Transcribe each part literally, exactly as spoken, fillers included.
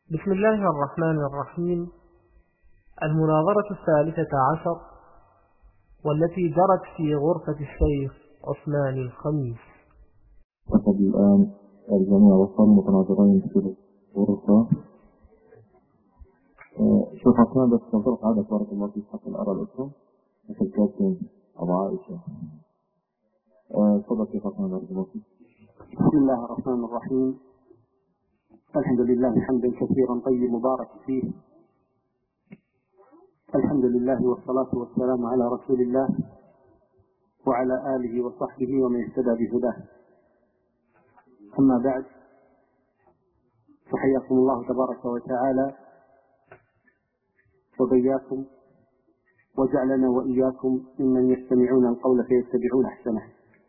بسم الله الرحمن الرحيم. المناظرة الثالثة عشر والتي جرت في غرفة الشيخ عثمان الخميس. وقد الآن الجميع وصل متناظرين في الغرفة. شوف عثمان بس تنطرق عادة بارك الله في حق الأرى الأسرة مثل الكابتن أبو عائشة. تفضل شيخ عثمان بارك الله فيك. بسم الله الرحمن الرحيم. الحمد لله حمدا كثيرا طيب مبارك فيه. الحمد لله والصلاة والسلام على رسول الله وعلى آله وصحبه ومن اهتدى بهداه. أما بعد، فحياكم الله تبارك وتعالى وبياكم وجعلنا وإياكم ممن يستمعون القول فيتبعون أحسنه.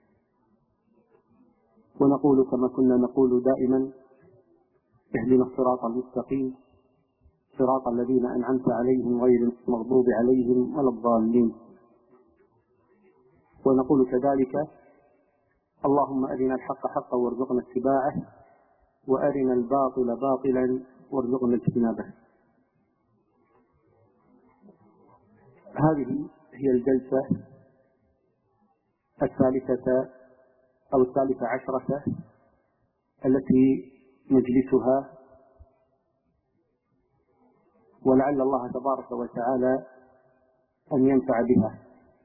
ونقول كما كنا نقول دائما: اهدنا الصراط المستقيم صراط الذين أنعمت عليهم غير المغضوب عليهم ولا الضالين. ونقول كذلك: اللهم أرنا الحق حقا وارزقنا اتباعه، وأرنا الباطل باطلا وارزقنا اجتنابه. هذه هي الجلسة الثالثة أو الثالثة عشرة التي نجلسها، ولعل الله تبارك وتعالى أن ينفع بها،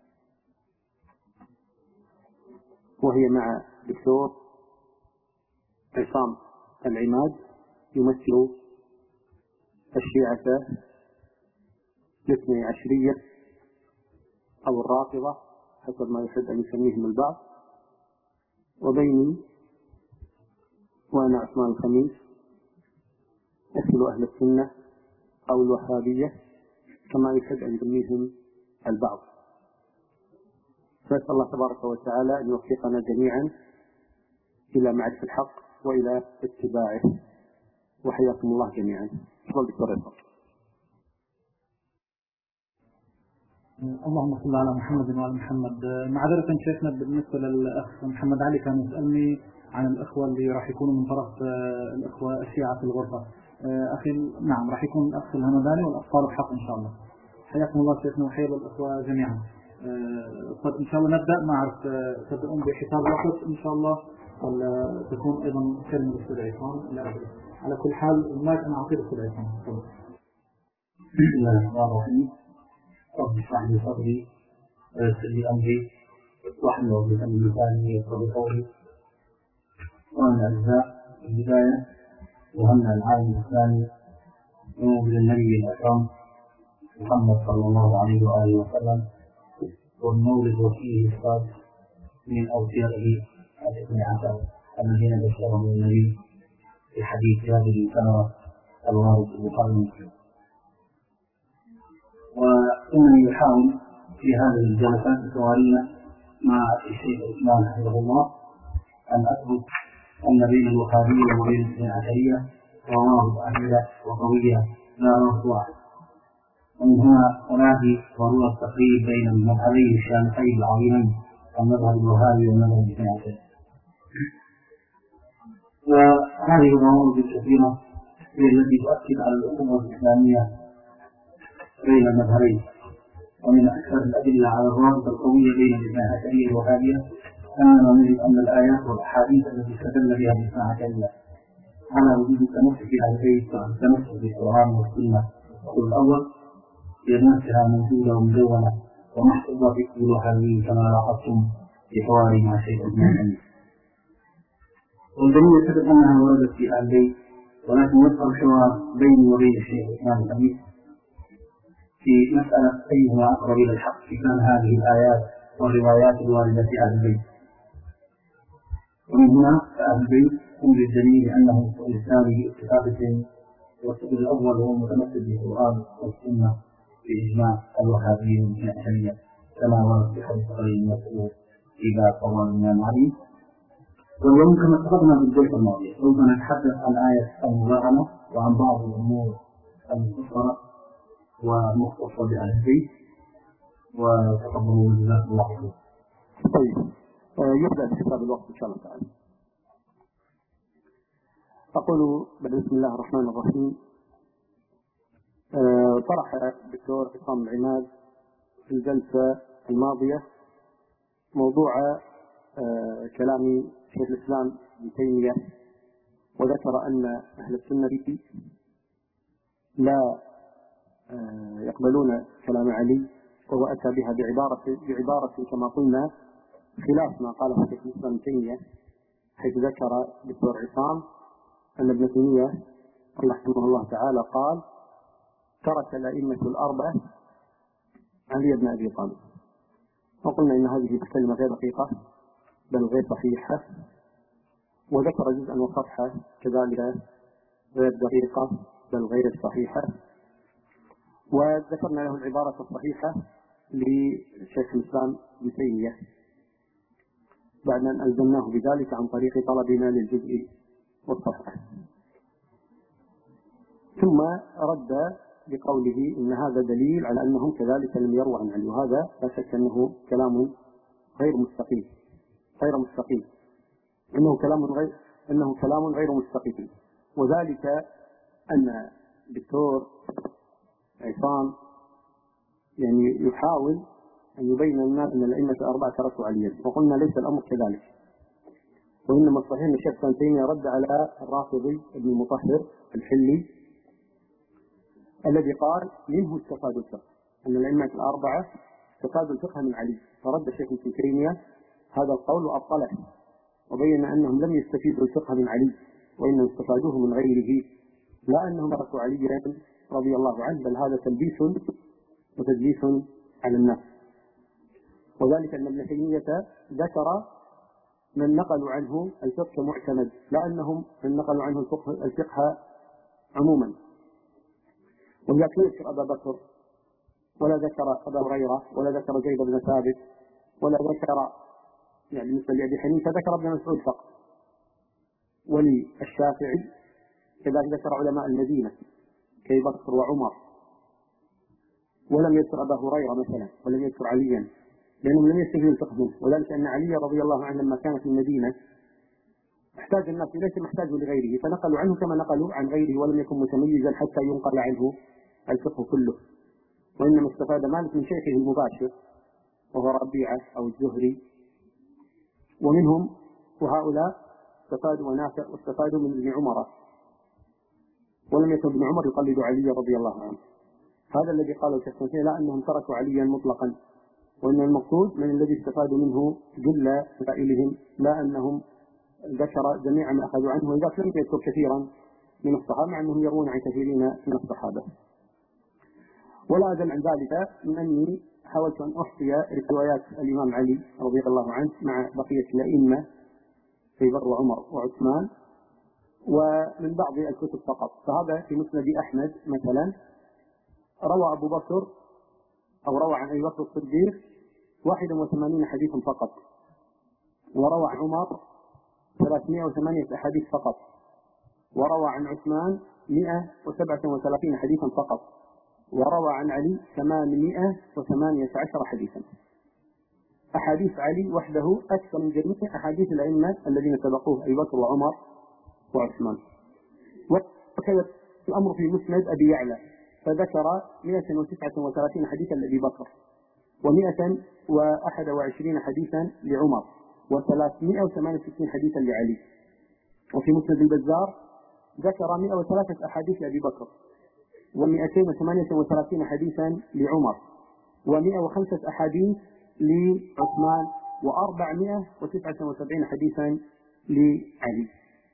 وهي مع دكتور عصام العماد يمثل الشيعة الاثني عشرية أو الرافضة حسب ما يحب أن يسميهم البعض، وبيني وأنا عثمان الخميس أمثل أهل السنة أو الوهابية كما يحب أن يسميهم البعض. فأسأل الله تبارك وتعالى أن يوفقنا جميعا إلى معرفة الحق وإلى اتباعه، وحياكم الله جميعا. تفضل دكتور عصام. اللهم صل على محمد وعلى محمد. معذرة شيخنا بالنسبة للأخ محمد علي كان يسألني عن الأخوة اللي راح يكونوا من طرف الأخوة الشيعة في الغرفة. أخي نعم راح يكون الأخ الهمداني والأخ طالب حق إن شاء الله. حياكم الله شيخنا وحيا الأخوة جميعا. طيب إن شاء الله نبدأ. ما أعرف تبدأون بحساب الوقت إن شاء الله ولا تكون أيضا كلمة الأستاذ عصام؟ لا أدري. على كل حال المايك أنا أعطيه الأستاذ عصام. بسم الله الرحمن الرحيم. رب اشرح لي صدري ويسر لي أمري واحلل عقدة من لساني يفقهوا قولي. وأنا أجزاء البداية وهمنا العالم الثاني ونوبل النبي الأكرم محمد صلى الله عليه وآله وسلم، والمولد وفيه الصاد من أوصيائه الاثني عشر الذين بشرهم النبي في حديث هذه السنة الوارد في البخاري ومسلم. وإنني أحاول في هذه الجلسات الحوارية مع الشيخ عثمان حفظه الله أن أثبت أن بين الوهابية وبين الاثني عشرية روابط عديدة وقوية لا ربط واحد، ومن هنا أنادي ضرورة التقريب بين المذهبين الشامخين العظيمين المذهب الوهابي والمذهب الاثني عشري. وهذه الروابط الكثيرة هي التي تؤكد على الأخوة الإسلامية بين المذهبين. ومن أكثر الأدلة على الرابطة القوية بين الاثني عشرية والوهابية أننا نجد أن الآيات والأحاديث التي استدل بها الاثني عشرية على وجود التمسك بأهل البيت والتمسك بالقرآن والسنة الرسول الأول بنفسها موجودة ومدونة ومحفوظة في كتب الوهابيين كما لاحظتم في حواري مع الشيخ ابن الحميد. والدليل يثبت أنها وردت في أهل البيت، ولكن يبقى الحوار بيني وبين الشيخ ابن الحميد في مسألة أيهما أقرب إلى الحق في كان هذه الآيات والروايات الواردة في أهل البيت. ومن هنا فأهل البيت هم بالدليل أنه السبيل الثاني باتفاقهم، والسبيل الأول هو المتمسك بالقرآن والسنة بإجماع الوهابيين والاثني عشرية كما ورد في حديث غير المسؤول في باب قول الإمام علي. واليوم كما اتفقنا في الجلسة الماضية سوف نتحدث عن آية المبارنة وعن بعض الأمور المختصرة ومختصة بأهل البيت، وتفضلوا جزاكم الله خيرا. طيب يبدأ بحساب الوقت إن شاء الله تعالى. أقول بسم الله الرحمن الرحيم: طرح الدكتور حسام العماد في الجلسة الماضية موضوع كلام شيخ الإسلام ابن تيمية، وذكر أن أهل السنة لا يقبلون كلام علي، وهو أتى بها بعبارة, بعبارة كما قلنا خلاف ما قاله شيخ الإسلام ابن تيمية، حيث ذكر الدكتور عصام أن ابن تيمية رحمه الله تعالى قال: ترك الأئمة الأربعة علي بن أبي طالب. وقلنا إن هذه الكلمة غير دقيقة بل غير صحيحة، وذكر جزءا وصفحة كذلك غير دقيقة بل غير صحيحة، وذكرنا له العبارة الصحيحة لشيخ الإسلام ابن تيمية بعد أن ألزمناه بذلك عن طريق طلبنا للجزء والصفحة. ثم رد بقوله إن هذا دليل على أنهم كذلك لم يروا عن علي، وهذا لا شك أنه كلام غير مستقيم غير مستقيم إنه كلام غير إنه كلام غير مستقيم وذلك أن الدكتور عصام يعني يحاول أن يبين لنا أن الأئمة الأربعة تركوا عليا، وقلنا ليس الأمر كذلك، وإنما الصحيح أن الشيخ ابن تيمية رد على الرافضي ابن المطهر الحلي الذي قال منه استفادوا الفقه، أن الأئمة الأربعة استفادوا الفقه من علي، فرد الشيخ ابن تيمية هذا القول وأبطله، وبين أنهم لم يستفيدوا الفقه من علي وإنما استفادوه من غيره، لا أنهم تركوا عليا رضي الله عنه، بل هذا تلبيس وتدليس على الناس. وذلك أن ابن تيمية ذكر من نقلوا عنه الفقه معتمد، لا أنهم من نقلوا عنه الفقه, الفقه عموما، ولم يذكر أبا بكر ولا ذكر أبا هريرة ولا ذكر زيد بن ثابت ولا ذكر يعني مثل أبي حنيفة، ذكر ابن مسعود فقط، وللشافعي كذلك ذكر علماء المدينة كأبي بكر وعمر، ولم يذكر أبا هريرة مثلا ولم يذكر عليا، لأنهم لم يستفيدوا الفقه منه، وذلك أن علي رضي الله عنه لما كان في المدينة احتاج الناس ليس محتاج لغيره، فنقلوا عنه كما نقلوا عن غيره، ولم يكن متميزا حتى ينقل عنه الفقه كله، وإنما استفاد مالك من شيخه المباشر وهو ربيعة أو الزهري، ومنهم وهؤلاء استفادوا ونافع واستفادوا من ابن عمر، ولم يكن ابن عمر يقلد علي رضي الله عنه. هذا الذي قاله الشيخ ابن تيمية لا أنهم تركوا عليا مطلقا، وإن المقصود من الذي استفادوا منه جل سائلهم، لا أنهم ذكر جميع ما أخذوا عنه، وإذا لم يذكر كثيرا من الصحابة مع أنهم يروون عن كثيرين من الصحابة. ولا أزل عن ذلك من أني حاولت أن أحصي روايات الإمام علي رضي الله عنه مع بقية الأئمة في بر وعمر وعثمان ومن بعض الكتب فقط. فهذا في مسند أحمد مثلا روى أبو بكر أو روى عن أبي بكر الصديق واحد وثمانين حديثا فقط، وروى عن عمر ثلاثمائة وثمانية أحاديث فقط، وروى عن عثمان مئة وسبعة وثلاثين حديثا فقط، وروى عن علي ثمانمائة وثمانية عشر حديثا. أحاديث علي وحده أكثر من جميع أحاديث الأئمة الذين سبقوه أبي بكر وعمر وعثمان. وكذا الأمر في مسند أبي يعلى فذكر مئة وتسعة وثلاثين حديثا لأبي بكر، ومئة وأحد وعشرين حديثا لعمر، وثلاثمائة وثمانية وستين حديثا لعلي. وفي مسند البزار ذكر مئة وثلاثة أحاديث لأبي بكر، ومئتين وثمانية وثلاثين حديثا لعمر، ومئة وخمسة أحاديث لعثمان، وأربعمائة وتسعة وسبعين حديثا لعلي.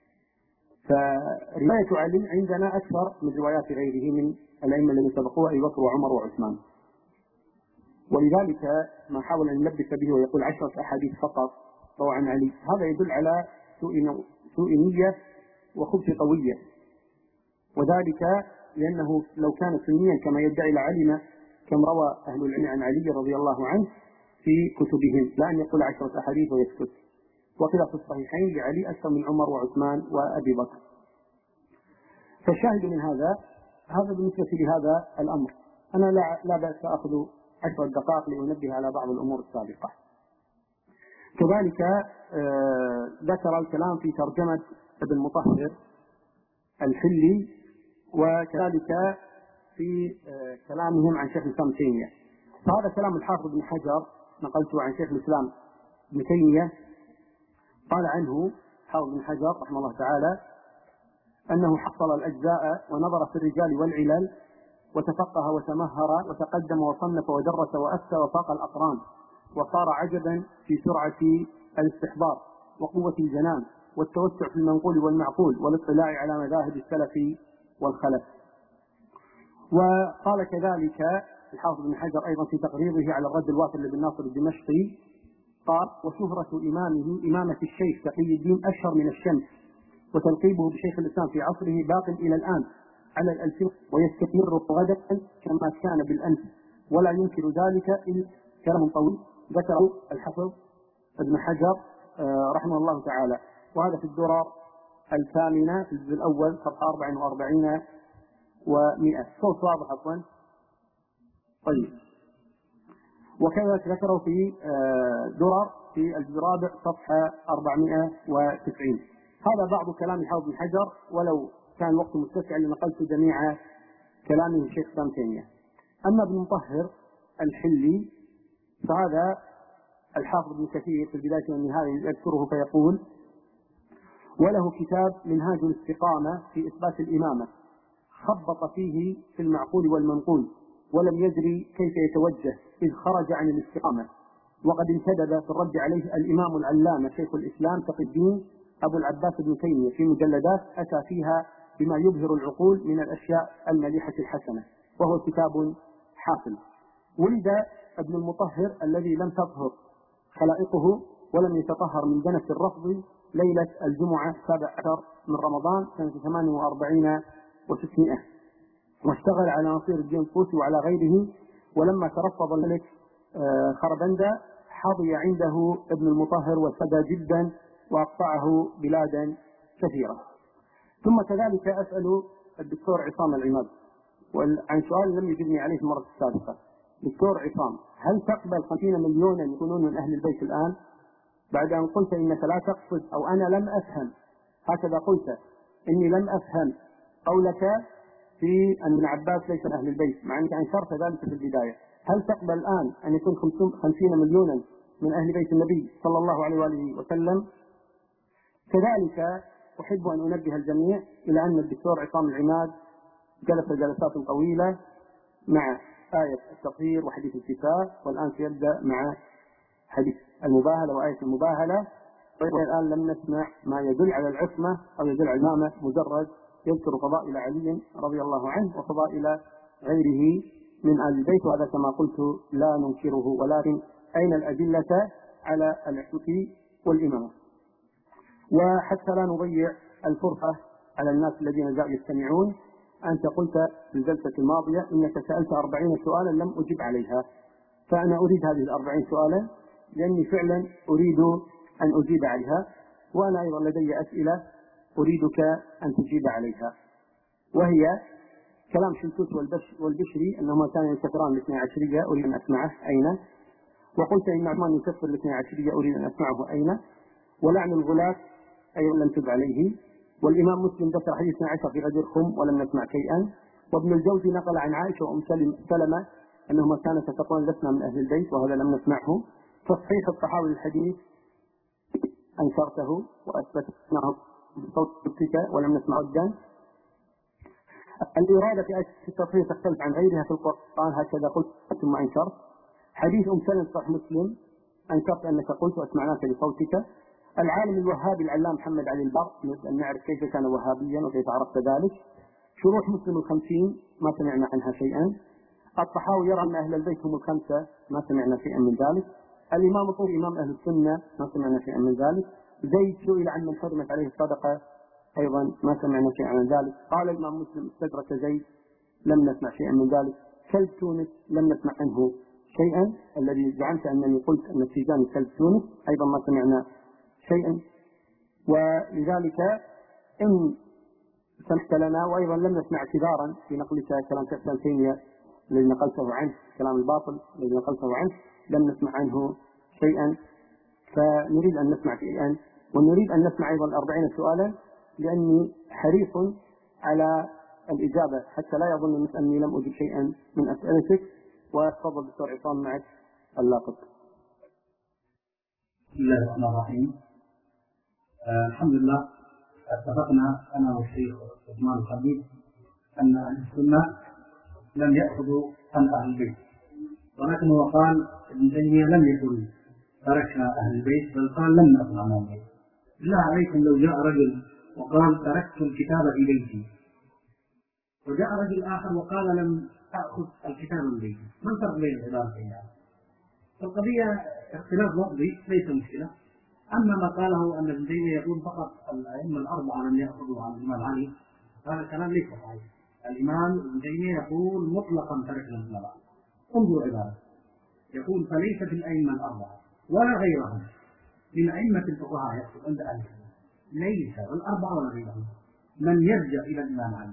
فرواية علي عندنا أكثر من روايات غيره من الأئمة الذين سبقوه أبي بكر وعمر وعثمان، ولذلك ما حاول أن يلبس به ويقول عشرة أحاديث فقط روى عن علي، هذا يدل على سوء نية وخبث طوية، وذلك لأنه لو كان سنيا كما يدعي لعلم كم روى أهل العلم عن علي رضي الله عنه في كتبهم، لا أن يقول عشرة أحاديث ويسكت. وكذا في الصحيحين لعلي أكثر من عمر وعثمان وأبي بكر. فالشاهد من هذا هذا بالنسبة لهذا الأمر. أنا لا, لا بأس أخذ عشر دقائق لأنبه على بعض الأمور السابقة. كذلك آه ذكر الكلام في ترجمة ابن مطهر الحلي، وكذلك في كلامهم عن شيخ الإسلام تيمية. فهذا كلام الحافظ ابن حجر نقلته عن شيخ الإسلام ابن تيمية، قال عنه حافظ ابن حجر رحمه الله تعالى أنه حصل الأجزاء ونظر في الرجال والعلل وتفقه وتمهر وتقدم وصنف ودرس وأفتى وفاق الأقران، وصار عجبا في سرعة الاستحضار وقوة الجنان والتوسع في المنقول والمعقول والاطلاع على مذاهب السلف والخلف. وقال كذلك الحافظ بن حجر أيضا في تقريره على الرد الوافر لابن ناصر الدمشقي قال: وشهرة إمامه إمامة الشيخ تقي الدين أشهر من الشمس، وتلقيبه بشيخ الإسلام في عصره باق إلى الآن على الألسنة ويستمر غدا كما كان بالأمس، ولا ينكر ذلك إلا كلام طويل ذكره الحافظ ابن حجر رحمه الله تعالى. وهذا في الدرر الثامنة في الجزء الأول صفحة أربع وأربعين ومئة. صوت واضح عفوا. طيب. وكذلك ذكره في درر في الجزء الرابع صفحة أربعمائة وتسعين. هذا بعض كلام الحافظ بن حجر، ولو كان وقت متسع لنقلت جميع كلامه الشيخ الإسلام تيمية. أما ابن مطهر الحلي فهذا الحافظ ابن كثير في البداية والنهاية يذكره فيقول: وله كتاب منهاج الاستقامة في إثبات الإمامة، خبط فيه في المعقول والمنقول ولم يدري كيف يتوجه إذ خرج عن الاستقامة، وقد انتدب في الرد عليه الإمام العلامة شيخ الإسلام تقي الدين أبو العباس ابن تيمية في مجلدات أتى فيها بما يبهر العقول من الأشياء المليحة الحسنة، وهو كتاب حافل. ولد ابن المطهر الذي لم تظهر خلائقه ولم يتطهر من دنس الرفض ليلة الجمعة السابع عشر من رمضان سنة ثمان وأربعين وستمائة، واشتغل على نصير الدين الطوسي وعلى غيره. ولما ترفض الملك خربندة حظي عنده ابن المطهر وسدى جدا وأقطعه بلادا كثيرة. ثم كذلك أسأل الدكتور عصام العماد عن سؤال لم يجبني عليه المرة السابقة. دكتور عصام، هل تقبل خمسين مليونا يكونون من أهل البيت الآن؟ بعد أن قلت إنك لا تقصد، أو أنا لم أفهم، هكذا قلت إني لم أفهم قولك في أن ابن عباس ليس من أهل البيت، مع أنك أنكرت ذلك في البداية. هل تقبل الآن أن يكون خمسين مليونا من أهل بيت النبي صلى الله عليه وآله وسلم؟ كذلك أحب أن أنبه الجميع إلى أن الدكتور عصام العماد جلس جلسات طويلة مع آية التطهير وحديث الكفاء، والآن سيبدأ مع حديث المباهلة وآية المباهلة. والآن لم نسمع ما يدل على العصمة أو يدل على الإمامة، مجرد يذكر فضائل علي رضي الله عنه وفضائل غيره من آل البيت، وهذا كما قلت لا ننكره، ولكن أين الأدلة على العصمة والإمامة؟ وحتى لا نضيع الفرصة على الناس الذين جاءوا يستمعون، أنت قلت في الجلسة الماضية إنك سألت أربعين سؤالا لم أجب عليها، فأنا أريد هذه الأربعين سؤالا لأني فعلا أريد أن أجيب عليها، وأنا أيضا لدي أسئلة أريدك أن تجيب عليها. وهي كلام شلتوت والبشري أنهما كانوا يكفران الاثني عشرية، أريد أن أسمعه أين؟ وقلت إن عثمان يكفر الاثني عشرية، أريد أن أسمعه أين؟ ولعن الغلاة أيضا لم تب عليه. والإمام مسلم ذكر حديث اثني عشر في غدير خم ولم نسمع شيئا. وابن الجوزي نقل عن عائشة وأم سلمة أنهما كانت تقول لسنا من أهل البيت، وهذا لم نسمعه. تصحيح الصحابي الحديث أنكرته وأثبتناه بصوتك ولم نسمع ردا. الإرادة في التصحيح تختلف عن غيرها في القرآن، هكذا قلت ثم أنكرت. حديث أم سلمة صحيح مسلم أنكرت أنك قلت وأسمعناك بصوتك. العالم الوهابي العلام محمد علي البر، أن نعرف كيف كان وهابيا وكيف عرفت ذلك. شروح مسلم الخمسين ما سمعنا عنها شيئا. الطحاوي يرى أن أهل البيت هم الخمسة، ما سمعنا شيئا من ذلك. الإمام الطوفي إمام أهل السنة، ما سمعنا شيئا من ذلك. زيد سئل عن من حرمت عليه الصدقة، أيضا ما سمعنا شيئا من ذلك. قال الإمام مسلم استدرك زيد، لم نسمع شيئا من ذلك. كلب تونس لم نسمع عنه شيئا، الذي زعمت أنني قلت أن التيجان كلب تونس، أيضا ما سمعنا شيئا. ولذلك إن سمحت لنا، وأيضا لم نسمع اعتذارا في نقلك كلام شيخ الإسلام تيمية الذي نقلته عنه، كلام الباطل الذي نقلته عنه لم نسمع عنه شيئا، فنريد أن نسمع شيئا. ونريد أن نسمع أيضا أربعين سؤالا، لأني حريص على الإجابة حتى لا يظن المسأل أني لم أجب شيئا من أسئلتك. وتفضل دكتور عصام معك اللاقط. بسم الله الرحمن الرحيم. آه الحمد لله اتفقنا أنا والشيخ عثمان الخميس أن أهل السنة لم يأخذوا عن أهل البيت، ولكن هو قال ابن تيمية لم يقل تركنا أهل البيت، بل قال لم نأخذ عن أهل البيت. بالله عليكم لو جاء رجل وقال تركت الكتاب في بيتي، وجاء رجل آخر وقال لم أخذ الكتاب من بيتي، ما الفرق بين العبارتين؟ القضية اختلاف لفظي ليس مشكلة. أما ما قاله أن ابن تيمية يقول فقط الأئمة الأربعة لم يأخذوا عن الإمام علي، هذا الكلام ليس صحيح. الإمام ابن تيمية يقول مطلقا تركنا الإمام علي. انظروا عبارة، يقول فليس في الأئمة الأربعة ولا غيرهم من أئمة الفقهاء يقصد عند أهل السنة، ليس الأربعة ولا غيرهم من يرجع إلى الإمام علي.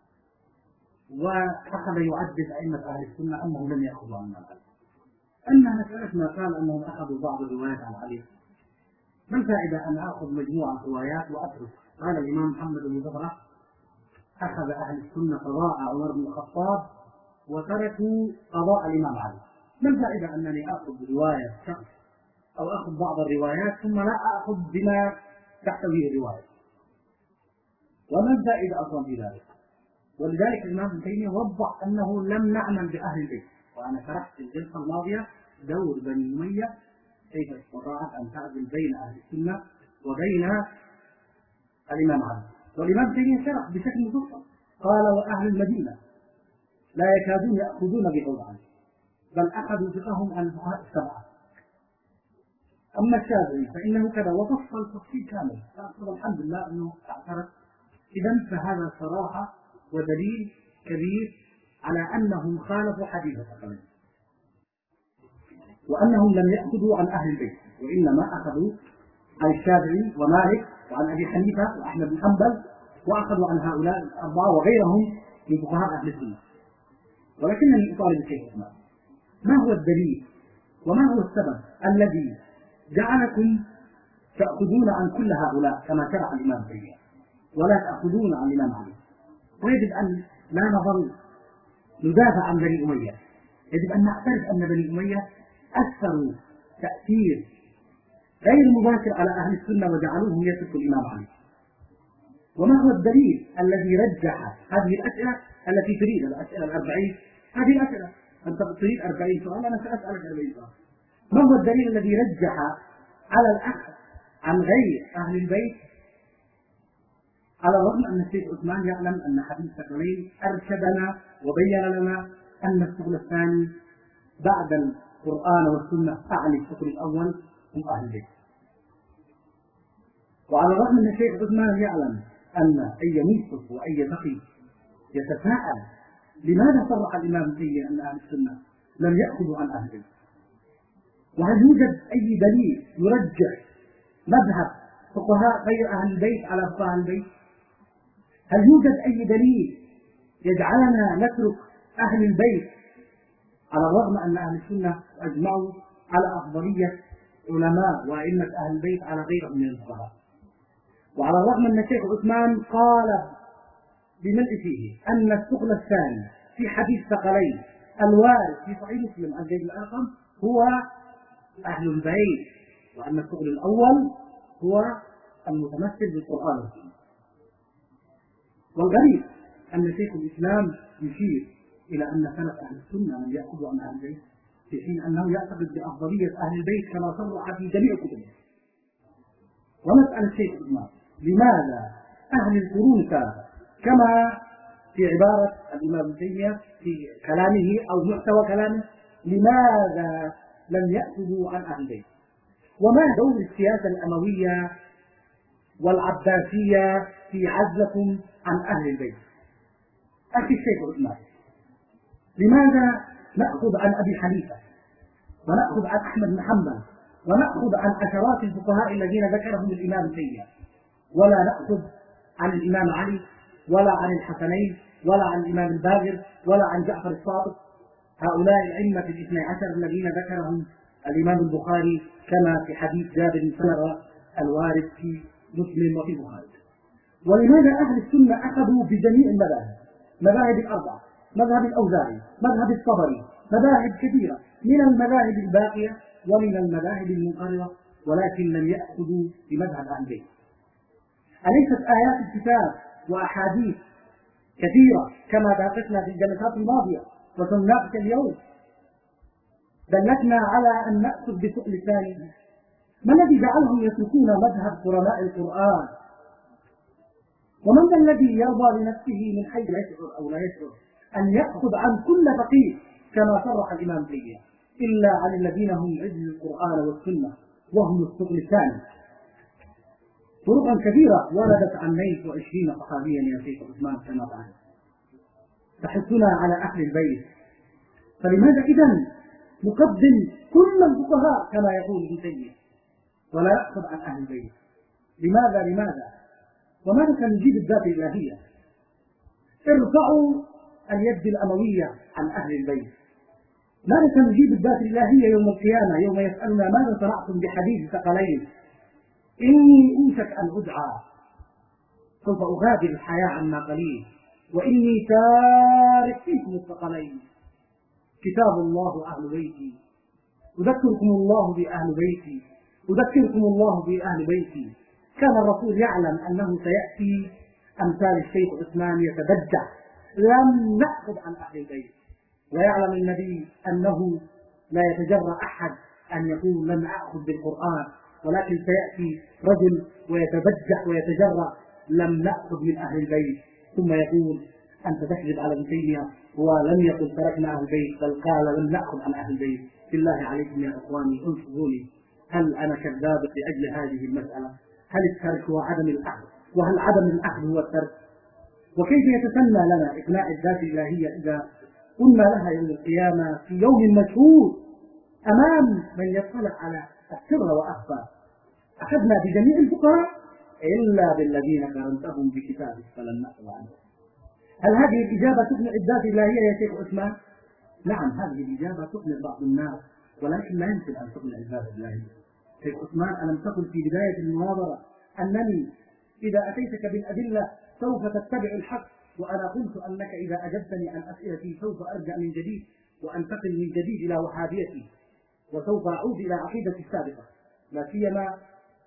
وأخذ يعدد أئمة أهل السنة أنهم لم يأخذوا عن الإمام علي. أما مسألة ما قال أنهم أخذوا بعض الروايات عن علي، ما الفائدة أن أخذ مجموعة روايات وأترك؟ قال الإمام محمد بن زهرة أخذ أهل السنة قضاء عمر بن الخطاب وتركوا قضاء الإمام علي. ما الفائدة أنني أخذ رواية شخص أو أخذ بعض الروايات ثم لا أخذ بما تحتويه الرواية؟ وما الفائدة أصلا في ذلك؟ ولذلك الإمام ابن تيمية وضح أنه لم نعمل بأهل البيت. وأنا شرحت في الجلسة الماضية دور بني أمية كيف استطاعت أن تعزل بين أهل السنة وبين الإمام علي. والإمام ابن تيمية شرح بشكل مفصل، قال وأهل المدينة لا يكادون يأخذون بقول علي، بل أخذوا فقههم عن الفقهاء السبعة. أما الشافعي فإنه كذا، وفصل تفصيل كامل. فأقول الحمد لله أنه اعترف. إذن فهذا صراحة ودليل كبير على أنهم خالفوا حديث الثقلين، وأنهم لم يأخذوا عن أهل البيت، وإنما أخذوا عن الشافعي ومالك وعن أبي حنيفة وأحمد بن حنبل، وأخذوا عن هؤلاء الأربعة وغيرهم من فقهاء أهل السنة. ولكنني أطالب الشيخ عثمان، ما هو الدليل وما هو السبب الذي جعلكم تأخذون عن كل هؤلاء كما شرع الإمام ابن تيمية ولا تأخذون عن الإمام علي؟ ويجب أن لا نظل ندافع عن بني أمية، يجب أن نعترف أن بني أمية أثروا تأثير غير مباشر على أهل السنة وجعلوهم يتركوا الإمام علي. وما هو الدليل الذي رجح هذه الأسئلة التي تريد الأسئلة الأربعين؟ هذه الأسئلة أنت تريد أربعين سؤال، أنا سأسألك أربعين سؤال. ما هو الدليل الذي رجح على الأخذ عن غير أهل البيت، على الرغم أن الشيخ عثمان يعلم أن حديث الثقلين أرشدنا وبين لنا أن الشغل الثاني بعد القرآن والسنة أعني الشغل الأول هم أهل البيت. وعلى الرغم أن الشيخ عثمان يعلم أن أي منصف وأي تقي يتساءل لماذا صرح الإمام ابن تيمية أن أهل السنة لم يأخذوا عن أهل البيت، وهل يوجد أي دليل يرجح مذهب فقهاء غير أهل البيت على فقهاء أهل البيت؟ هل يوجد أي دليل يجعلنا نترك أهل البيت على الرغم أن أهل السنة أجمعوا على أفضلية علماء وأئمة أهل البيت على غيرهم من الفقهاء؟ وعلى الرغم أن الشيخ عثمان قال بملء فيه أن الثقل الثاني في حديث ثقلين الوارد في صحيح مسلم عن زيد بن أرقم هو أهل البيت، وأن الثقل الأول هو المتمثل بالقرآن والسنة. والغريب أن شيخ الإسلام يشير إلى أن سلف أهل السنة من يأخذوا عن أهل البيت، في حين أنه يعتقد بأفضلية أهل البيت كما صرح في جميع كتبه. ونسأل الشيخ عثمان لماذا أهل القرون الثلاثة كما في عبارة الإمام ابن تيمية في كلامه أو محتوى كلامه، لماذا لم يأخذوا عن أهل البيت؟ وما دور السياسة الأموية والعباسية في عزلكم عن أهل البيت؟ أخي الشيخ عثمان، لماذا نأخذ عن أبي حنيفة ونأخذ عن أحمد بن حنبل ونأخذ عن عشرات الفقهاء الذين ذكرهم الإمام ابن تيمية، ولا نأخذ عن الإمام علي ولا عن الحسنين ولا عن الإمام الباقر ولا عن جعفر الصادق، هؤلاء الأئمة الاثني عشر الذين ذكرهم الإمام البخاري كما في حديث جابر بن سمرة الوارد في مسلم وفي البخاري؟ ولماذا أهل السنة أخذوا بجميع المذاهب مذاهب الأربعة، مذهب الأوزاعي، مذهب الطبري، مذاهب كثيرة من المذاهب الباقية ومن المذاهب المنقرضة، ولكن لم يأخذوا بمذهب أهل البيت. أليست آيات الكتاب وأحاديث كثيرة كما ناقشنا في الجلسات الماضية وسنناقش اليوم دلتنا على أن نأخذ بسؤل ثاني؟ ما الذي جعلهم يتركون مذهب قرناء القرآن؟ ومن ذا الذي يرضى لنفسه من حيث يشعر أو لا يشعر أن يأخذ عن كل فقيه كما صرح الإمام تيمية إلا عن الذين هم عجل القرآن والسنة وهم الثقل الثاني؟ طرقا كثيرة وردت عن مئة وعشرين صحابيا يا شيخ عثمان كما تعلم تحثنا على أهل البيت. فلماذا إذن نقدم كل الفقهاء كما يقول ابن تيمية ولا يأخذ عن أهل البيت؟ لماذا لماذا وماذا سنجيب الذات الإلهية؟ ارفعوا اليد الأموية عن أهل البيت. ماذا سنجيب الذات الإلهية يوم القيامة يوم يسألنا ماذا صنعتم بحديث ثقلين؟ إني أوشك أن أدعى سوف أغادر الحياة عما قليل وإني تارك فيكم الثقلين كتاب الله وأهل بيتي أذكركم الله بأهل بيتي أذكركم الله بأهل بيتي. كان الرسول يعلم أنه سيأتي أمثال الشيخ عثمان يتبجع لم نأخذ عن أهل البيت، ويعلم النبي أنه لا يتجرأ أحد أن يقول لم أأخذ بالقرآن، ولكن سيأتي رجل ويتبجح ويتجرأ لم نأخذ من أهل البيت، ثم يقول أنت تكذب على ابن تيمية ولم يقل تركنا أهل البيت بل قال لم نأخذ عن أهل البيت. بالله عليكم يا إخواني انصروني، هل أنا كذاب لأجل هذه المسألة؟ هل الترك هو عدم الأخذ؟ وهل عدم الأخذ هو الترك؟ وكيف يتسنى لنا إقناع الذات الإلهية إذا قلنا لها يوم القيامة في يوم مشهود أمام من يطلع على السر وأخفى أخذنا بجميع الفقهاء إلا بالذين قارنتهم بكتابك فلن نأخذ عنه؟ هل هذه الإجابة تقنع الذات الإلهية يا شيخ عثمان؟ نعم هذه الإجابة تقنع بعض الناس، ولكن لا يمكن أن تقنع الذات الإلهية. شيخ عثمان ألم تقل في بداية المناظرة أنني إذا أتيتك بالأدلة سوف تتبع الحق، وأنا قلت أنك إذا أجبتني عن أسئلتي سوف أرجع من جديد وأنتقل من جديد إلى وهابيتي وسوف أعود إلى عقيدتي السابقة، لا سيما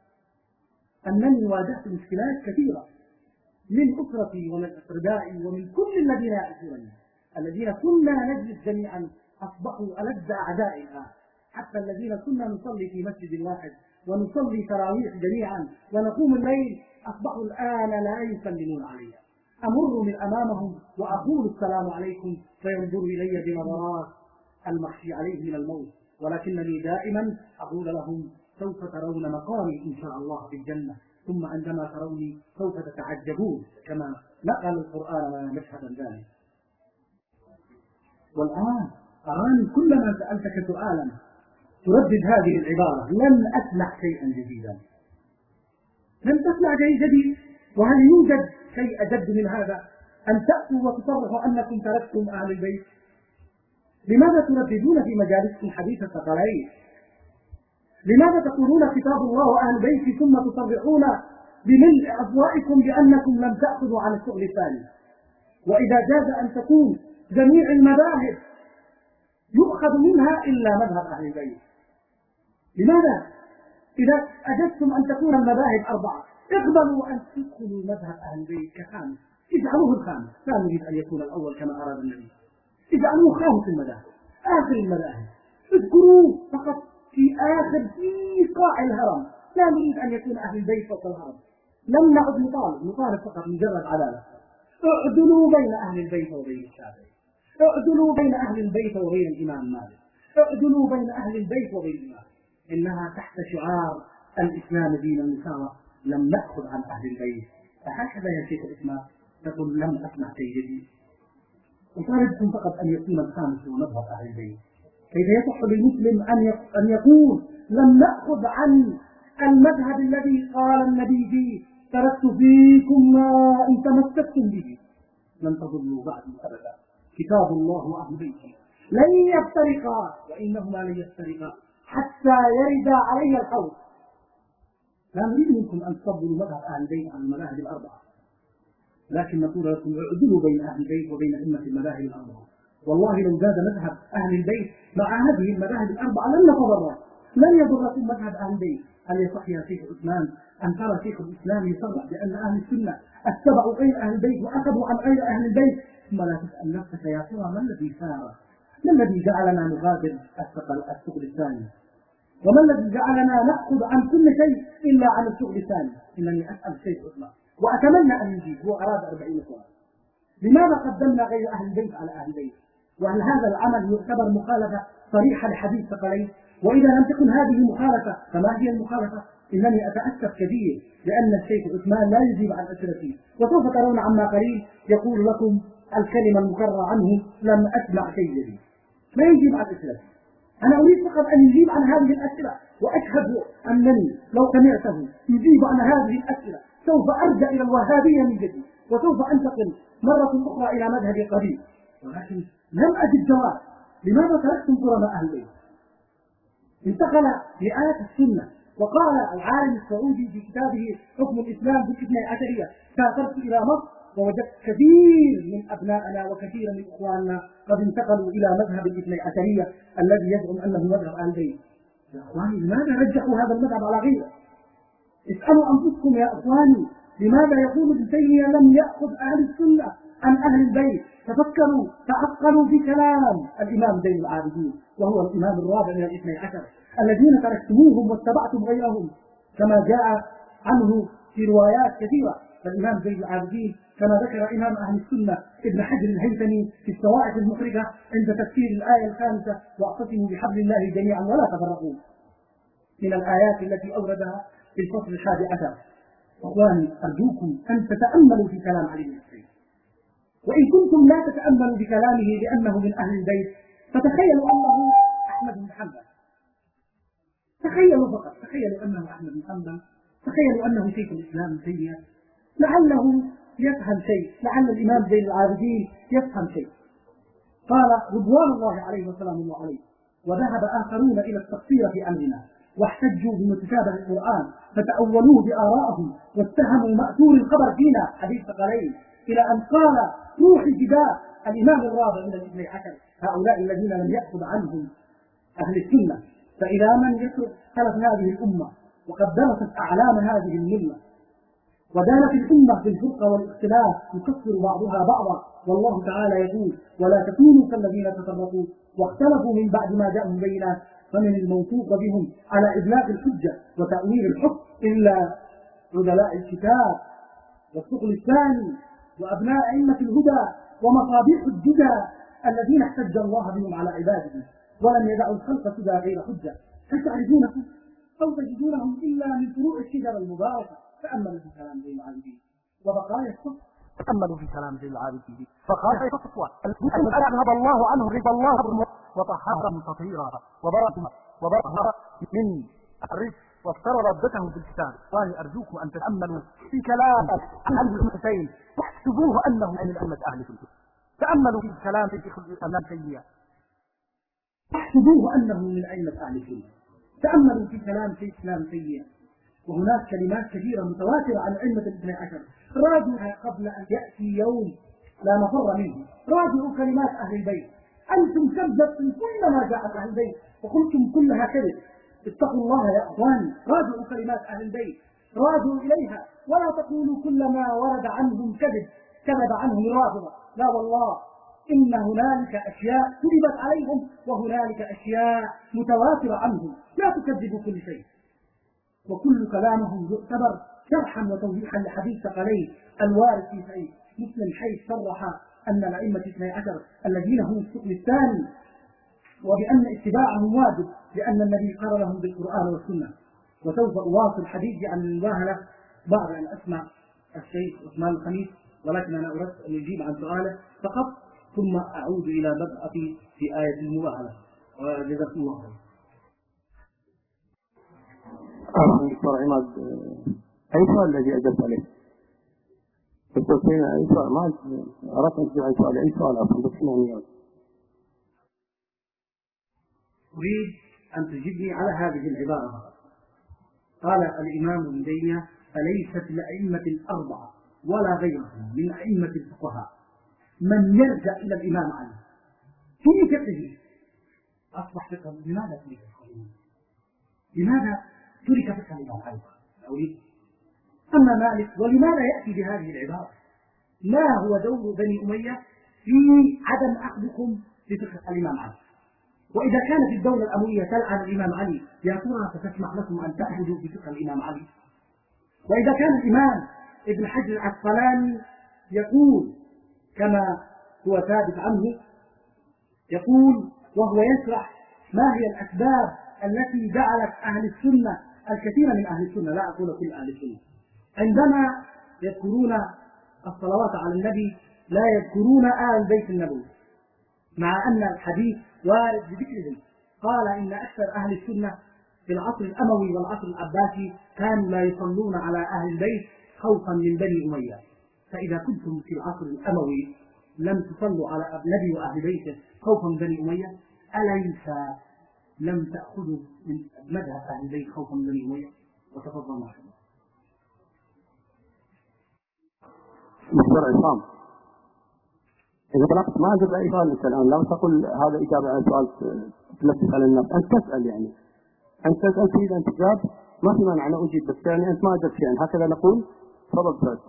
أنني واجهت مشكلات كثيرة من أسرتي ومن أقربائي ومن كل الذين يعرفونني الذين كنا نجلس جميعا أصبحوا ألد أعداء الآن، حتى الذين كنا نصلي في مسجد واحد ونصلي تراويح جميعا ونقوم الليل أصبحوا الآن لا يسلمون علي. أمر من أمامهم وأقول السلام عليكم فينظر إلي بنظرات المخشي عليه من الموت، ولكنني دائما أقول لهم سوف ترون مقامي إن شاء الله في الجنة، ثم عندما تروني سوف تتعجبون كما نقل القرآن مشهدا ذلك. والآن أراني كلما سألتك سؤالا تردد هذه العبارة لن أسمع شيئا جديدا، لن تسمع شيء جديد. وهل يوجد شيء أجد من هذا أن تأتوا وتصرحوا أنكم تركتم أهل البيت؟ لماذا ترددون في مجالسكم حديث الثقلين؟ لماذا تقولون كتاب الله وأهل بيتي ثم تصرحون بملء أفواهكم بأنكم لم تأخذوا عن الشغل الثاني؟ وإذا جاز أن تكون جميع المذاهب يؤخذ منها إلا مذهب أهل البيت، لماذا؟ إذا أجدتم أن تكون المذاهب أربعة اقبلوا أن تدخلوا مذهب أهل البيت كخامس، اجعلوه الخامس، لا نريد أن يكون الأول كما أراد النبي، اجعلوه خامس المذاهب آخر المذاهب، اذكروه فقط في آخر في قاع الهرم، لا نريد أن يكون أهل البيت فوق الهرم، لم نعد نطالب نطالب فقط مجرد عدالة. اعدلوا بين أهل البيت وبين الشافعي، اعدلوا بين أهل البيت وبين الإمام مالك، اعدلوا بين أهل البيت وبين الإمام، إنها تحت شعار الإسلام دين المساواة، لم نأخذ عن أهل البيت. فهكذا يا شيخ الإسلام تقول لم أسمع شيء جديد، وطالبكم فقط أن يكون الخامس ومذهب أهل البيت. كيف يصح للمسلم أن يقول لم نأخذ عن المذهب الذي قال النبي فيه تركت فيكم ما إن تمسكتم به لن تضلوا بعد أبدا، كتاب الله وأهل بيته لن يفترقا وإنهما لن يفترقا حتى يرد علي الحوض. لا نريد منكم أن تفضلوا مذهب أهل البيت عن المذاهب الأربعة، لكن نقول لكم اعدلوا بين أهل البيت وبين أئمة المذاهب الأربعة. والله لو زاد مذهب أهل البيت مع هذه المذاهب الأربعة لن نتضرر، لن يضركم مذهب أهل البيت. هل يصح يا شيخ عثمان أن ترى شيخ الإسلام يصرح بأن أهل السنة اتبعوا غير أهل البيت وأخذوا عن غير أهل البيت، ثم لا تسأل نفسك يا ترى ما الذي سار؟ ما الذي جعلنا نغادر الشغل الثاني؟ وما الذي جعلنا نأخذ عن كل شيء إلا عن الشغل الثاني؟ إنني أسأل الشيخ عثمان وأتمنى أن يجيب، هو أراد أربعين سؤال. لماذا قدمنا غير أهل البيت على أهل البيت؟ وهل هذا العمل يعتبر مخالفة صريحة لحديث ثقلين؟ وإذا لم تكن هذه مخالفة فما هي المخالفة؟ إنني أتأسف كثير لأن الشيخ عثمان لا يجيب عن أسئلتي، وسوف ترون عما قليل يقول لكم الكلمة المكررة عنه لم أسمع شيء جديد، لا يجيب عن أسئلتي. أنا أريد فقط أن يجيب عن هذه الأسئلة، وأشهد أنني لو سمعته يجيب عن هذه الأسئلة سوف أرجع إلى الوهابية من جديد، وسوف أنتقل مرة أخرى إلى مذهب قديم. ولكن لم أجد جواب. لماذا تركتم قرناء أهل البيت؟ انتقل لآية السنة، وقال العالم السعودي في كتابه حكم الإسلام في الاثني عشرية: سافرت إلى مصر ووجدت كثير من أبنائنا وكثير من إخواننا قد انتقلوا إلى مذهب الاثني عشرية الذي يزعم أنه مذهب أهل البيت. يا إخواني لماذا رجحوا هذا المذهب على غيره؟ اسألوا أنفسكم يا إخواني لماذا يقول ابن تيمية لم يأخذ أهل السنة عن أهل البيت؟ تفكروا تعقلوا في كلام الإمام زين العابدين وهو الإمام الرابع من الاثني عشر الذين تركتموهم واتبعتم غيرهم كما جاء عنه في روايات كثيرة. فالإمام زين العابدين كما ذكر إمام أهل السنة ابن حجر الهيثمي في الصواعق المخرجة عند تفسير الآية الخامسة: واعتصموا بحبل الله جميعا ولا تفرقوا، من الآيات التي أوردها في الفصل الحادي عشر. أخواني أرجوكم أن تتأملوا في كلام علي بن الحسين، وإن كنتم لا تتأملوا بكلامه لأنه من أهل البيت فتخيلوا أنه أحمد بن حنبل، تخيلوا فقط، تخيلوا أنه أحمد بن حنبل، تخيلوا أنه شيخ الإسلام ابن تيمية، لعله يفهم شيء، لعل الإمام زين العابدين يفهم شيء. قال رضوان الله عليه وسلام الله عليه: وذهب آخرون إلى التقصير في أمرنا واحتجوا بمتشابه القرآن فتأولوه بآرائهم واتهموا مأثور الخبر فينا حديث ثقلين، إلى أن قال روح الجدال الإمام الرابع من الاثني عشر: هؤلاء الذين لم يأخذ عنهم أهل السنة، فإذا من يترك خلف هذه الأمة وقد درست أعلام هذه الملة ودانت الأمة بالفرقة والاختلاف يكفر بعضها بعضا، والله تعالى يقول: ولا تكونوا كالذين تفرقوا واختلفوا من بعد ما جاءهم بينات، فمن الموثوق بهم على إبلاغ الحجة وتأويل الحكم إلا عدلاء الكتاب والثقل الثاني وأبناء أئمة الهدى ومصابيح الجدى الذين احتج الله بهم على عباده ولم يدعوا الخلق سدى غير حجة. هل تعرفونهم أو تجدونهم إلا من فروع الشجرة المباركة؟ تأملوا في كلام زين العابدين وبقايا الصف، تأملوا في كلام زين العابدين بقايا الصفوة الذين أذهب الله عنه رضا الله وطهرهم تطهيرا وبرأهم وبرأها من الرزق وافترى ردته بالكتاب. وأنا أرجوكم أن تتأملوا في كلام علي بن الحسين واحسبوه أنه من أئمة أهل السنة. تأملوا في كلام شيخ الإسلام تيمية واحسبوه أنه من أئمة أهل السنة. تأملوا في كلام شيخ الإسلام تيمية، وهناك كلمات كثيرة متواترة عن أئمة الاثني عشر راجعوها قبل أن يأتي يوم لا مفر منه. راجعوا كلمات أهل البيت، أنتم كذبتم كل ما جاء عن أهل البيت وقلتم كلها كذب. اتقوا الله يا أخواني، راجعوا كلمات أهل البيت، راجعوا إليها، ولا تقولوا كل ما ورد عنهم كذب كذب عنهم الرافضة. لا والله، إن هنالك أشياء كذبت عليهم وهنالك أشياء متواترة عنهم. لا تكذبوا كل شيء، وكل كلامهم يعتبر شرحا وتوضيحا لحديث ثقلين الوارد في صحيح مسلم، حيث صرح أن الأئمة الاثني عشر الذين هم الثقل الثاني، وبأن اتباعهم واجب لأن النبي قال لهم بالقرآن والسنة. وسوف أواصل حديثي عن المباهلة بعد أن أسمع الشيخ عثمان الخميس، ولكن أنا أردت أن أجيب عن سؤاله فقط ثم أعود إلى بدء في آية المباهلة. وجزاكم الله خير. دكتور عماد، أي سؤال الذي أجبت عليه؟ دكتور سينا أي سؤال؟ ما أردت أن تجيب عن سؤال أي سؤال أصلا، بس نعم. أريد أن تجيبني على هذه العبارة. قال الإمام ابن تيمية: أليست الأئمة الأربعة ولا غيرهم من أئمة الفقهاء من يرجع إلى الإمام علي في فقهه أصبح فقه. لماذا ترك فقه؟ لماذا ترك فقه الإمام علي؟ أريد. أما مالك ولماذا يأتي بهذه العبارة؟ ما هو دور بني أمية في عدم أخذكم بفقه الإمام علي؟ وإذا كانت الدولة الأموية تلعن الإمام علي يا ترى ستسمح لكم أن تأخذوا بفقه الإمام علي؟ وإذا كان الإمام ابن حجر العسقلاني يقول كما هو ثابت عنه، يقول وهو يشرح ما هي الأسباب التي جعلت أهل السنة الكثير من أهل السنة، لا أقول كل أهل السنة، عندما يذكرون الصلوات على النبي لا يذكرون آل البيت النبوي، مع أن الحديث وارد بذكرهم. قال إن أكثر أهل السنة في العصر الأموي والعصر العباسي كانوا لا يصلون على أهل البيت خوفا من بني أمية. فإذا كنتم في العصر الأموي لم تصلوا على النبي وأهل بيته خوفا من بني أمية، أليس لم تأخذوا من مذهب أهل البيت خوفا من بني أمية؟ وتفضل معكم. مستر عصام، إذا طلقت ما أجب أي سؤال أنت الآن، لا تقول هذا إجابة على سؤال تلفت على الناس، أنت تسأل يعني، أنت تسأل تريد أن تجاب، ما في مانع أنا أجيب، بس يعني أنت ما أجبت شيئا، هكذا نقول. تفضل سؤال.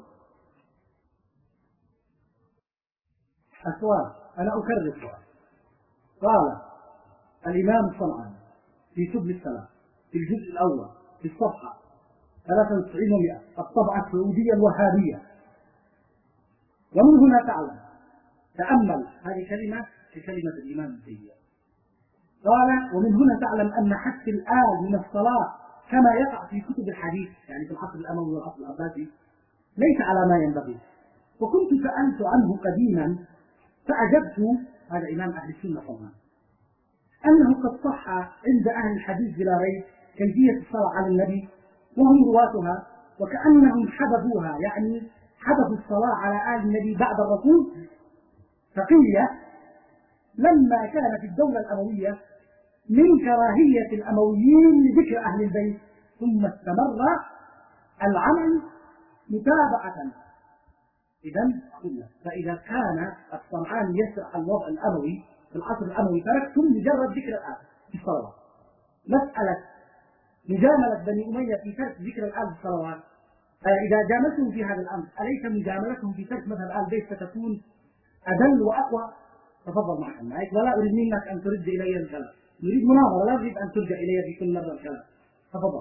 السؤال أنا أكرر السؤال. قال الإمام الصنعاني في سبل السلام في الجزء الأول في الصفحة ثلاثة وتسعين ومئة الطبعة السعودية الوهابية، ومن هنا تعلم تأمل هذه كلمة في كلمة الإمام ابن تيمية. قال ومن هنا تعلم أن حث الآل من الصلاة كما يقع في كتب الحديث يعني في العصر الأموي والعصر العباسي ليس على ما ينبغي. وكنت سألت عنه قديما فأجبت، هذا إمام أهل السنة طبعا، أنه قد صح عند أهل الحديث بلا ريب كيفية الصلاة على النبي وهم رواتها، وكأنهم حدثوها يعني حدثوا الصلاة على آل النبي بعد الرسول. فقيل لما كانت الدولة الأموية من كراهية الأمويين لذكر أهل البيت ثم استمر العمل متابعة. إذن قلنا فإذا كان الصنعاني يشرح الوضع الأموي في العصر الأموي تركتم مجرد ذكر الآل في الصلوات. مسألة مجاملة بني أمية في ترك ذكر الآل في الصلوات، إذا جاملتهم في هذا الأمر أليس مجاملتهم في ترك مذهب آل البيت ستكون أدل وأقوى؟ تفضل معك معك، ولا أريد منك أن ترد إلي الكلام، نريد مناظرة، لا أريد أن ترجع إلي في كل مرة الكلام. تفضل.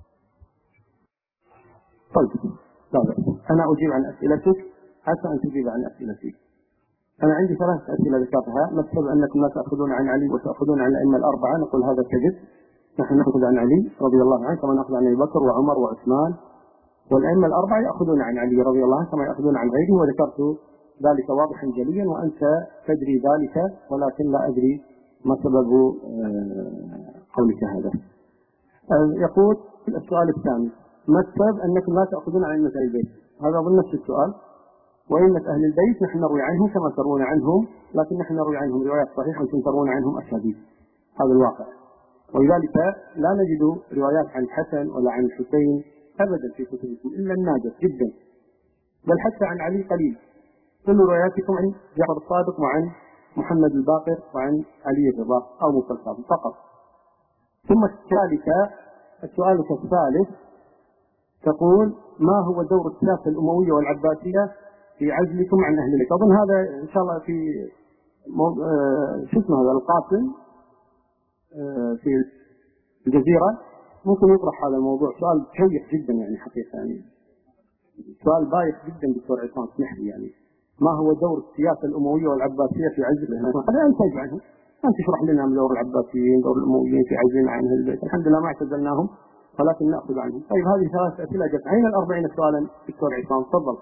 طيب لا بأس، أنا أجيب عن أسئلتك حتى أن تجيب عن أسئلتي. أنا عندي ثلاث أسئلة ذكرتها. مكتب أنكم لا تأخذون عن علي وتأخذون عن الأئمة الأربعة، نقول هذا كذب. نحن نأخذ عن علي رضي الله عنه كما نأخذ عن أبي بكر وعمر وعثمان، والأئمة الأربعة يأخذون عن علي رضي الله عنه كما يأخذون عن غيره، وذكرت ذلك واضحا جليا وأنت تدري ذلك، ولكن لا أدري ما سبب قولك هذا. يقول السؤال الثاني مكتب أنكم لا تأخذون عن أئمة أهل البيت، هذا ضمن نفس السؤال. وأئمة أهل البيت نحن نروي عنهم كما تروون عنهم، لكن نحن نروي عنهم روايات صحيحة وأنتم تروون عنهم أكاذيب، هذا الواقع. ولذلك لا نجد روايات عن الحسن ولا عن الحسين أبدا في كتبكم إلا النادر جدا، بل حتى عن علي قليل. كل رواياتكم عن جعفر الصادق وعن محمد الباقر وعن علي الرضا أو موسى الكاظم فقط. ثم كذلك السؤال الثالث تقول ما هو دور الخلافة الأموية والعباسية في عزلكم عن أهل البيت؟ أظن هذا إن شاء الله في مو... آه... شو اسمه هذا القاسم آه... في الجزيرة ممكن يطرح هذا الموضوع. سؤال شيق جدا يعني حقيقة، يعني سؤال بايخ جدا دكتور عصام، اسمح لي يعني. ما هو دور السياسة الأموية والعباسية في عزل أهل البيت؟ هذا أنت عنه، أنت تشرح لنا من دور العباسيين دور الأمويين في عزلنا عن أهل البيت. الحمد لله ما اعتزلناهم ولكن نأخذ عنهم. طيب هذه ثلاث أسئلة جت. أين الأربعين سؤالا دكتور عصام؟ تفضل.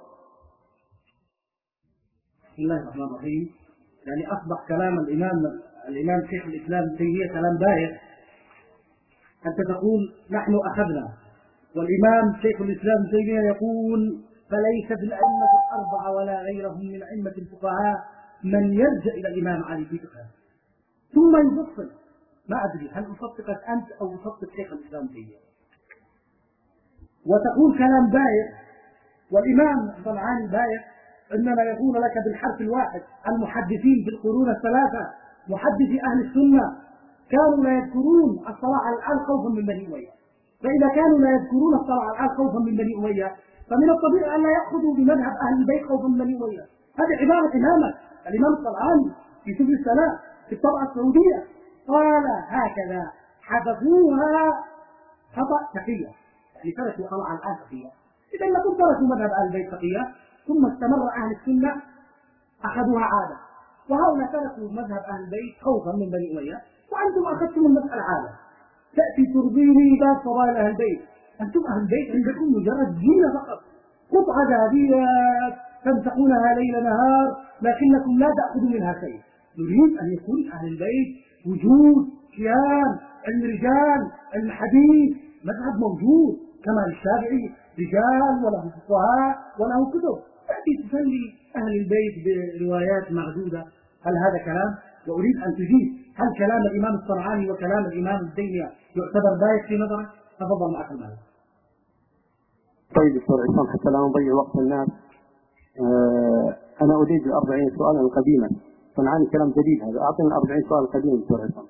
بسم الله الرحمن الرحيم. يعني أصبح كلام الإمام الإمام شيخ الإسلام ابن تيمية كلام بايخ. أنت تقول نحن أخذنا، والإمام شيخ الإسلام ابن تيمية يقول فليس في الأئمة الأربعة ولا غيرهم من أئمة الفقهاء من يرجع إلى الإمام علي في فقهه، ثم يفصل. ما أدري هل أصدقك أنت أو أصدق شيخ الإسلام ابن تيمية، وتقول كلام بايخ والإمام الصنعاني بايع عندما يقول لك بالحرف الواحد المحدثين في القرون الثلاثة محدثي أهل السنة كانوا لا يذكرون الصلاة على الآل خوفا من بني أمية، فإذا كانوا لا يذكرون الصلاة على الآل خوفا من بني أمية فمن الطبيعي أن لا يأخذوا بمذهب أهل البيت خوفا من بني أمية. هذه عبارة إمامه الإمام الصنعاني في سبل السلام في الطبعة السعودية قال هكذا حذفوها خطأ تقية، يعني تركوا الصلاة على الآل تقية. إذا لكم تركوا مذهب أهل البيت تقية ثم استمر أهل السنة أخذوها عادة، وهؤلاء تركوا مذهب أهل البيت خوفا من بني أمية، وأنتم أخذتم المسألة عادة. تأتي ترضيني باب فضائل أهل البيت، أنتم أهل البيت عندكم مجرد زينة فقط، قطعة ذهبية تمسحونها ليل نهار لكنكم لا تأخذوا منها شيء. نريد أن يكون أهل البيت وجود كيان علم رجال علم حديث مذهب موجود كما الشافعي رجال وله فقهاء وله كتب، تأتي تسلي أهل البيت بروايات معدودة. هل هذا كلام؟ وأريد أن تجيب هل كلام الإمام الصنعاني وكلام الإمام التيمية يعتبر بايخ في نظرك؟ تفضل معك المال. طيب دكتور عصام حتى لا نضيع وقت الناس، آه أنا أريد الأربعين سؤالا قديما، صنعاني كلام جديد هذا، أعطينا الأربعين سؤال قديم دكتور عصام.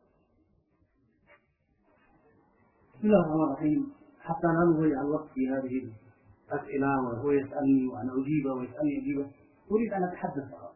بسم الله الرحمن الرحيم. حتى لا نضيع الوقت في هذه الأسئلة وهو يسألني وأنا أجيبه ويسألني أجيبه، أريد أن أتحدث فقط.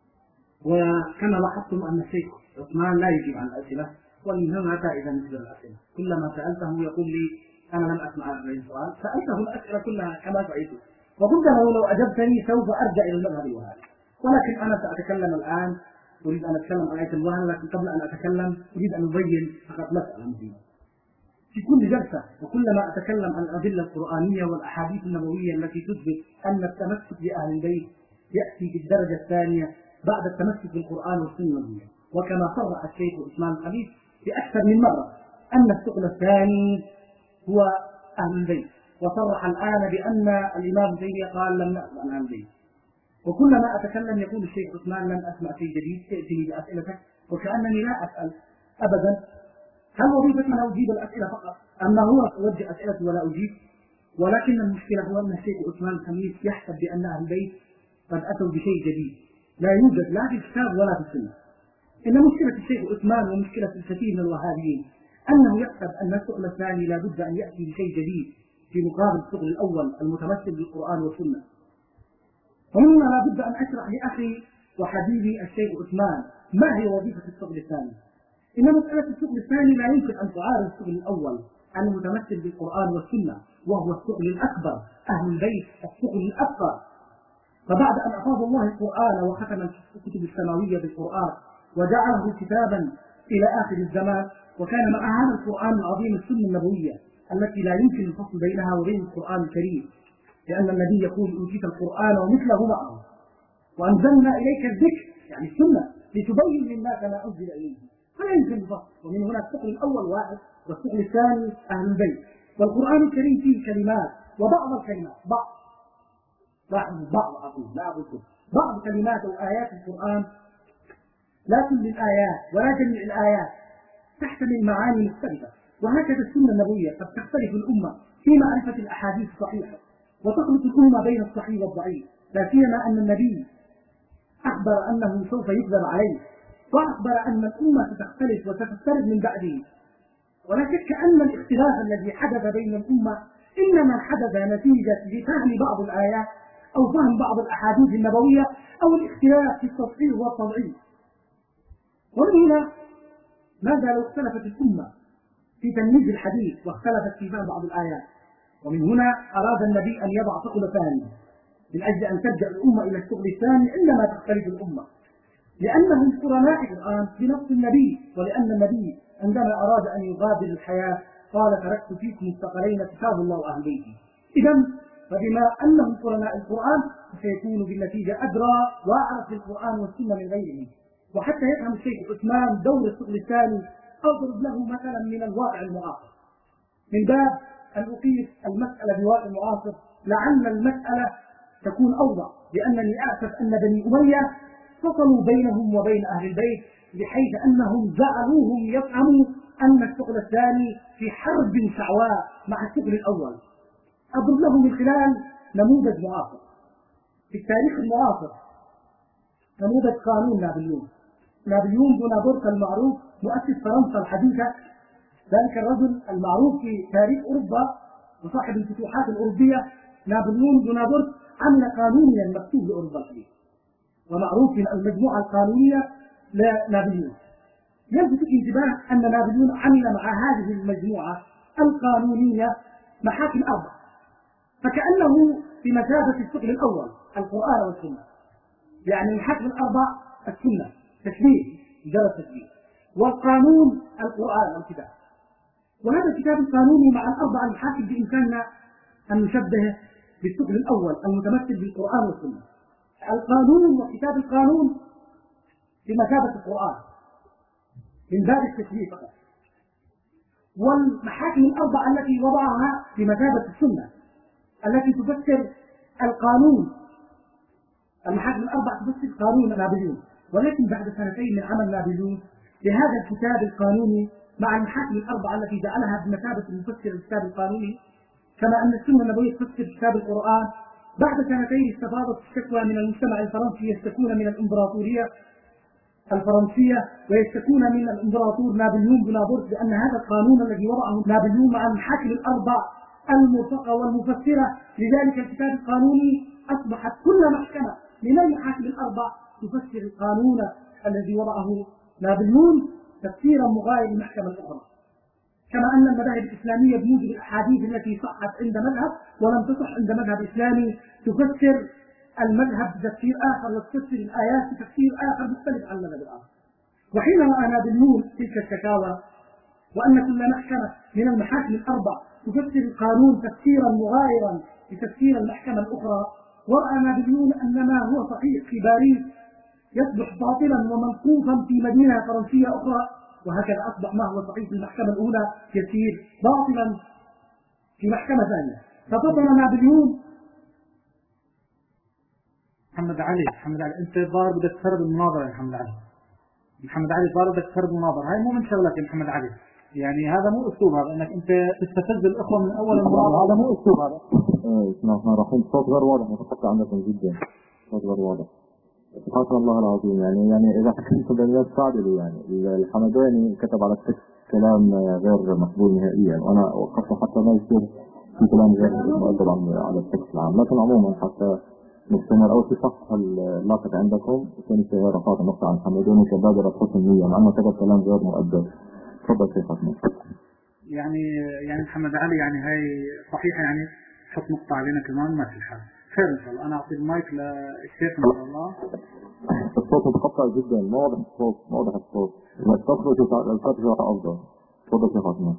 وكما لاحظتم أن الشيخ عثمان لا يجيب عن الأسئلة والمهم فائدة مثل الأسئلة، كلما سألته يقول لي أنا لم أسمع أربعين سؤال، سألته الأسئلة كلها كما سألته وقلت له لو أجبتني سوف أرجع إلى المذهب الوهابي، ولكن أنا سأتكلم الآن. أريد أن أتكلم عن آية الوهن، لكن قبل أن أتكلم أريد أن أبين فقط مسألة مهمة. في كل جلسة وكلما أتكلم عن الأدلة القرآنية والأحاديث النبوية التي تثبت أن التمسك بأهل البيت يأتي في الدرجة الثانية بعد التمسك بالقرآن والسنة النبوية، وكما صرح الشيخ عثمان الخليل في أكثر من مرة أن الثقل الثاني هو أهل البيت، وصرح الآن بأن الإمام تيمية قال لم نأخذ عن أهل البيت. وكلما أتكلم يقول الشيخ عثمان لن أسمع شيء جديد، تأتيني بأسئلتك وكأنني لا أسأل أبدا. هل وظيفتنا أن أجيب الأسئلة فقط أما هو أوجه أسئلتي ولا أجيب؟ ولكن المشكلة هو أن الشيخ عثمان الخميس يحسب بأن أهل البيت قد أتوا بشيء جديد لا يوجد لا في الكتاب ولا في السنة. إن مشكلة الشيخ عثمان ومشكلة الكثير من الوهابيين أنه يحسب أن الثقل الثاني لا بد أن يأتي بشيء جديد في مقابل الثقل الأول المتمثل بالقرآن والسنة. وهنا لا بد أن أشرح لأخي وحبيبي الشيخ عثمان ما هي وظيفة الثقل الثاني. إن مسألة الثقل الثاني لا يمكن أن تعارض الثقل الأول المتمثل بالقرآن والسنة وهو الثقل الأكبر أهل البيت الثقل الأكبر. فبعد أن أفاض الله القرآن وختم الكتب السماوية بالقرآن وجعله كتابا إلى آخر الزمان، وكان مع هذا القرآن العظيم السنة النبوية التي لا يمكن الفصل بينها وبين القرآن الكريم، لأن النبي يقول أوتيت القرآن ومثله معه وأنزلنا إليك الذكر يعني السنة لتبين للناس ما أنزل إليه، فلا يمكن الفصل. ومن هنا الثقل الأول واحد والثقل الثاني أهل البيت. والقرآن الكريم فيه كلمات وبعض الكلمات بعض بعض بعض أقول لا أقول بعض كلمات وآيات القرآن لا كل الآيات ولا جميع الآيات تحتمل معاني مختلفة، وهكذا السنة النبوية قد تختلف الأمة في معرفة الأحاديث الصحيحة وتخلط الأمة بين الصحيح والضعيف، لا سيما أن النبي أخبر أنه سوف يكذب عليه وأخبر أن الأمة ستختلف وستفترق من بعده. ولا شك أن الاختلاف الذي حدث بين الأمة إنما حدث نتيجة لفهم بعض الآيات أو فهم بعض الأحاديث النبوية أو الاختلاف في التصحيح والتضعيف. ومن هنا ماذا لو اختلفت الأمة في تمييز الحديث واختلفت في فهم بعض الآيات؟ ومن هنا أراد النبي أن يضع ثقل ثاني من أجل أن ترجع الأمة إلى الثقل الثاني عندما تختلف الأمة، لأنهم قرناء الآن بنص النبي، ولأن النبي عندما أراد أن يغادر الحياة قال تركت فيكم الثقلين كتاب الله وأهل بيتي. إذا فبما أنهم قرناء القرآن سيكون بالنتيجة أدرى وأعرف بالقرآن والسنة من غيرهم. وحتى يفهم الشيخ عثمان دور الثقل الثاني أضرب له مثلا من الواقع المعاصر من باب أن أقيس المسألة بواقع المعاصر لعل المسألة تكون أوضح، لأنني أعتقد أن بني أمية فصلوا بينهم وبين أهل البيت بحيث أنهم جعلوهم يفهموا أن الثقل الثاني في حرب شعواء مع الثقل الأول. أضرب له من خلال نموذج معاصر في التاريخ المعاصر، نموذج قانون نابليون. نابليون بونابرت المعروف مؤسس فرنسا الحديثة، ذلك الرجل المعروف في تاريخ أوروبا وصاحب الفتوحات الأوروبية. نابليون بونابرت عمل قانونيا مكتوب لأوروبا الحديثة، ومعروف في المجموعة القانونية لنابليون. يلفت الانتباه أن نابليون عمل مع هذه المجموعة القانونية محاكم أربع، فكأنه في مثابة الثقل الأول القرآن والسنة، يعني المحاكم الأربع السنة تشبيه مجرد تشبيه، والقانون القرآن الكتاب. وهذا الكتاب القانوني مع الأربع المحاكم بإمكاننا أن نشبهه بالثقل الأول المتمثل بالقرآن والسنة. القانون وكتاب القانون بمثابة القرآن من باب التشبيه فقط، والمحاكم الأربع التي وضعها بمثابة السنة التي تفسر القانون. المحاكم الأربع تفسر قانون نابليون، ولكن بعد سنتين من عمل نابليون لهذا الكتاب القانوني مع المحاكم الأربع التي جعلها بمثابة المفسر الكتاب القانوني، كما أن السنة النبوية تفسر كتاب القرآن، بعد سنتين استفاضت الشكوى من المجتمع الفرنسي يشتكون من الإمبراطورية الفرنسية ويشتكون من الإمبراطور نابليون بونابرت بأن هذا القانون الذي وضعه نابليون مع المحاكم الأربع المرفقة والمفسرة لذلك الكتاب القانوني أصبحت كل محكمة من المحاكم الأربع تفسر القانون الذي وضعه نابليون تفسيرا مغاير للمحكمة الأخرى. كما أن المذاهب الإسلامية بموجب الأحاديث التي صحت عند مذهب ولم تصح عند مذهب إسلامي تفسر المذهب بتفسير آخر وتفسر الآيات بتفسير آخر مختلف عن المذهب الآخر. وحين رأى نابليون تلك الشكاوى وأن كل محكمة من المحاكم الأربع تفسر القانون تفسيرا مغايرا لتفسير المحكمة الأخرى، ورأى نابليون أن ما هو صحيح في باريس يصبح باطلا ومنقوصا في مدينة فرنسية أخرى، وهكذا أصبح ما هو صحيح في المحكمة الأولى يصير باطلا في محكمة ثانية. ففضل نابليون. محمد علي محمد علي أنت ضارب بدك تفرد المناظرة يا محمد علي. محمد علي ضارب بدك تفرد المناظرة، هاي مو من شغلك يا محمد علي، يعني هذا مو أسلوب، هذا إنك أنت تستفز الأخوة من أول المناظرة، هذا مو أسلوب هذا. إيه بسم الله الرحمن الرحيم. الصوت غير واضح متقطع عندكم جدا، الصوت غير واضح. سبحان الله العظيم. يعني يعني إذا حكيت بالناس صادقوا يعني الحمداني كتب على التكست كلام غير مقبول نهائيا، وأنا وقفت حتى ما يصير في كلام غير مؤدب على التكست العام، لكن عموما حتى نستمر أول في صفحة اللاقط عندكم ثاني شيء غير رفاق النقطة عن حمداني كبادرة حسن نية، مع أنه كتب كلام غير مؤدب. تفضل شيخ حسن. يعني يعني محمد علي يعني هاي صحيحة، يعني حط نقطة علينا كمان ما في الحال. خير إن شاء الله. أنا أعطي المايك للشيخ إن شاء الله. الصوت متقطع جدا، ما واضح الصوت، ما واضح الصوت. إذا تصلوا الفترة أفضل. تفضل شيخ حسن.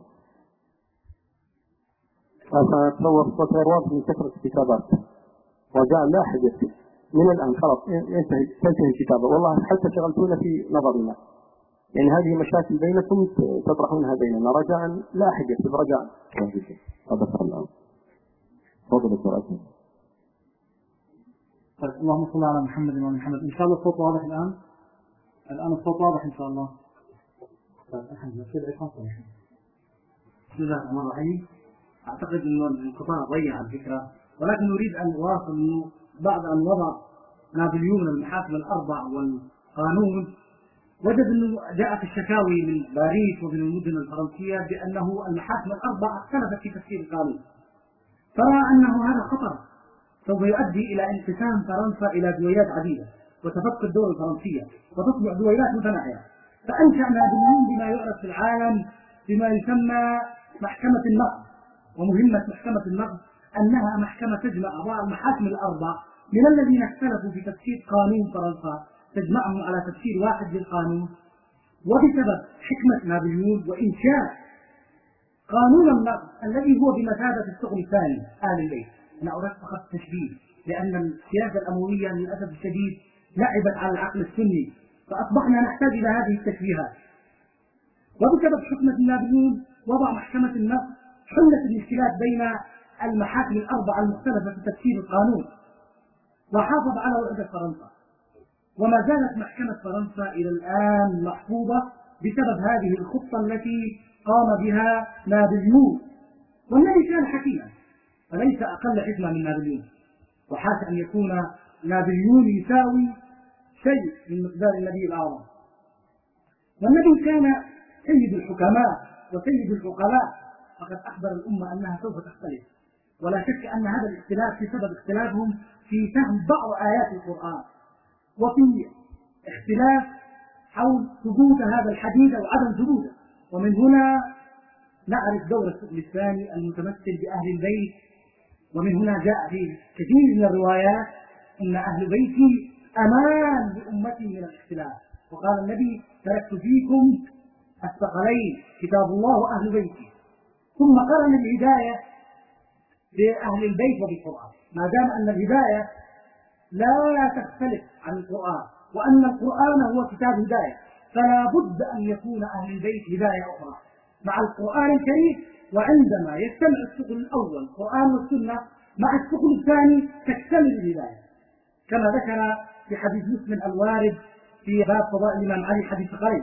أتصور الصوت غير واضح من كثرة الكتابات، وجاء لاحقة من الآن خلاص ينتهي تنتهي الكتابة. والله حتى شغلتونا في نظرنا، يعني هذه مشاكل بينكم تطرحونها بيننا، رجاء لاحقة برجاء. هذا صار الآن. تفضل دكتور أسمع. طيب اللهم صل على محمد وعلى محمد. إن شاء الله الصوت واضح الآن. الآن الصوت واضح إن شاء الله. طيب الحمد لله. بسم الله الرحمن الرحيم. أعتقد أن الانقطاع ضيع الفكرة، ولكن نريد أن نواصل أنه بعد أن وضع نابليون المحاكم الأربع والقانون وجد أنه جاءت الشكاوي من باريس ومن المدن الفرنسية بأنه المحاكم الأربع اختلفت في تفسير القانون، فرأى أنه هذا خطر سوف يؤدي إلى انقسام فرنسا إلى دويلات عديدة وتفكك الدول الفرنسية وتصبح دويلات متناحرة، فأنشأ نابليون بما يعرف في العالم بما يسمى محكمة النقد. ومهمة محكمة النقد أنها محكمة تجمع أعضاء المحاكم الأربع من الذين اختلفوا في تفسير قانون فرنسا، تجمعهم على تفسير واحد للقانون. وبسبب حكمة نابليون وإنشاء قانون النقد الذي هو بمثابة الثقل الثاني آل البيت، أنا أريد فقط تشبيه، لأن السياسة الأموية للأسف الشديد لعبت على العقل السني، فأصبحنا نحتاج إلى هذه التشبيهات. وبسبب حكمة نابليون وضع محكمة النقد حلت المشكلات بين المحاكم الأربعة المختلفة في تفسير القانون، وحافظ على وحدة فرنسا، وما زالت محكمة فرنسا إلى الآن محفوظة بسبب هذه الخطة التي قام بها نابليون، والذي كان حكيما فليس أقل حكمة من نابليون. وحاشا أن يكون نابليون يساوي شيء من مقدار النبي الأعظم. والنبي كان سيد الحكماء وسيد العقلاء، فقد أخبر الأمة أنها سوف تختلف، ولا شك أن هذا الاختلاف بسبب اختلافهم في فهم بعض آيات القرآن، وفي اختلاف حول ثبوت هذا الحديث أو عدم ثبوته. ومن هنا نعرف دور الثقل الثاني المتمثل بأهل البيت. ومن هنا جاء في كثير من الروايات إن أهل بيتي أمان لأمتي من الاختلاف، وقال النبي: تركت فيكم الثقلين كتاب الله وأهل بيتي. ثم قرن الهداية بأهل البيت وبالقرآن، ما دام أن الهداية لا تختلف عن القرآن وأن القرآن هو كتاب هداية، فلا بد أن يكون أهل البيت هداية أخرى مع القرآن الكريم. وعندما يجتمع الثقل الأول القرآن والسنة مع الثقل الثاني تكتمل الهداية، كما ذكر في حديث مسلم الوارد في باب فضائل الإمام علي حديث قريب.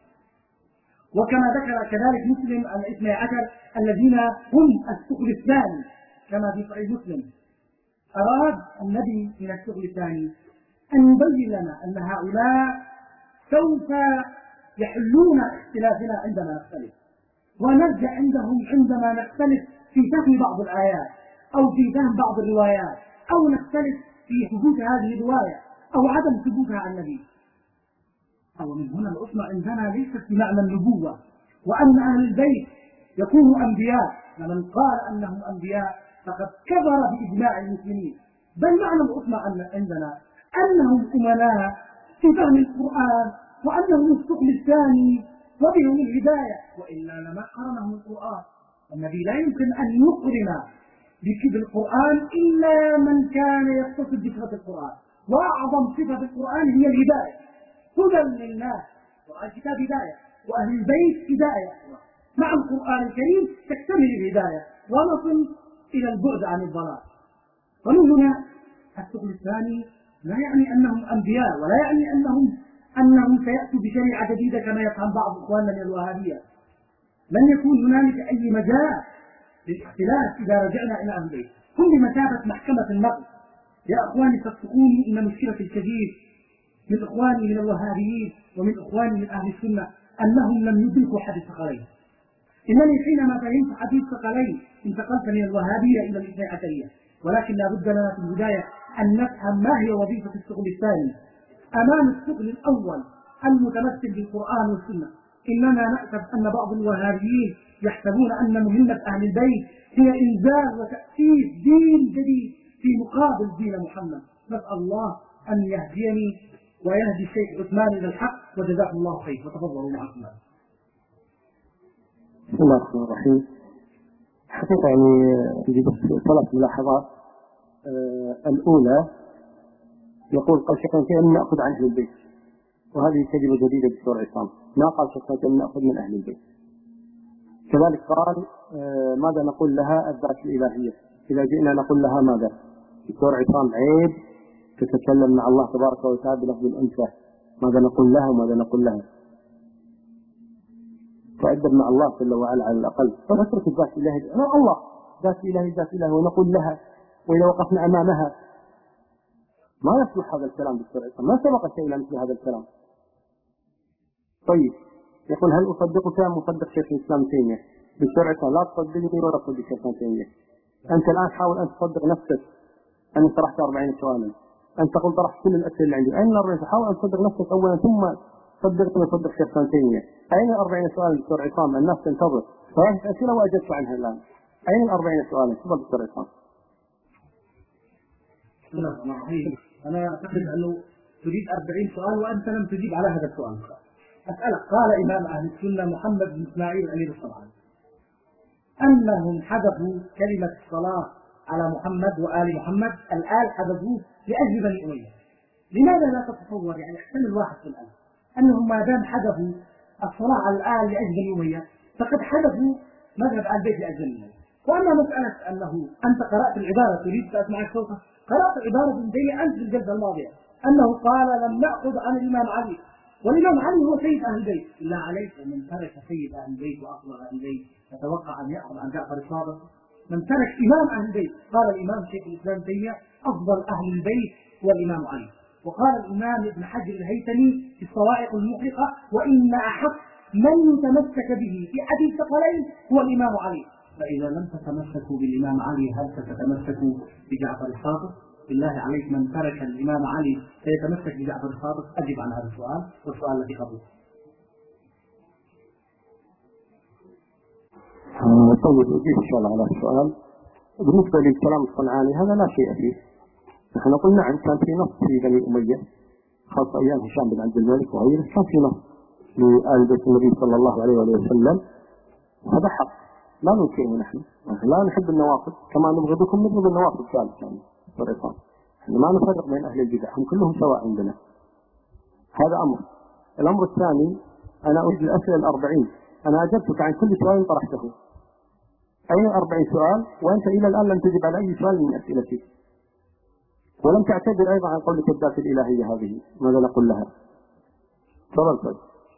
وكما ذكر كذلك مسلم الاثني عشر الذين هم الثقل الثاني كما في صحيح مسلم. أراد النبي من الثقل الثاني أن يبين لنا أن هؤلاء سوف يحلون اختلافنا عندما نختلف، ونرجع عندهم عندما نختلف في فهم بعض الآيات أو في فهم بعض الروايات، أو نختلف في ثبوت هذه الرواية أو عدم ثبوتها عن النبي. ومن هنا العصمة عندنا ليست بمعنى النبوة وأن أهل البيت يكونوا أنبياء، ومن قال أنهم أنبياء فقد كفر بإجماع المسلمين، بل معنى العصمة عندنا أنهم أمناء في فهم القرآن وأنهم الثقل الثاني وبهم الهداية، وإلا لما قرنهم القرآن. النبي لا يمكن أن يقرن بكتاب القرآن إلا من كان يتصف بصفة القرآن، وأعظم صفة القرآن هي الهداية، هدى للناس، والكتاب هداية وأهل البيت هداية. مع القرآن الكريم تكتمل الهداية ونصل إلى البعد عن الضلال. ومن هنا الثقل الثاني لا يعني أنهم أنبياء، ولا يعني أنهم أنهم سيأتوا بشريعة جديدة كما يفهم بعض إخواننا من الوهابية. لن يكون هنالك أي مجال للاختلاف إذا رجعنا إلى أهل البيت، هم بمثابة محكمة النقد. يا أخواني صدقوني إن مشكلة الكثير من إخواني من الوهابيين ومن إخواني من أهل السنة أنهم لم يدركوا حديث ثقلين. إنني حينما فهمت حديث ثقلين انتقلت من الوهابية إلى الاثني عشرية، ولكن لا بد لنا في البداية أن نفهم ما هي وظيفة الثقل الثاني أمام الثقل الأول المتمثل بالقرآن والسنة. إننا نأسف أن بعض الوهابيين يحسبون أن مهمة أهل البيت هي إنزال وتأسيس دين جديد في مقابل دين محمد. نسأل الله أن يهديني ويهدي الشيخ عثمان إلى الحق، وجزاكم الله خير، وتفضلوا معكم. بسم الله الرحمن الرحيم. حقيقة يعني عندي بس ثلاث ملاحظات. آه الأولى يقول قال شيخنا أن نأخذ عن أهل البيت، وهذه كلمة جديدة بالدكتور عصام، ما قال شيخنا أن نأخذ من أهل البيت. كذلك قال آه ماذا نقول لها الذات الإلهية، إذا جئنا نقول لها ماذا؟ دكتور عصام عيب تتكلم مع الله تبارك وتعالى بلفظ الأنثى، ماذا نقول لها وماذا نقول لها؟ تأدب مع الله جل وعلا على الأقل، ونترك الذات الإلهية، أنا الله ذات إلهي ذات إلهي ونقول لها، وإذا وقفنا أمامها ما يصلح هذا الكلام دكتور عصام، ما سبق شيء مثل هذا الكلام. طيب يقول هل أصدقك مصدق شيخ الإسلام تيمية؟ دكتور عصام لا تصدقني ولا تصدق شيخ تيمية. أنت الآن حاول أن تصدق نفسك. أنا طرحت أربعين سؤالا، أنت قلت طرحت كل الأسئلة اللي عندي، أين الأربعين؟ حاول أن تصدق نفسك أولا ثم صدقني وصدق شيخ تيمية. أين الأربعين سؤال دكتور عصام؟ الناس تنتظر، ثلاث أسئلة وأجبت عنها الآن، أين الأربعين سؤال؟ تفضل دكتور عصام. بسم الله الرحمن الرحيم. أنا أعتقد أنه تريد أربعين سؤال وأنت لم تجيب على هذا السؤال. أسألك، قال إمام أهل السنة محمد بن إسماعيل الأمير الصنعاني أنهم حذفوا كلمة الصلاة على محمد وآل محمد، الآل حذفوه لأجل بني أمية. لماذا لا تتصور يعني احتمل واحد في الآن أنهم ما دام حذفوا الصلاة على الآل لأجل بني أمية فقد حذفوا مذهب آل البيت لأجل بني أمية. وأما مسألة أنه أنت قرأت العبارة، تريد تسمع صوتها، قرأت عبارة ابن تيمية أنت في الجلسة الماضية أنه قال لم نأخذ عن الإمام علي، والإمام علي هو سيد أهل البيت. لا عليك من ترك سيد أهل البيت وأفضل أهل البيت يتوقع أن يأخذ عن جعفر الصادق؟ من ترك إمام أهل البيت. قال الإمام شيخ الإسلام تيمية أفضل أهل البيت هو الإمام علي. وقال الإمام ابن حجر الهيثمي في الصواعق المحرقة وإن أحق من يتمسك به في حديث ثقلين هو الإمام علي. فإذا لم تتمسكوا بالإمام علي هل ستتمسكوا بجعفر الصادق؟ بالله عليك من ترك الإمام علي سيتمسك بجعفر الصادق؟ أجب عن هذا السؤال والسؤال الذي قبله. طيب أجيب إن شاء الله على السؤال. بالنسبة للكلام الصنعاني هذا لا شيء فيه. نحن قلنا نعم كان في نص في بني أمية خاصة أيام هشام بن عبد الملك وغيره، كان في نص لآل بيت النبي صلى الله عليه وسلم، هذا حق لا ننكره. نحن لا نحب النوافذ كما نبغضكم نبغض النوافذ ثالث يعني والعصام. نحن ما نفرق بين أهل البدع، هم كلهم سواء عندنا. هذا أمر. الأمر الثاني أنا أريد الأسئلة الأربعين، أنا أجبتك عن كل سؤال طرحته. أين أربعين سؤال وأنت إلى الآن لم تجب على أي سؤال من أسئلتي، ولم تعتذر أيضا عن قولك الذات الإلهية هذه. ماذا نقول لها؟ تفضل.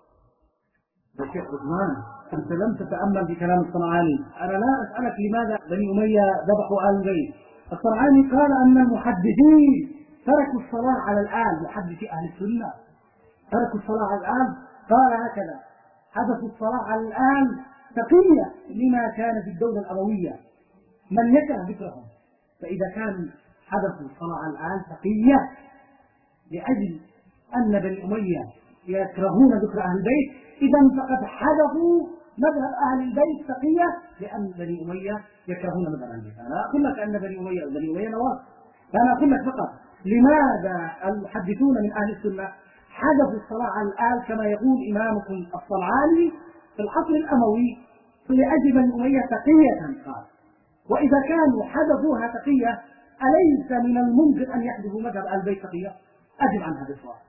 يا شيخ عثمان أنت لم تتأمل في كلام الصنعاني. أنا لا أسألك لماذا بني أمية ذبحوا آل البيت. الصنعاني قال أن المحدثين تركوا الصلاة على الآل، محدثي أهل السنة تركوا الصلاة على الآل. قال هكذا: حدثوا الصلاة على الآل تقية لما كان في الدولة الأموية من يكره ذكرهم. فإذا كان حدثوا الصلاة على الآل تقية لأجل أن بني أمية يكرهون ذكر أهل البيت، إذا فقد حدثوا مذهب أهل البيت تقية لأن بني أمية يكرهون مذهب أهل البيت. أنا أقول لك أن بني أمية بني أمية نواصب، فأنا أقول لك فقط لماذا المحدثون من أهل السنة حدثوا الصلاة على الآل كما يقول إمامكم الصنعاني في العصر الأموي لأجل بني أمية تقية. قال وإذا كانوا حدثوها تقية أليس من الممكن أن يحدثوا مذهب أهل البيت تقية؟ أجب عن هذا السؤال.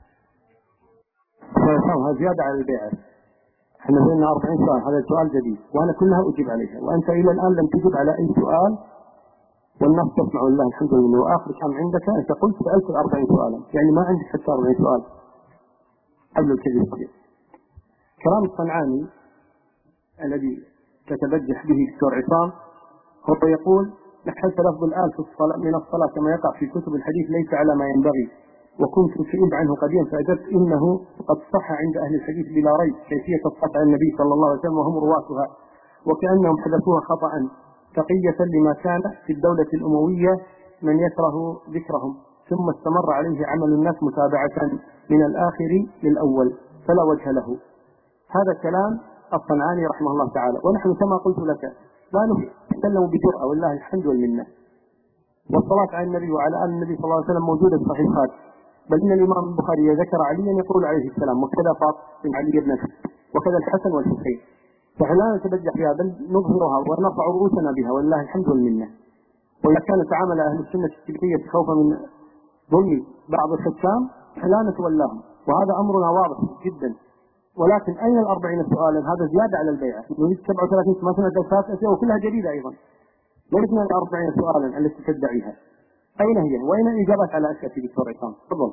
فهمها زيادة على البيع. احنا بينا أربعين سؤال، هذا سؤال جديد وأنا كلها أجيب عليها، وأنت إلى الآن لم تجب على أي سؤال والناس تسمع والله الحمد لله. وآخر كلام عندك أنت قلت سألت الأربعين سؤالا، يعني ما عندك حتى أربعين سؤال قبل الكذب. كلام الصنعاني الذي تتبجح به دكتور عصام هو يقول: نحن لفظ الآل في الصلاة من الصلاة كما يقع في كتب الحديث ليس على ما ينبغي، وكنت سئلت عنه قديما فأجبت إنه قد صح عند أهل الحديث بلا ريب كيفية الصلاة على النبي صلى الله عليه وسلم وهم رواتها، وكأنهم حدثوها خطأ تقية لما كان في الدولة الأموية من يكره ذكرهم، ثم استمر عليه عمل الناس متابعة من الآخر للأول فلا وجه له. هذا كلام الصنعاني رحمه الله تعالى. ونحن كما قلت لك لا نتكلم بجرأة والله الحمد والمنة، والصلاة على النبي وعلى آل النبي صلى الله عليه وسلم موجودة في صحيحات، بل إن الإمام البخاري ذكر عليا يقول عليه السلام وكذا فاطمة بن علي بن وكذا الحسن والحسين، فنحن لا نتبجح بها بل نظهرها ونرفع رؤوسنا بها والله الحمد والمنة. وإذا كان تعامل أهل السنة السلفية خوفا من ظلم بعض الحكام لا نتولاهم، وهذا أمرنا واضح جدا. ولكن أين الأربعين سؤالا؟ هذا زيادة على البيعة. نريد سبعة وثلاثين مثلا درسات أسئلة وكلها جديدة أيضا. ولكن الأربعين سؤالا التي تدعيها أين هي؟ وأين الإجابات على أسئلة دكتور عصام؟ تفضل.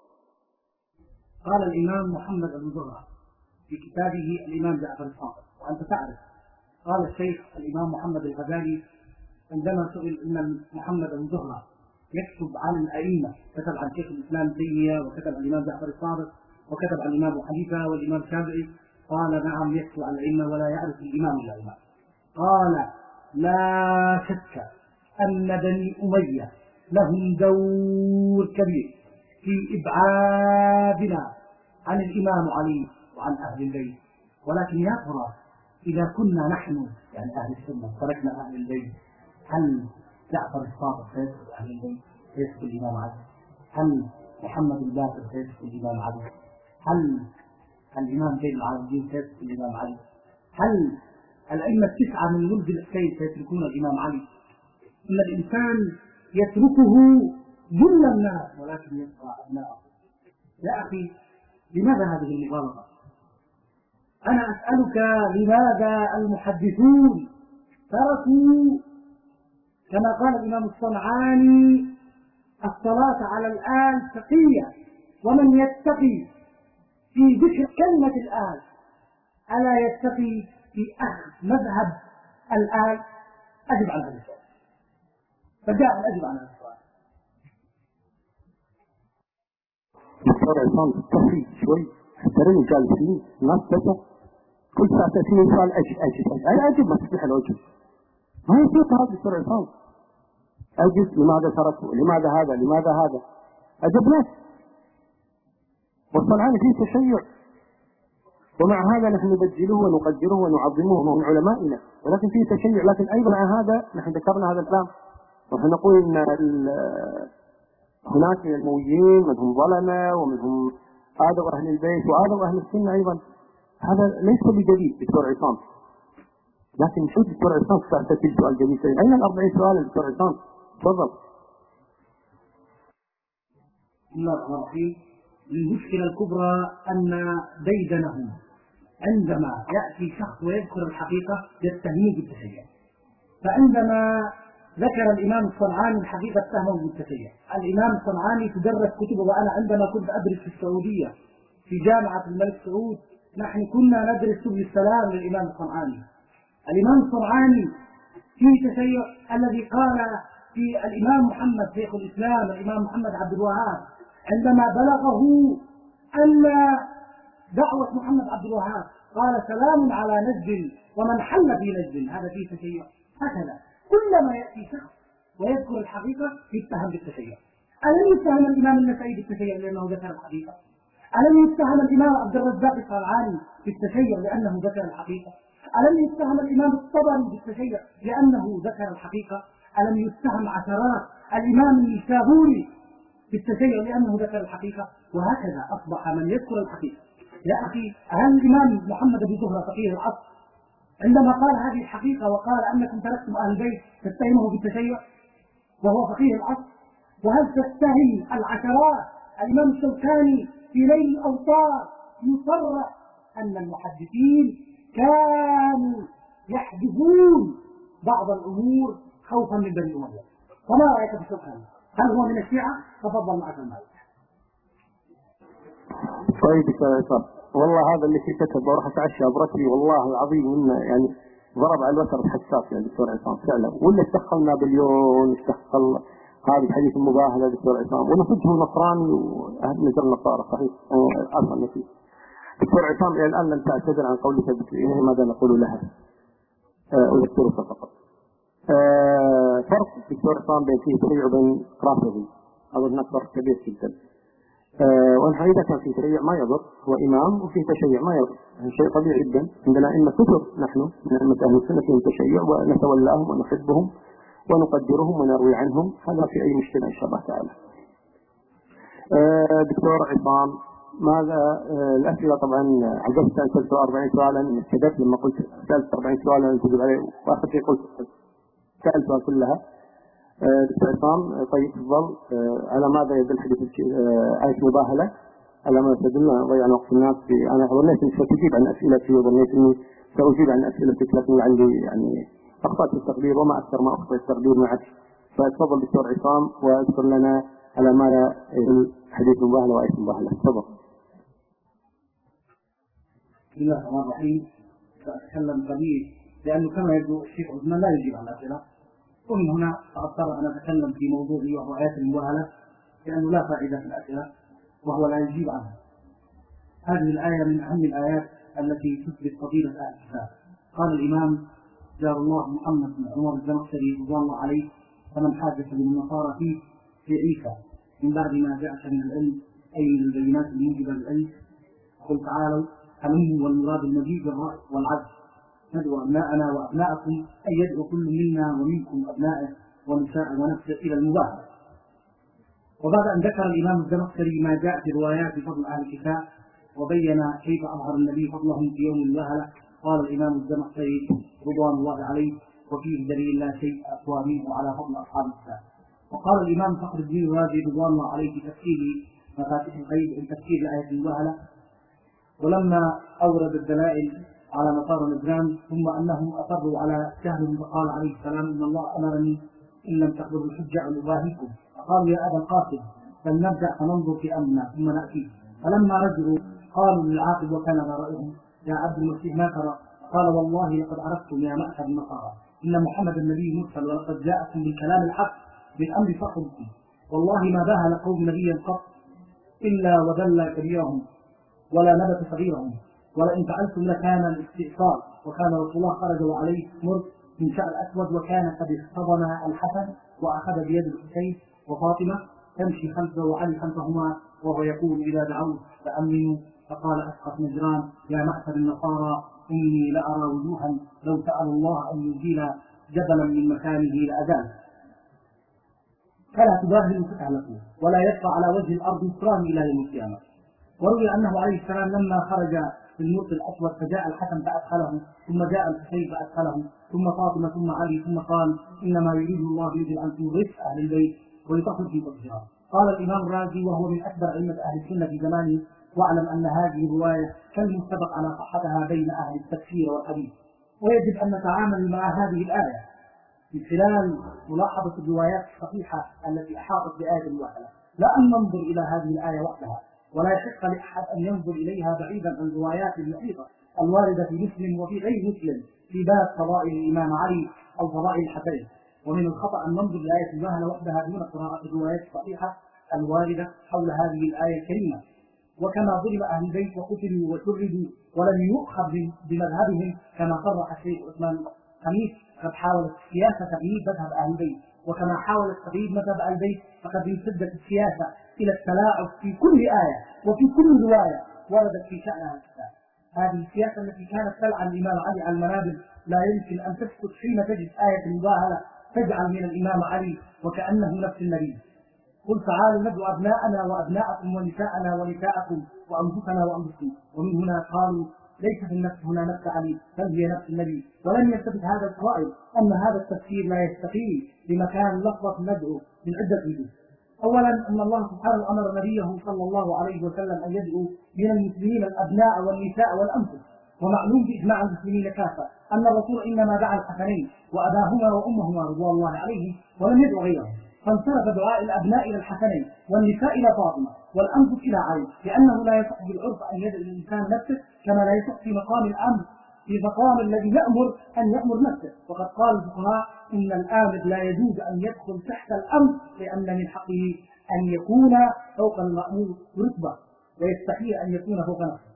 قال الإمام محمد بن زهرة في كتابه الإمام جعفر الصادق، وأنت تعرف قال الشيخ الإمام محمد الغزالي عندما سئل أن محمد بن زهرة يكتب عن الأئمة، كتب عن شيخ الإسلام تيمية وكتب عن الإمام جعفر الصادق وكتب عن الإمام أبو حنيفة والإمام الشافعي، قال نعم يكتب عن الأئمة ولا يعرف الإمام إلا الإمام. قال لا شك أن بني أمية لهم دور كبير في إبعادنا عن الإمام علي وعن أهل البيت، ولكن يا ترى إذا كنا نحن يعني أهل السنة تركنا أهل البيت، هل جعفر الصادق سيسكت أهل البيت سيسكت الإمام علي؟ هل محمد الباقر سيسكت الإمام علي؟ هل الإمام زين العابدين سيسكت الإمام علي؟ هل الأئمة التسعة من ولد الحسين سيتركون الإمام علي؟ إن الإنسان يتركه جل الناس ولكن يبقى أبناءه. يا أخي لماذا هذه المغالطة؟ أنا أسألك لماذا المحدثون تركوا كما قال الإمام الصنعاني الصلاة على الآل تقية، ومن يتقي في ذكر كلمة الآل ألا يتقي في أخذ مذهب الآل؟ أجب على هذا السؤال. فجاء الأجر على السؤال. دكتور عصام تكفي شوي احترموا جالسين الناس تسع كل ساعتين سؤال اجل اجل اجل اجل ما تصبح الوجه ما يصير هذا دكتور عصام اجل لماذا تركوا لماذا هذا لماذا هذا اجبناك والصنعاني فيه تشيع ومع هذا نحن نبجله ونقدره ونعظمه وهو من علمائنا ولكن فيه تشيع لكن ايضا مع هذا نحن ذكرنا هذا الكلام ونحن نقول ان هناك من المويين منهم ظلمه ومنهم آدوا أهل البيت وآدوا أهل السنة أيضا هذا ليس بجديد دكتور عصام لكن شو دكتور عصام سألتك سؤال جديد أين الأربعين سؤال دكتور عصام تفضل. بسم الله الرحمن الرحيم. المشكلة الكبرى أن ديدنهم عندما يأتي شخص ويذكر الحقيقة يتهمه بالتشيع فعندما ذكر الإمام الصنعاني الحقيقة اتهمه بالتشيع. الإمام الصنعاني تدرس كتبه وأنا عندما كنت أدرس في السعودية في جامعة الملك سعود نحن كنا ندرس سبل السلام للإمام الصنعاني. الإمام الصنعاني فيه تشيع الذي قال في الإمام محمد شيخ الإسلام الإمام محمد عبد الوهاب عندما بلغه أن دعوة محمد عبد الوهاب قال سلام على نجد ومن حل في نجد هذا فيه تشيع. هكذا كلما يأتي شخص ويذكر الحقيقة يتهم بالتشيع. ألم يتهم الإمام النسائي بالتشيع لأنه ذكر الحقيقة؟ ألم يتهم الإمام عبد الرزاق الصنعاني بالتشيع لأنه ذكر الحقيقة؟ ألم يتهم الإمام الطبري بالتشيع لأنه ذكر الحقيقة؟ ألم يتهم عشرات الإمام النيسابوري بالتشيع لأنه ذكر الحقيقة؟ وهكذا أصبح من يذكر الحقيقة. يا أخي هل الإمام محمد بن زهرة فقيه العصر عندما قال هذه الحقيقة وقال أنكم تركتم أهل البيت تتهمه بالتشيع وهو فقيه العصر؟ وهل تتهم العشرات الإمام الشوكاني في ليل الأوطار يصرح أن المحدثين كانوا يحذفون بعض الأمور خوفا من بني أمية؟ وما رأيك في الشوكاني؟ هل هو من الشيعة؟ تفضل معك المال. طيب دكتور والله هذا اللي في كتب وراح اتعشى بركلي والله العظيم انه يعني ضرب على الوتر الحساس يا دكتور عصام فعلا ولا استخل نابليون استخل هذا الحديث المباهله دكتور عصام ونفسه نصراني واهل نزل النصارى صحيح اصلا نفسي دكتور عصام الى الان لم تعتذر عن قولك ماذا نقول لها اذكرك فقط أه فرق دكتور عصام بين فيه تشيع وبين رافضي اظن هناك فرق كبير جدا أه والحقيقة كان في تشيع ما يضر هو إمام وفي تشيع ما يضر شيء طبيعي جدا عندنا أئمة كثر نحن من أئمة أهل السنة فيهم تشيع ونتولاهم ونحبهم ونقدرهم ونروي عنهم هذا في أي مشكلة إن شاء الله تعالى. أه دكتور عصام ماذا أه الأسئلة طبعا عجزت أن سألت أربعين سؤالا كذبت لما قلت سألت أربعين سؤالا تجيب عليه وآخر شيء قلت سألتها كلها. دكتور عصام طيب تفضل على ماذا يدل حديث آية مباهلة على ما تدل ضيع وقت الناس في أنا ظنيت أنك ستجيب عن أسئلتي وظنيت أني سأجيب عن أسئلتك لكن عندي يعني أخطأت في التقدير وما أكثر ما أخطأ التقدير معك فتفضل دكتور عصام واذكر لنا على ماذا يدل حديث مباهلة وآية مباهلة تفضل. بسم الله الرحمن الرحيم. سأتكلم قليل لأنه كما يبدو الشيخ عثمان لا يجيب عن الأسئلة ومن هنا سأضطر أن أتكلم في موضوعي وهو آيات المباهلة لأنه لا فائدة في الأسئلة وهو لا يجيب عنها. هذه الآية من أهم الآيات التي تثبت فضيلة أهل الكتاب. قال الإمام جار الله محمد بن عمر الزمخشري رضوان الله عليه فمن حاجة من النصارى فيه في عيسى من بعد ما جاءك من العلم أي من البينات الموجبة للعلم قل تعالوا هلموا والمراد المجيد بالرأي والعدل ندعو أبناءنا وأبناءكم أن يدعو كل منا ومنكم أبنائه ونساء ونفسه إلى المباهلة. وبعد أن ذكر الإمام الزمخشري ما جاء في روايات فضل أهل الكتاب وبين كيف أظهر النبي فضلهم في يوم المباهلة قال الإمام الزمخشري رضوان الله عليه وفيه دليل لا شيء أقوى منه على فضل أصحاب الكتاب. وقال الإمام فخر الدين الرازي رضوان الله عليه في تفسير مفاتيح الغيب من تفسير آية المباهلة ولما أورد الدلائل على مطار الإجرام ثم أنهم أصروا على شهر فقال عليه السلام إن الله أمرني إن لم تقبلوا الحجة أن أباهيكم فقالوا يا أبا القاسم فلنبدأ فننظر في أمرنا ثم نأتي فلما رجعوا قالوا للعاقب وكان رأيهم يا عبد المسيح ما ترى قال والله لقد عرفتم يا مأسى النصارى إن محمد النبي مرسل ولقد جاءكم بالكلام الحق من أمر فخذه. والله ما باهل قوم نبيا قط إلا وذل كبيرهم ولا نبت صغيرهم، ولئن فعلتم لكان الاستئصال. وكان رسول الله خرج وعليه مر من شعر أسود، وكان قد اصطدم الحسن وأخذ بيد الحسين وفاطمة تمشي خلفه وعلي خلفهما، وهو يقول إذا دعوت فأمنوا. فقال أسقط نجران يا معشر النصارى إني لأرى وجوها لو سأل الله أن يزيل جبلا من مكانه لأزال. فلا تباهلوا فتعلقوا ولا يبقى على وجه الأرض إكرام إلى يوم القيامة. وروي أنه عليه السلام لما خرج في الموت الأسود فجاء الحسن فأدخله، ثم جاء الحسين فأدخله، ثم فاطمة ثم علي، ثم قال إنما يريد الله يريد أن تضيف أهل البيت ويطهر في تطهيرها. قال الإمام الرازي وهو من أكبر أئمة أهل السنة في زمانه: واعلم أن هذه الرواية كالمتفق على صحتها بين أهل التفسير والحديث. ويجب أن نتعامل مع هذه الآية من خلال ملاحظة الروايات الصحيحة التي أحاطت بآية الواحدة، لا أن ننظر إلى هذه الآية وحدها، ولا يحق لأحد أن ينظر إليها بعيدا عن الروايات المحيطة الواردة في مسلم وفي غير مسلم في باب فضائل الإمام علي أو فضائل الحسين. ومن الخطأ أن ننظر لآية الواحدة وحدها دون قراءة الروايات الصحيحة الواردة حول هذه الآية الكريمة. وكما ظلم أهل البيت وقتلوا وشردوا ولم يؤخذ بمذهبهم كما صرح الشيخ عثمان خميس، قد حاولت السياسة تغيير مذهب أهل البيت، وكما حاولت تغيير مذهب أهل البيت فقد امتدت السياسة إلى التلاعب في كل آية وفي كل رواية وردت في شأنها الكتاب. هذه السياسة التي كانت تلعن الإمام علي على المنابر لا يمكن أن تسكت حين تجد آية مباهلة تجعل من الإمام علي وكأنه نفس النبي. قل تعالوا ندعو أبناءنا وأبناءكم ونساءنا ونساءكم وأنفسنا وأنفسكم. ومن هنا قالوا ليس في النفس هنا نفس علي بل هي نفس النبي. ولم يلتفت هذا القائل أن هذا التفسير لا يستقيم بمكان لفظة ندعو من عدة وجوه. أولا أن الله سبحانه أمر نبيه صلى الله عليه وسلم أن يدعو من المسلمين الأبناء والنساء والأنفس، ومعلوم بإجماع المسلمين كافة أن الرسول إنما دعا الحسنين وأباهما وأمهما رضوان الله عليهم ولم يدعو غيرهم، فانصرف دعاء الأبناء إلى الحسنين والنساء إلى فاطمة والأنفس إلى علي، لأنه لا يصح بالعرف أن يدعو الإنسان نفسه كما لا يصح في مقام الأمر في مقام الذي يأمر أن يأمر نفسه. وقد قال الفقهاء إن الآمر لا يجوز أن يدخل تحت الأمر لأن من حقه أن يكون فوق المأمور رتبة ويستحيل أن يكون فوق نفسه،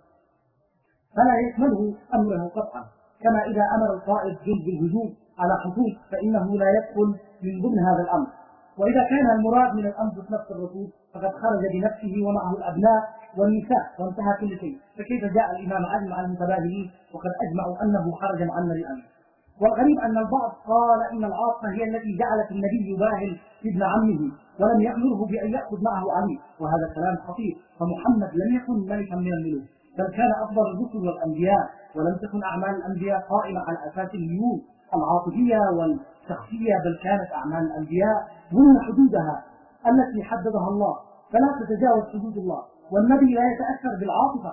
فلا يكمله أمره قطعا. كما إذا أمر القائد جلب الهجوم على خطوط فإنه لا يدخل من ضمن هذا الأمر. وإذا كان المراد من الأنفس نفس الرسول فقد خرج بنفسه ومعه الأبناء والنساء وانتهى كل شيء، فكيف جاء الإمام علي مع المتباهلين وقد أجمعوا أنه خرج عن الأمر؟ والغريب أن البعض قال إن العاصفة هي التي جعلت النبي يباهل ابن عمه ولم يأمره بأن يأخذ معه علي، وهذا كلام خطير، فمحمد لم يكن ملكا من الملوك بل كان أفضل الرسل والأنبياء، ولم تكن أعمال الأنبياء قائمة على أساس الميول العاطفية والشخصية، بل كانت أعمال الأنبياء ضمن حدودها التي حددها الله فلا تتجاوز حدود الله، والنبي لا يتأثر بالعاطفة.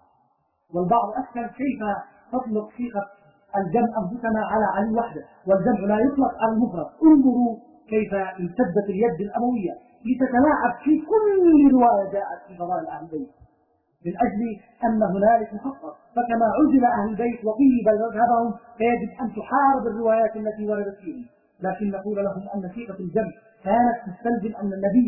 والبعض أسأل كيف تطلق صيغة الجمع أنفسنا على علي وحده والجمع لا يطلق على المفرد؟ انظروا كيف امتدت اليد الأموية لتتلاعب في كل رواية جاءت في فضائل أهل البيت من أجل أن هنالك مخصص. فكما عزل أهل البيت وطيب مذهبهم فيجب أن تحارب الروايات التي وردت فيهم، لكن نقول لهم أن صيغة الجمع كانت تستلزم أن النبي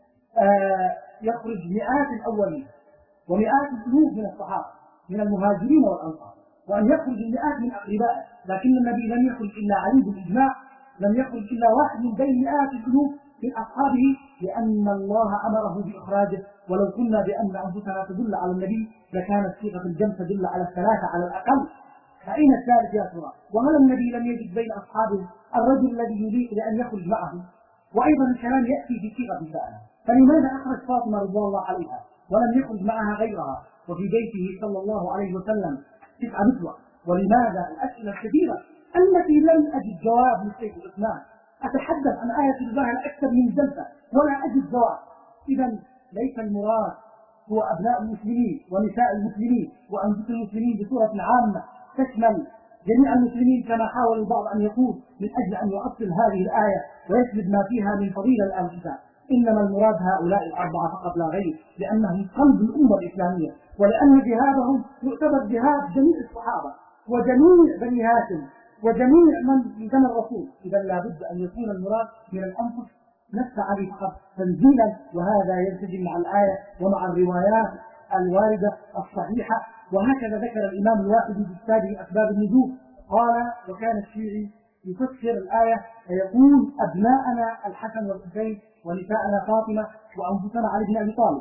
آه يخرج مئات الأولين ومئات الألوف من الصحابة من المهاجرين والأنصار، وأن يخرج المئات من أقربائه، لكن النبي لم يخرج إلا علي بالإجماع، لم يخرج إلا واحد من بين مئات الألوف من أصحابه، لأن الله أمره بإخراجه. ولو كنا بأن أنفسنا تدل على النبي لكانت صيغة الجمع تدل على الثلاثة على الأقل، فأين الثالث يا ترى؟ وهل النبي لم يجد بين أصحابه الرجل الذي يريد لأن يخرج معه؟ وأيضا الكلام يأتي بصيغة فعلا، فلماذا أخرج فاطمة رضي الله عليها ولم يخرج معها غيرها وفي بيته صلى الله عليه وسلم تسعة نسوة؟ ولماذا؟ الأسئلة الكثيرة التي لم أجد جواب من الشيخ عثمان. أتحدث عن آية الظاهر أكثر من جلسة ولا أجد جواب. إذا ليس المراد هو أبناء المسلمين ونساء المسلمين وأنفس المسلمين بصورة عامة تشمل جميع المسلمين كما حاول البعض أن يقول من أجل أن يؤصل هذه الآية ويسلب ما فيها من فضيلة الأنفساء. إنما المراد هؤلاء الأربعة فقط لا غير، لأنهم قلب الأمة الإسلامية، ولأن جهادهم يعتبر جهاد جميع الصحابة وجميع بني هاشم وجميع من كان الرسول. إذا لا بد أن يكون المراد من الأنفس نص عليه فقط تنزيلا، وهذا ينسجم مع الآية ومع الروايات الواردة الصحيحة. وهكذا ذكر الإمام الواحدي في كتابه أسباب النزول قال: وكان الشيعي يفسر الآية فيقول: أبناءنا الحسن والحسين ونساءنا فاطمة وأنفسنا علي بن أبي طالب.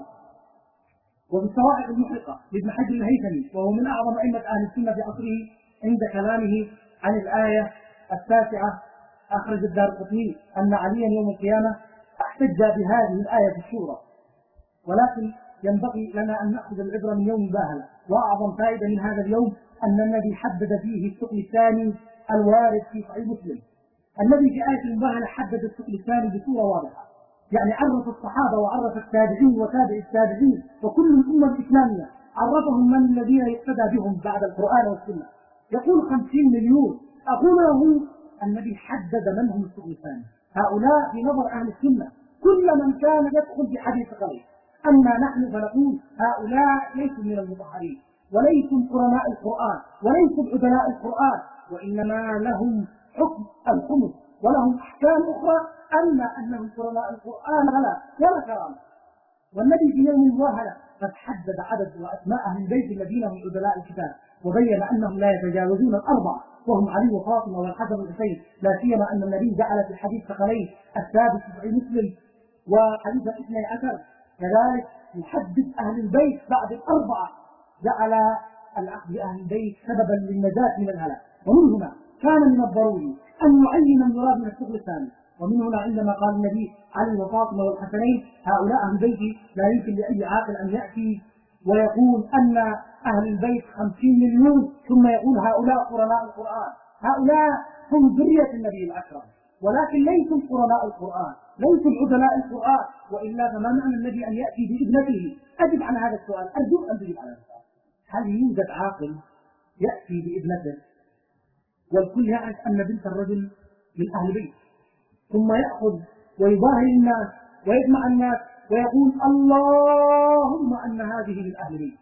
وبالصواعق المحرقة لابن حجر الهيثمي، وهو من أعظم أئمة أهل السنة في عصره، عند كلامه عن الآية التاسعة أخرج الدارقطني أن عليا يوم القيامة احتج بهذه الآية في الشورى. ولكن ينبغي لنا أن نأخذ العبرة من يوم الباهلة، وأعظم فائدة من هذا اليوم أن النبي حدد فيه الثقل الثاني الوارد في صحيح مسلم. النبي في آية المباهلة حدد الثقل الثاني بصورة واضحة، يعني عرف الصحابة وعرف التابعين وتابع التابعين وكل الأمة الإسلامية، عرفهم من الذين يقتدى بهم بعد القرآن والسنة. يقول خمسين مليون، أقول له النبي حدد من هم الثقل الثاني. هؤلاء في نظر أهل السنة كل من كان يدخل في حديث قريب. أما نحن فنقول هؤلاء ليسوا من المطهرين، وليسوا قرناء القرآن، وليسوا عدلاء القرآن، وإنما لهم حكم الخمس ولهم أحكام أخرى. أما أنهم قرناء القرآن فلا ولا كرامة. والنبي في يوم المباهلة قد حدد عدد وأسماء أهل البيت الذين هم عدلاء الكتاب، وبين أنهم لا يتجاوزون الأربعة، وهم علي وفاطمة والحسن والحسين، لا سيما أن النبي جعل في الحديث ثقلين الثابت في صحيح مسلم وحديث الاثني عشر كذلك يحدد أهل البيت بعد الأربعة، جعل الأخذ بأهل البيت سببا للنجاة من الهلاك. ومن هنا كان من الضروري أن يعين المراد من الشغل الثاني. ومن هنا عندما قال النبي علي وفاطمة والحسنين هؤلاء أهل بيتي، لا يمكن لأي عاقل أن يأتي ويقول أن أهل البيت خمسين مليون ثم يقول هؤلاء قرناء القرآن. هؤلاء هم ذرية النبي الأكرم، ولكن ليسوا قرناء القرآن، ليسوا عدلاء القرآن. وإلا فما معنى النبي أن يأتي بابنته؟ أجب عن هذا السؤال، أرجو أن تجب على هذا السؤال. هل يوجد عاقل يأتي بابنته والكل يعرف أن بنت الرجل من أهل بيت، ثم يأخذ ويظاهر الناس ويجمع الناس ويقول اللهم أن هذه من أهل بيت؟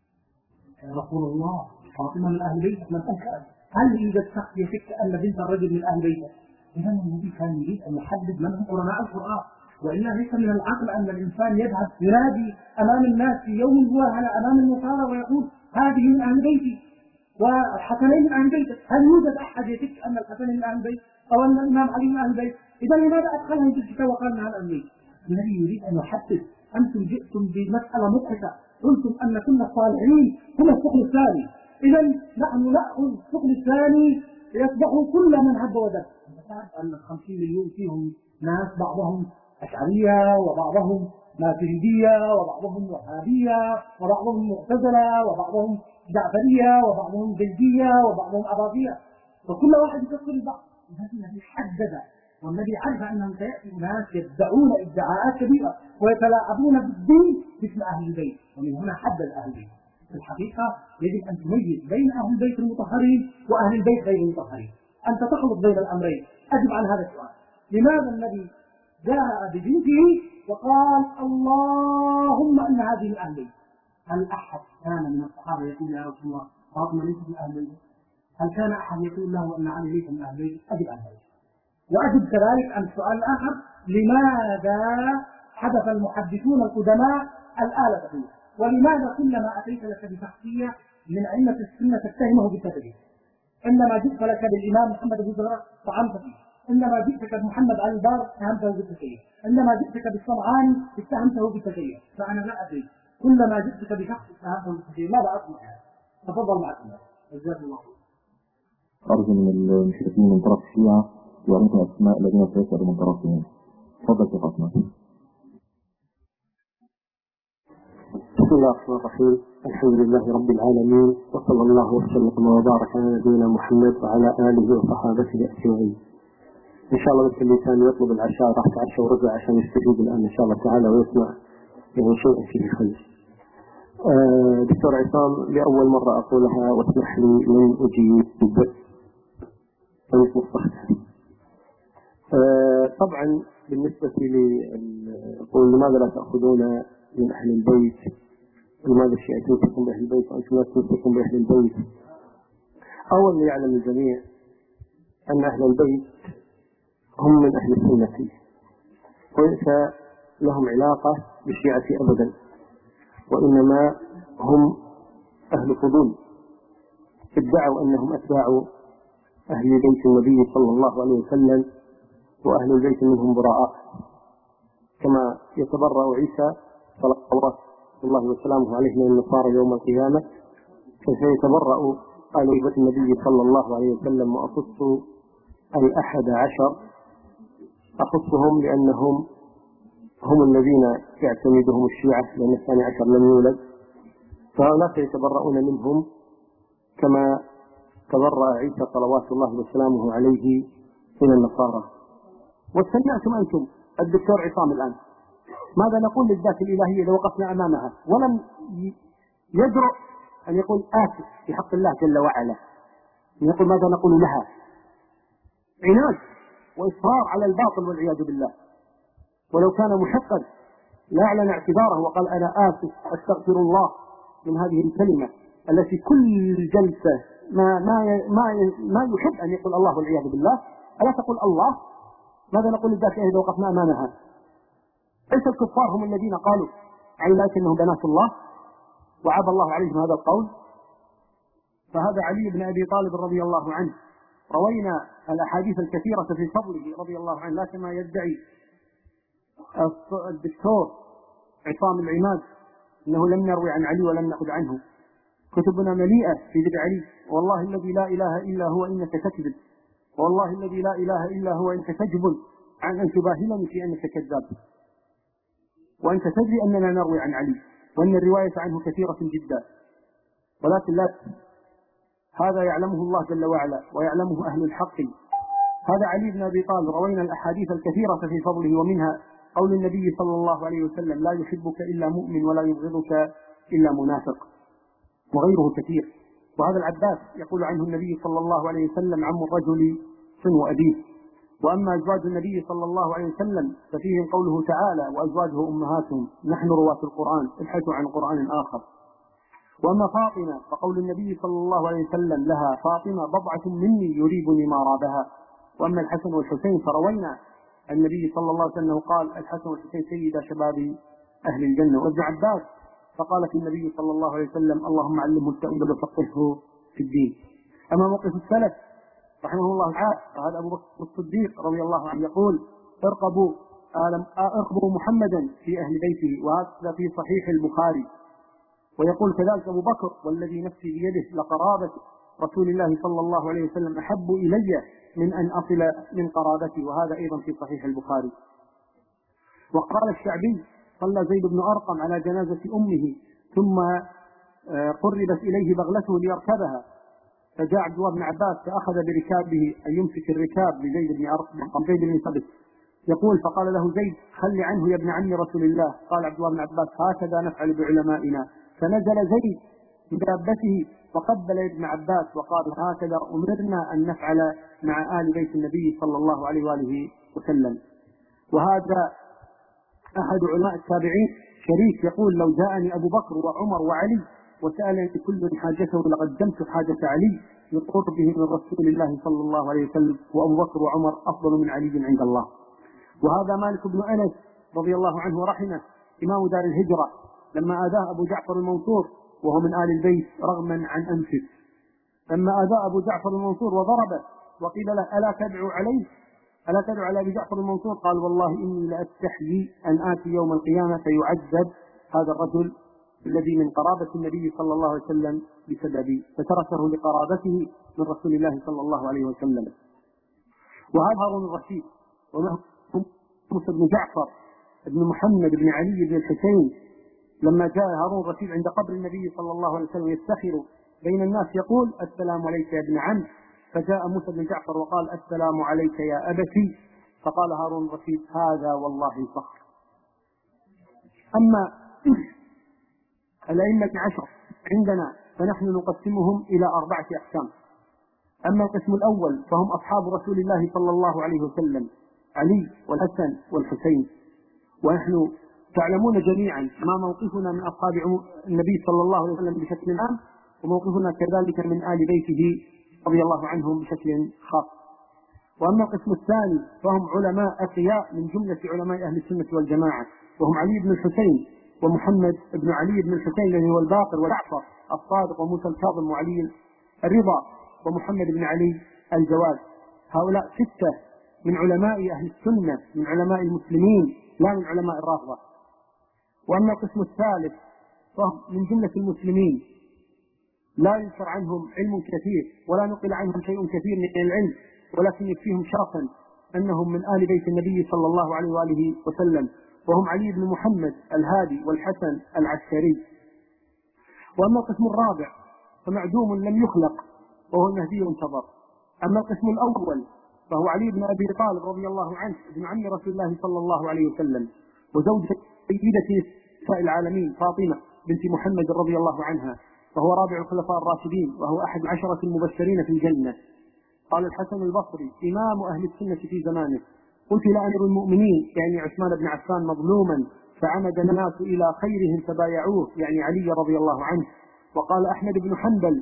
يا رسول الله فاطمة من أهل بيت من أنكر. هل يوجد شخص يشك أن بنت الرجل من أهل بيته؟ إذا النبي كان يريد أن يحدد من هم قرناء القرآن. وإلا ليس من العقل أن الإنسان يذهب ينادي أمام الناس في يوم الوهلة أمام النصارى ويقول هذه من أهل بيتي والحسنين من أهل بيته. هل يوجد أحد يشك أن الحسنين من أهل بيت أو أن الإمام علي من أهل بيت؟ إذا لماذا أدخلهم في الكتاب وقال عن أهل بيت؟ الذي يريد أن يحدد. أنتم جئتم بمسألة مضحكة، قلتم أن كل الصالحين هم الثقل الثاني، إذا نحن نأخذ الثقل الثاني ليصبحوا كل من هب ودب. أن الخمسين مليون فيهم ناس بعضهم أشعرية وبعضهم ماتريدية وبعضهم وهابية وبعضهم معتزلة وبعضهم جعفرية وبعضهم زيدية وبعضهم أباضية، وكل واحد يفسر البعض. الذي حدد، والذي عرف أنهم سيأتي ناس يدعون ادعاءات كبيرة ويتلاعبون بالدين باسم أهل البيت، ومن هنا حدد أهل البيت. في الحقيقة يجب أن تميز بين أهل البيت المطهرين وأهل البيت غير المطهرين، أنت تخلط بين الأمرين. أجب عن هذا السؤال: لماذا النبي جاء ببنته وقال اللهم أن هذه من أهل البيت؟ هل أحد كان من الصحابة يقول يا رسول الله فاطمة ليست من أهل البيت؟ هل كان أحد يقول له أن علي ليس من أهل البيت؟ أجب عن هذا. وأجب كذلك عن السؤال الآخر: لماذا حدث المحدثون القدماء الآلة فيه؟ ولماذا كلما أتيت لك بشخصية من أئمة السنة تتهمه بالتدريس؟ إنما جئت لك بالإمام محمد بن زهرة طعنت فيه، إنما جئتك بمحمد علي البار اتهمته بالتشيع، إنما جئتك بالصنعاني اتهمته بالتشيع. فأنا لا أدري، كلما جئتك بشخص اتهمته بالتشيع ماذا أصنع؟ تفضل معكم. جزاك الله خير. أرجو من المشركين من طرف الشيعة يعرفون أسماء الذين سيسألوا من طرفهم. تفضل يا فاطمة. بسم الله الرحمن الرحيم. الحمد لله رب العالمين، وصلى الله وسلم وبارك على نبينا محمد وعلى آله وصحابته أجمعين. إن شاء الله بس اللي كان يطلب العشاء راح تعشى ورجع عشان يستفيد الآن إن شاء الله تعالى ويسمع يعني شيء فيه خير. آه دكتور عصام، لأول مرة أقولها واسمح لي من أجيب فمثل الصحة. آه طبعا بالنسبة لي أقول لماذا لا تأخذون من أهل البيت؟ لماذا الشيعة تمسكون بأهل البيت وأنتم لا تمسكون بأهل البيت؟ أولا يعلم الجميع أن أهل البيت هم من أهل السنة، وليس لهم علاقة بالشيعة أبدا، وإنما هم أهل فضول ادعوا أنهم أتباع أهل بيت النبي صلى الله عليه وسلم، وأهل البيت منهم براء، كما يتبرأ عيسى صلوات الله وسلامه عليه من النصارى يوم القيامة، فسيتبرأ آل بيت النبي صلى الله عليه وسلم. وأخص الأحد عشر، أخصهم لأنهم هم الذين يعتمدهم الشيعة، لأن الثاني عشر لم يولد، فهؤلاء سيتبرؤون منهم كما تبرأ عيسى صلوات الله وسلامه عليه من النصارى. وسمعتم أنتم الدكتور عصام الآن ماذا نقول للذات الإلهية لو وقفنا أمامها ولم يجرؤ أن يقول آسف في حق الله جل وعلا، أن يقول ماذا نقول لها؟ عناد وإصرار على الباطل والعياذ بالله. ولو كان محقا لا أعلن اعتذاره وقال أنا آسف أستغفر الله من هذه الكلمة التي كل جلسة ما ما ما ما يحب أن يقول الله والعياذ بالله. ألا تقول الله؟ ماذا نقول للذات إذا وقفنا أمامها؟ ليس الكفار هم الذين قالوا عن الله إنهم بنات الله وعاب الله عليهم هذا القول؟ فهذا علي بن أبي طالب رضي الله عنه، روينا الأحاديث الكثيرة في فضله رضي الله عنه، لا كما يدعي الدكتور عصام العماد إنه لم نروي عن علي ولم نأخذ عنه. كتبنا مليئة في ذكر علي، والله الذي لا إله إلا هو إنك تكذب، والله الذي لا إله إلا هو إنك تجبن عن أن تباهلني في أنك كذاب، وأنت تدري أننا نروي عن علي وأن الرواية عنه كثيرة جدا، ولكن لا، هذا يعلمه الله جل وعلا ويعلمه أهل الحق. هذا علي بن أبي طالب، روينا الأحاديث الكثيرة في فضله، ومنها قول النبي صلى الله عليه وسلم لا يحبك إلا مؤمن ولا يبغضك إلا منافق، وغيره كثير. وهذا العباس يقول عنه النبي صلى الله عليه وسلم عم الرجل سن أبيه. وأما أزواج النبي صلى الله عليه وسلم ففيهم قوله تعالى وأزواجه أمهاتهم، نحن رواة القرآن ابحثوا عن قرآن آخر. وأما فاطمة فقول النبي صلى الله عليه وسلم لها فاطمة بضعة مني يريبني ما رابها. وأما الحسن والحسين فروينا النبي صلى الله عليه وسلم قال الحسن والحسين سيدا شباب أهل الجنة. وابن عباس فقال في النبي صلى الله عليه وسلم اللهم علمه التأويل وفقهه في الدين. أما موقف السلف رحمه الله تعالى، هذا أبو بكر الصديق رضي الله عنه يقول ارقبوا ارقبوا محمدا في أهل بيته، وهذا في صحيح البخاري. ويقول كذلك أبو بكر والذي نفسي بيده لقرابة رسول الله صلى الله عليه وسلم أحب إلي من أن أصل من قرابتي، وهذا أيضا في صحيح البخاري. وقال الشعبي صلى زيد بن أرقم على جنازة أمه ثم قربت إليه بغلته ليركبها، فجاء عبد الله بن عباس فأخذ بركابه أن يمسك الركاب لزيد بن أرقم زيد بن ثابت، يقول فقال له زيد خل عنه يا ابن عم رسول الله. قال عبد الله بن عباس هكذا نفعل بعلمائنا. فنزل زيد بدابته وقبل ابن عباس وقال هكذا أمرنا أن نفعل مع آل بيت النبي صلى الله عليه وآله وسلم. وهذا أحد علماء التابعين شريك يقول لو جاءني أبو بكر وعمر وعلي وسألني كل حاجته لقدمت حاجة علي لقربه من رسول الله صلى الله عليه وسلم، وأبو بكر وعمر أفضل من علي عند الله. وهذا مالك بن أنس رضي الله عنه ورحمه إمام دار الهجرة لما آذاه أبو جعفر المنصور وهو من آل البيت رغما عن أنفه، لما آذاه أبو جعفر المنصور وضربه وقيل له ألا تدعو عليه ألا تدعو على أبي جعفر المنصور، قال والله إني لأستحيي أن آتي يوم القيامة فيعذب هذا الرجل الذي من قرابة النبي صلى الله عليه وسلم بسببي، فتركه لقرابته من رسول الله صلى الله عليه وسلم. وهذا هارون الرشيد ومعه موسى بن جعفر بن محمد بن علي بن الحسين، لما جاء هارون الرشيد عند قبر النبي صلى الله عليه وسلم يفتخر بين الناس يقول السلام عليك يا ابن عم، فجاء موسى بن جعفر وقال السلام عليك يا أبتي، فقال هارون الرشيد هذا والله فخر. أما الأئمة عشر عندنا فنحن نقسمهم إلى أربعة أقسام. أما القسم الأول فهم أصحاب رسول الله صلى الله عليه وسلم علي والحسن والحسين، ونحن تعلمون جميعا ما موقفنا من أصحاب النبي صل الله عليه وسلم بشكل عام، وموقفنا كذلك من آل بيته رضي الله عنهم بشكل خاص. وأما القسم الثاني فهم علماء أثرياء من جملة علماء أهل السنة والجماعة، وهم علي بن الحسين ومحمد بن علي بن الحسين الذي هو الباقر وجعفر الصادق وموسى الكاظم وعلي الرضا ومحمد بن علي الجواد. هؤلاء ستة من علماء أهل السنة من علماء المسلمين لا من علماء الرافضة. وأما القسم الثالث فهم من جملة المسلمين لا يذكر عنهم علم كثير ولا نقل عنهم شيء كثير من العلم، ولكن يكفيهم شرفا أنهم من آل بيت النبي صلى الله عليه وآله وسلم، وهم علي بن محمد الهادي والحسن العسكري. وأما القسم الرابع فمعدوم لم يخلق وهو المهدي المنتظر. أما القسم الأول فهو علي بن أبي طالب رضي الله عنه ابن عم رسول الله صلى الله عليه وسلم وزوج سيدة نساء العالمين فاطمة بنت محمد رضي الله عنها، وهو رابع الخلفاء الراشدين وهو أحد عشرة المبشرين في الجنة. قال الحسن البصري إمام أهل السنة في زمانه: قتل أمير المؤمنين يعني عثمان بن عفان مظلوما فعمد الناس إلى خيرهم فبايعوه يعني علي رضي الله عنه. وقال أحمد بن حنبل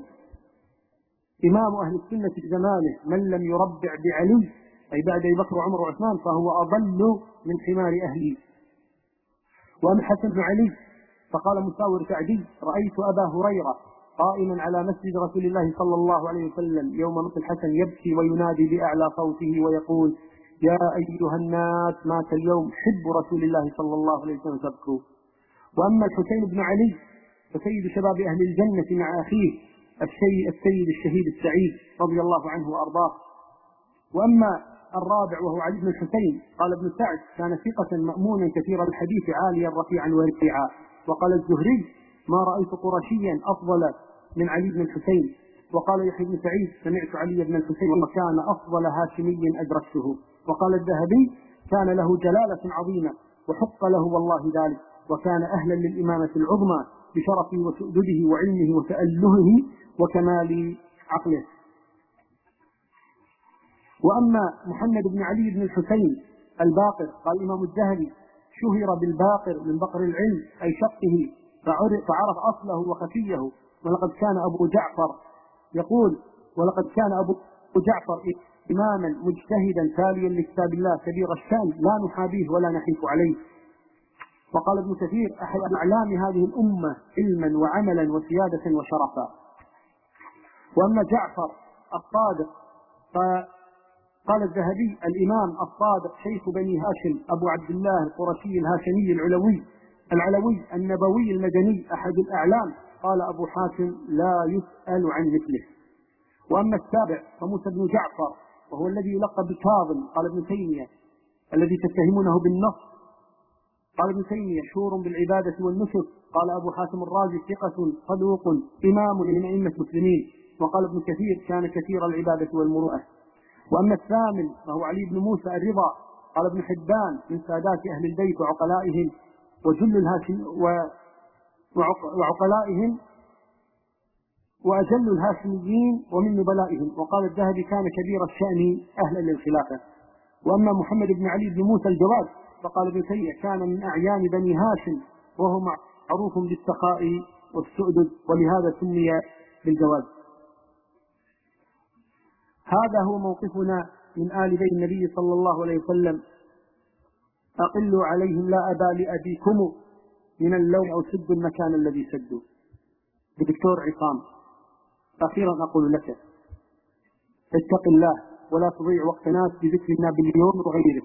إمام أهل السنة في زمانه: من لم يربع بعلي أي بعد أبي بكر وعمر وعثمان فهو أضل من حمار أهلي. وأما الحسن بن علي فقال مساور سعدي: رأيت أبا هريرة قائما على مسجد رسول الله صلى الله عليه وسلم يوم موت الحسن يبكي وينادي بأعلى صوته ويقول: يا أيها الناس مات اليوم حب رسول الله صلى الله عليه وسلم تبكوا. وأما الحسين بن علي فسيد شباب أهل الجنة مع أخيه السيد, السيد الشهيد السعيد رضي الله عنه وأرضاه. وأما الرابع وهو علي بن الحسين قال ابن سعد: كان ثقة مأمونا كثير الحديث عاليا رفيعا ورفيعا. وقال الزهري: ما رأيت قرشيا أفضل من علي بن الحسين. وقال يحيى بن سعيد: سمعت علي بن الحسين وكان أفضل هاشمي أدركته. وقال الذهبي: كان له جلالة عظيمة وحق له والله ذلك، وكان أهلا للإمامة العظمى بشرفه وسؤدده وعلمه وتألهه وكمال عقله. وأما محمد بن علي بن الحسين الباقر قال الإمام الذهبي: شهر بالباقر من بقر العلم أي شقه فعرف أصله وخفيه. ولقد كان أبو جعفر يقول: ولقد كان أبو جعفر إماما مجتهدا تاليا لكتاب الله كبير الشأن لا نحابيه ولا نحيف عليه. وقال ابن كثير: أحد أعلام هذه الأمة علما وعملا وسيادة وشرفا. وأما جعفر الصادق فقال الذهبي: الإمام الصادق شيخ بني هاشم أبو عبد الله القرشي الهاشمي العلوي العلوي النبوي المدني أحد الأعلام. قال أبو حاتم: لا يسأل عن مثله. وأما السابع فموسى بن جعفر وهو الذي يلقب بكاظم. قال ابن تيمية: الذي تتهمونه بالنص. قال ابن تيمية: شور بالعبادة والنسك. قال أبو حاتم الرازي: ثقة صدوق إمام من أئمة المسلمين. وقال ابن كثير: كان كثير العبادة والمروءة. وأما الثامن فهو علي بن موسى الرضا. قال ابن حبان: من سادات أهل البيت وعقلائهم وجل الهاشم وعقلائهم وأجل الهاشميين ومن نبلائهم. وقال الذهبي: كان كبير الشأن أهلا للخلافة. وأما محمد بن علي بن موسى الجواد فقال ابن تيمية: كان من أعيان بني هاشم وهو معروف بالسخاء والسؤدد ولهذا سمي بالجواد. هذا هو موقفنا من آل بيت النبي صلى الله عليه وسلم. أقلوا عليهم لا أبا لأبيكم من اللوم أو سدوا المكان الذي سدوا. دكتور عصام، أخيرا أقول لك: اتق الله ولا تضيع وقت ناس بذكر نابليون وغيره.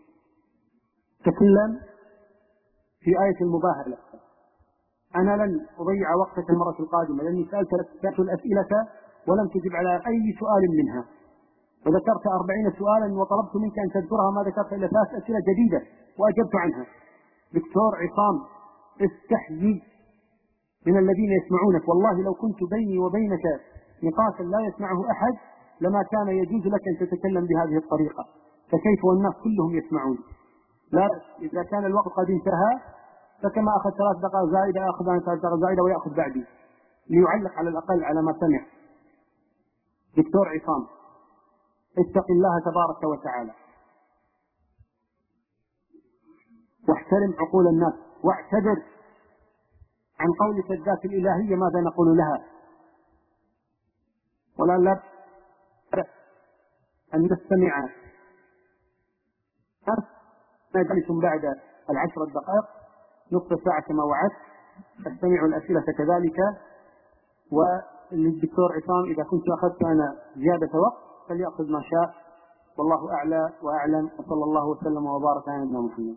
تكلم في آية المباهلة. أنا لن أضيع وقتك المرة القادمة لأني سألت الأسئلة ولم تجب على أي سؤال منها، وذكرت أربعين سؤالا وطلبت منك أن تذكرها ما ذكرت إلا ثلاث أسئلة جديدة وأجبت عنها. دكتور عصام، استحيي من الذين يسمعونك. والله لو كنت بيني وبينك نقاشا لا يسمعه أحد لما كان يجوز لك أن تتكلم بهذه الطريقة، فكيف والناس كلهم يسمعون؟ لا، إذا كان الوقت قد انتهى فكما أخذ ثلاث دقائق زائدة أخذ أنا ثلاث دقائق زائدة ويأخذ بعدي ليعلق على الأقل على ما سمع. دكتور عصام، اتق الله تبارك وتعالى واحترم عقول الناس واعتذر عن قولك الذات الإلهية ماذا نقول لها، ولا لا أن نستمع نجلس بعد العشر الدقائق نصف ساعة كما وعدت، استمع الأسئلة كذلك. وللدكتور عصام إذا كنت أخذت أنا زيادة وقت فليأخذ ما شاء، والله أعلى وأعلم، وصلى الله وسلم وبارك على نبينا محمد.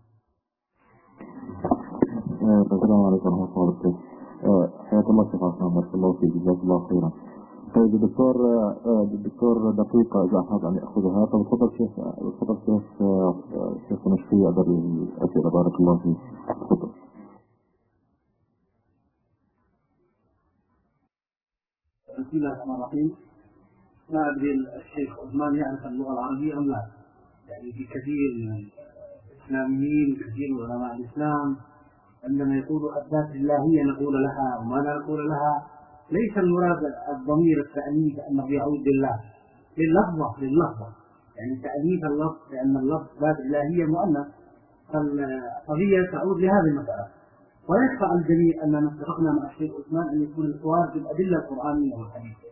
السلام عليكم ورحمة الله وبركاته. حياك الله شيخ عصام، بارك الله فيك، جزاك الله خيرا. طيب الدكتور الدكتور دقيقة إذا أحب أن يأخذها. طب تفضل شيخ، تفضل شيخ شيخ نشفي أقدر الأسئلة، بارك الله فيك. تفضل. بسم الله الرحمن الرحيم. ما أدري الشيخ عثمان يعرف اللغة العربية أم لا؟ يعني في كثير من الإسلاميين، كثير من علماء الإسلام عندما يقولوا الذات الإلهية نقول لها وما لا نقول لها، ليس المراد الضمير التأنيث أنه يعود لله، لللفظة لللفظة، يعني تأنيث اللفظ، لأن اللفظ ذات الإلهية مؤنث، فالقضية تعود لهذه المسألة. ويخفى على الجميع أننا اتفقنا مع الشيخ عثمان أن يكون الحوار بالأدلة القرآنية والحديثية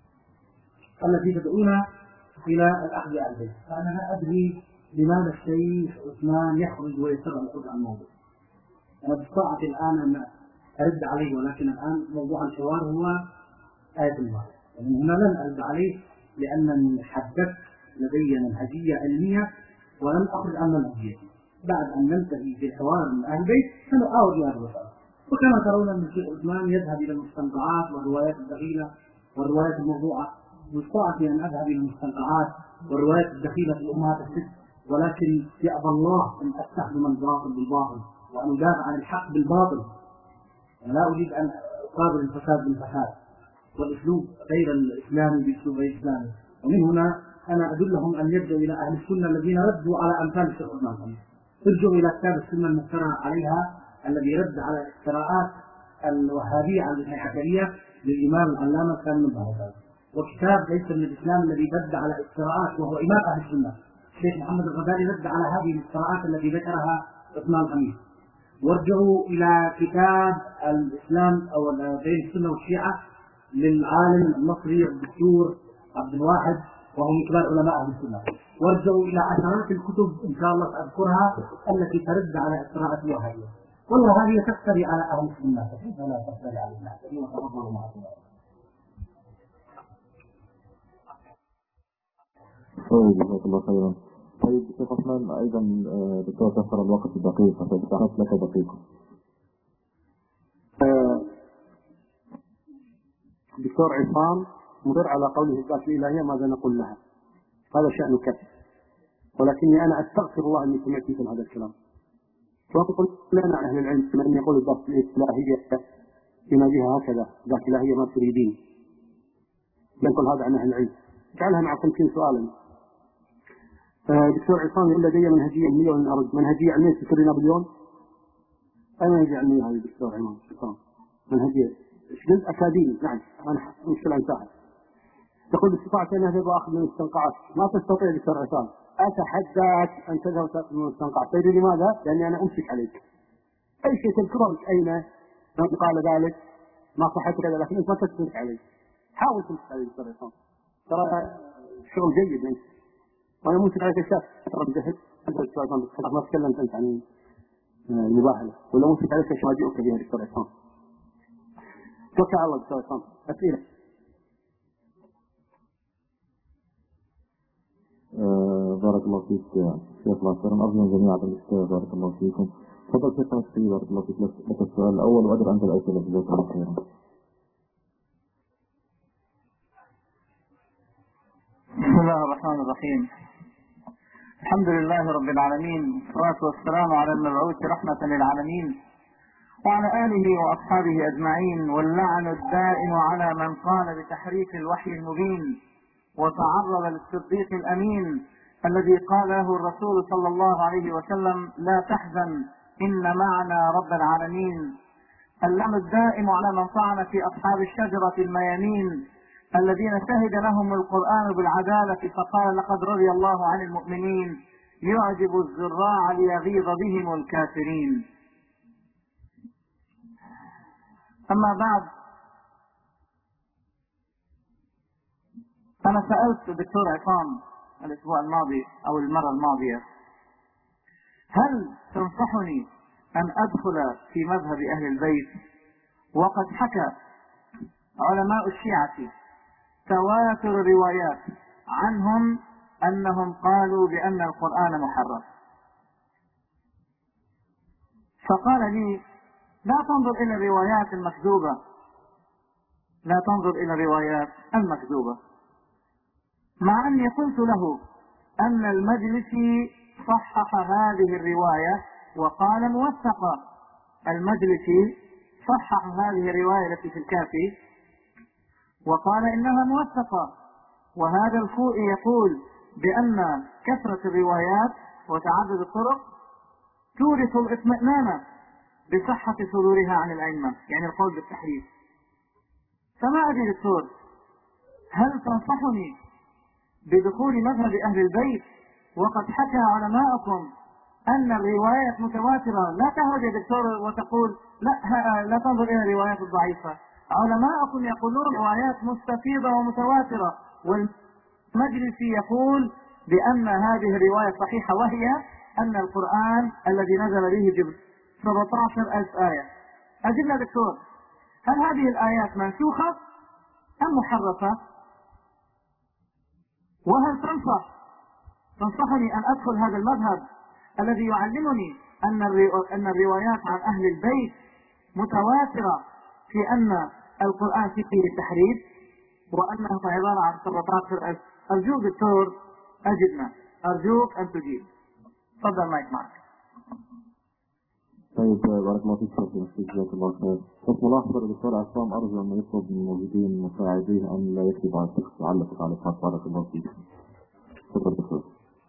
التي تدعونا إلى الأخذ عن ذلك. فأنا لا أدري لماذا الشيخ عثمان يخرج ويتغلق عن الموضوع. أنا بستطيع الآن أن أرد عليه، ولكن الآن موضوع الحوار هو آية الله، يعني هنا لن أرد عليه لأنني حددت لدي منهجية علمية ولم أخرج عن منهجيتي. بعد أن ننتهي في الحوار من أهل البيت سنعاود إلى هذا المسألة. وكما ترون أن الشيخ عثمان يذهب إلى المستنقعات والروايات الدخيلة والروايات الموضوعة، مستطيع أن أذهب إلى المستنقعات والروايات الدخيلة في الأمهات الست، ولكن يأبى الله أن أستخدم الباطل بالباطل وأن أدافع عن الحق بالباطل. أنا لا أريد أن أقابل الفساد بالفساد والأسلوب غير الإسلامي بأسلوب غير إسلامي. ومن هنا أنا أدلهم أن يرجعوا إلى أهل السنة الذين ردوا على أمثال الشيخ عثمان، ارجعوا إلى كتاب السنة المفترى عليها الذي رد على اختراعات الوهابية عن الحكرية للإمام العلامة كان من بغداد، وكتاب ليس من الإسلام الذي رد على اختراعات وهو إمام أهل السنة الشيخ محمد الغزالي رد على هذه الاختراعات التي ذكرها عثمان حميد. وارجعوا إلى كتاب الإسلام أو بين السنة والشيعة للعالم المصري الدكتور عبد الواحد وهو من كبار علماء أهل السنة. وارجعوا إلى عشرات الكتب إن شاء الله سأذكرها التي ترد على اختراعات الوهابية. والله هذه تفتري على أهل السنة، فكيف لا تفتري على الناس؟ وتفضلوا معكم. طيب جزاك الله خيرا. طيب شيخ عثمان أيضا دكتور كسر الوقت الدقيقة، فاستعرضت لك دقيقة. دكتور عصام مدر على قوله الذات الإلهية ماذا نقول لها، هذا شأن كثير، ولكني أنا أستغفر الله أني سمعت من هذا الكلام. وأقول لنا أهل العلم من يقول الذات الإلهية بما بها هكذا، ذات الإلهية ما تريدين، نقول هذا عن أهل العلم. جعلها مع خمسين سؤالا. دكتور عصام يقول لدي منهجية علمية وإن أرد منهجية علمية تسري نابليون. أي منهجية علمية هذه دكتور عصام؟ منهجية جزء أكاديمي. نعم أنا مشكلة أنتهت. تقول استطعت أن أذهب وأخذ من المستنقعات. ما تستطيع دكتور عصام، أتحداك أن تذهب وتأخذ من المستنقعات. تدري لماذا؟ لأني أنا أمسك عليك أي شيء تذكره أين من قال ذلك ما صحت كذا، لكن أنت ما تمسك علي. حاول تمسك علي دكتور عصام، ترى شغل جيد أنت، وأنا ممكن عليك أشياء ترى بجهد. أنت دكتور عصام ما تكلمت أنت عن المباهلة، ولا ممكن عليك أشياء ما جئوك بها دكتور عصام. توكل على الله دكتور عصام. أسئلة. آه بارك الله فيك شيخ العصر. أرجو الجميع على الاستاذ. بارك الله فيكم. تفضل شيخ نشفي. بارك الله فيك. لك السؤال الأول وأدر أنت الأسئلة. جزاك الله خيرا. بسم الله الرحمن الرحيم. الحمد لله رب العالمين، والصلاة والسلام على المبعوث رحمة للعالمين وعلى آله وأصحابه أجمعين، واللعن الدائم على من قال بتحريف الوحي المبين وتعرض للصديق الأمين الذي قال له الرسول صلى الله عليه وسلم: لا تحزن إن معنا رب العالمين. اللعن الدائم على من طعن في أصحاب الشجرة الميامين الذين شهد لهم القرآن بالعدالة فقال: لقد رضي الله عن المؤمنين يعجب الزراع ليغيظ بهم الكافرين. أما بعد، وأنا سألت الدكتور عصام الأسبوع الماضي أو المرة الماضية هل تنصحني أن أدخل في مذهب أهل البيت وقد حكى علماء الشيعة تواتر الروايات عنهم أنهم قالوا بأن القرآن محرف، فقال لي لا تنظر إلى الروايات المكذوبة لا تنظر إلى الروايات المكذوبة، مع أني قلت له أن المجلسي صحح هذه الرواية وقال موثقة. المجلسي صحح هذه الرواية التي في الكافي وقال إنها موثقة، وهذا الخوئي يقول بأن كثرة الروايات وتعدد الطرق تورث الاطمئنان بصحة صدورها عن الأئمة، يعني القول بالتحريف. فما أدري دكتور، هل تنصحني بدخول مذهب أهل البيت وقد حكى علماءكم أن الروايات متواترة؟ لا تهرج يا دكتور وتقول لا لا تنظر إلى الروايات الضعيفة، علماءكم يقولون روايات مستفيضة ومتواترة، والمجلس يقول بأن هذه الرواية صحيحة، وهي أن القرآن الذي نزل به جبريل سبعة عشر ألف آية. أجلنا دكتور، هل هذه الآيات منسوخة أم محرفة؟ وهل تنصح تنصحني أن أدخل هذا المذهب الذي يعلمني أن أن الروايات عن أهل البيت متواترة في أن القرآن فيه التحريف وأنه عبارة عن سبعة عشر ألف؟ أرجوك دكتور أجبنا، أرجوك أن تجيب. تفضل مايك معك. طيب بارك الله فيك، جزاك الله خير. بس ملاحظة الدكتور عصام، أرجو أن يطلب من الموجودين مساعديه أن لا يكتب على التكست يعلق تعليقات. بارك الله فيك. تفضل دكتور.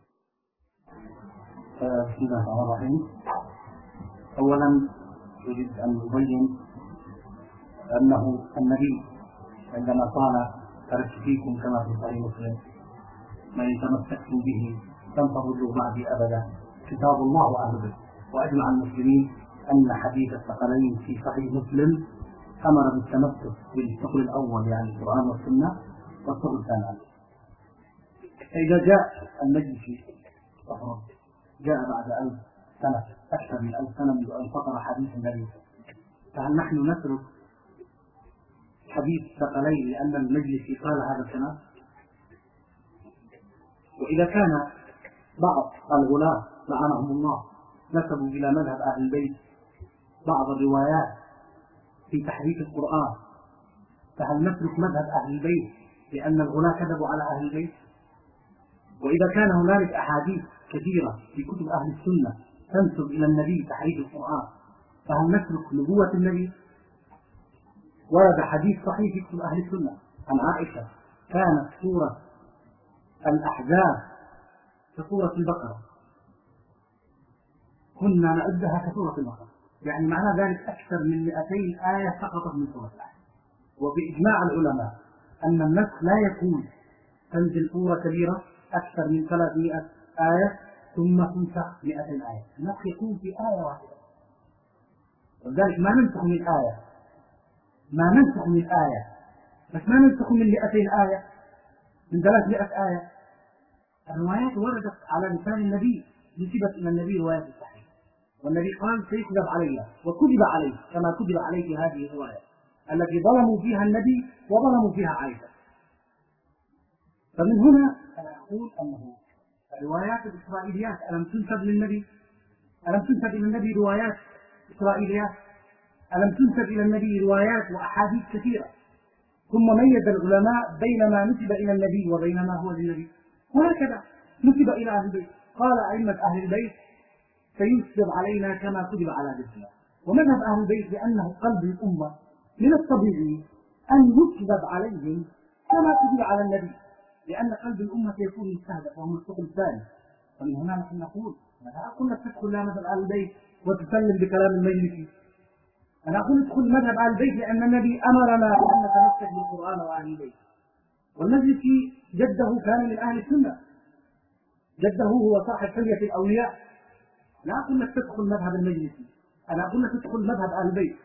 بسم الله الرحمن الرحيم. أولا أريد أن أبين أنه النبي عندما قال تركت فيكم كما في صحيح مسلم من تمسكتم به لن تضلوا بعدي أبدا كتاب الله وأهل به، وأجمع المسلمين أن حديث الثقلين في صحيح مسلم أمر بالتمسك بالثقل الأول يعني القرآن والسنة والثقل الثاني. فإذا جاء المجلس جاء بعد ألف سنة أكثر من ألف سنة منذ أن فطر حديث النبي، فهل نحن نترك حديث الثقلين لأن المجلس قال هذا الكلام؟ وإذا كان بعض الغلاة لعنهم الله نسبوا إلى مذهب أهل البيت بعض الروايات في تحريف القرآن، فهل نترك مذهب أهل البيت لأن الغلاة كذبوا على أهل البيت؟ وإذا كان هنالك أحاديث كثيرة في كتب أهل السنة تنسب إلى النبي تحريف القرآن، فهل نترك نبوة النبي؟ ورد حديث صحيح في كتب أهل السنة عن عائشة كانت سورة الأحزاب كسورة البقرة، كنا نعدها كسورة البقرة، يعني معنى ذلك أكثر من مئتين آية سقطت من سورة الأحزاب. وبإجماع العلماء أن النسخ لا يكون تنزل سورة كبيرة أكثر من ثلاثمائة آية ثم تنسخ مئتين آية، النسخ يكون في آية واحدة. ولذلك ما ننسخ من آية ما ننسخ من آية بس ما ننسخ من مئتين آية، من ثلاثمائة آية. الروايات وردت على لسان النبي، نسبت إلى النبي روايات الصحيح، والنبي قال سيكذب علي وكذب عليه كما كذب عليه هذه الرواية التي ظلموا فيها النبي وظلموا فيها عائشة. فمن هنا أنا أقول أنه الروايات الإسرائيليات ألم تنسب للنبي؟ ألم تنسب إلى النبي روايات إسرائيليات؟ ألم تنسب إلى النبي روايات وأحاديث كثيرة؟ ثم ميز العلماء بين ما نسب إلى النبي وبين ما هو للنبي، وهكذا نسب إلى أهل البيت. قال أئمة أهل البيت سينسب علينا كما كذب على جدنا. ومذهب أهل البيت لأنه قلب الأمة من الطبيعي أن يكذب عليهم كما كذب على النبي، لأن قلب الأمة يكون مستهدف وهو الثقل الثاني. ومن هنا نحن نقول لا أقول لك تدخل لا مذهب أهل البيت وتسلم بكلام المجلس، أنا أقول ادخل مذهب أهل البيت لأن النبي أمرنا بأن نتمسك بالقرآن وأهل البيت. والمجلس جده كان من أهل السنة، جده هو صاحب حلية الأولياء. لا أقول لك تدخل مذهب المجلس، أنا أقول لك تدخل مذهب أهل البيت،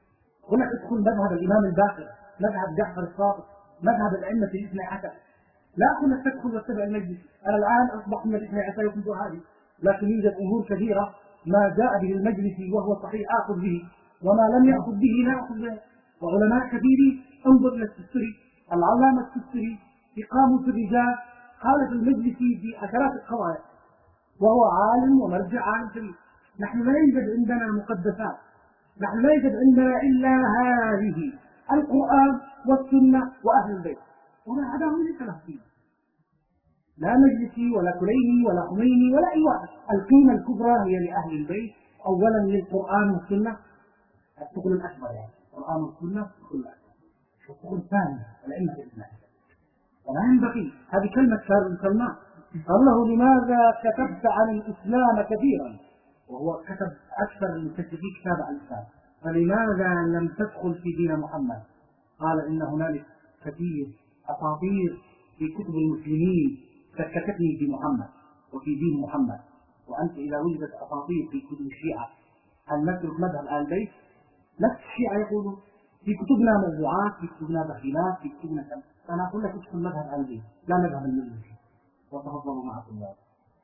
أقول لك تدخل مذهب الإمام الباقر، مذهب جعفر الصادق، مذهب الأئمة الاثني عشر. لا أقول لك تدخل واتبع المجلس، أنا الآن أصبح من الاثني عشر يوم هذه، لكن يوجد أمور كثيرة ما جاء به المجلس وهو صحيح آخذ به، وما لم يأخذ به لا أخذ به. وعلماء كثيرين انظر إلى السستري، العلامة السستري في قاموس الرجال قال في المجلس في عشرات القواعد، وهو عالم ومرجع عالم كبير. نحن لا يوجد عندنا المقدسات، نحن لا يوجد عندنا إلا هذه القرآن والسنة وأهل البيت، وما عداهم ليس له قيمة، لا مجلسي ولا كليني ولا خميني ولا أي واحد. القيمة الكبرى هي لأهل البيت، أولا للقرآن والسنة، الشغل الأكبر يعني القرآن والسنة الشغل الأكبر، والشغل الثاني الأئمة الإسلام. ولا ينبغي، هذه كلمة كارل سلمان قال له لماذا كتبت عن الإسلام كثيرا، وهو كتب أكثر من ستين كتاب عن الإسلام، فلماذا لم تدخل في دين محمد؟ قال إن هنالك كثير أساطير في كتب المسلمين شككتني في محمد وفي دين محمد، وأنت إذا وجدت أساطير في كتب الشيعة هل نترك مذهب آل البيت؟ نفس الشيعة يقولون في كتبنا موضوعات، في كتبنا دخيلات، في كتبنا كم. أنا أقول لك ادخل مذهب آل البيت لا مذهب المجلسي، وتفضلوا معكم الله.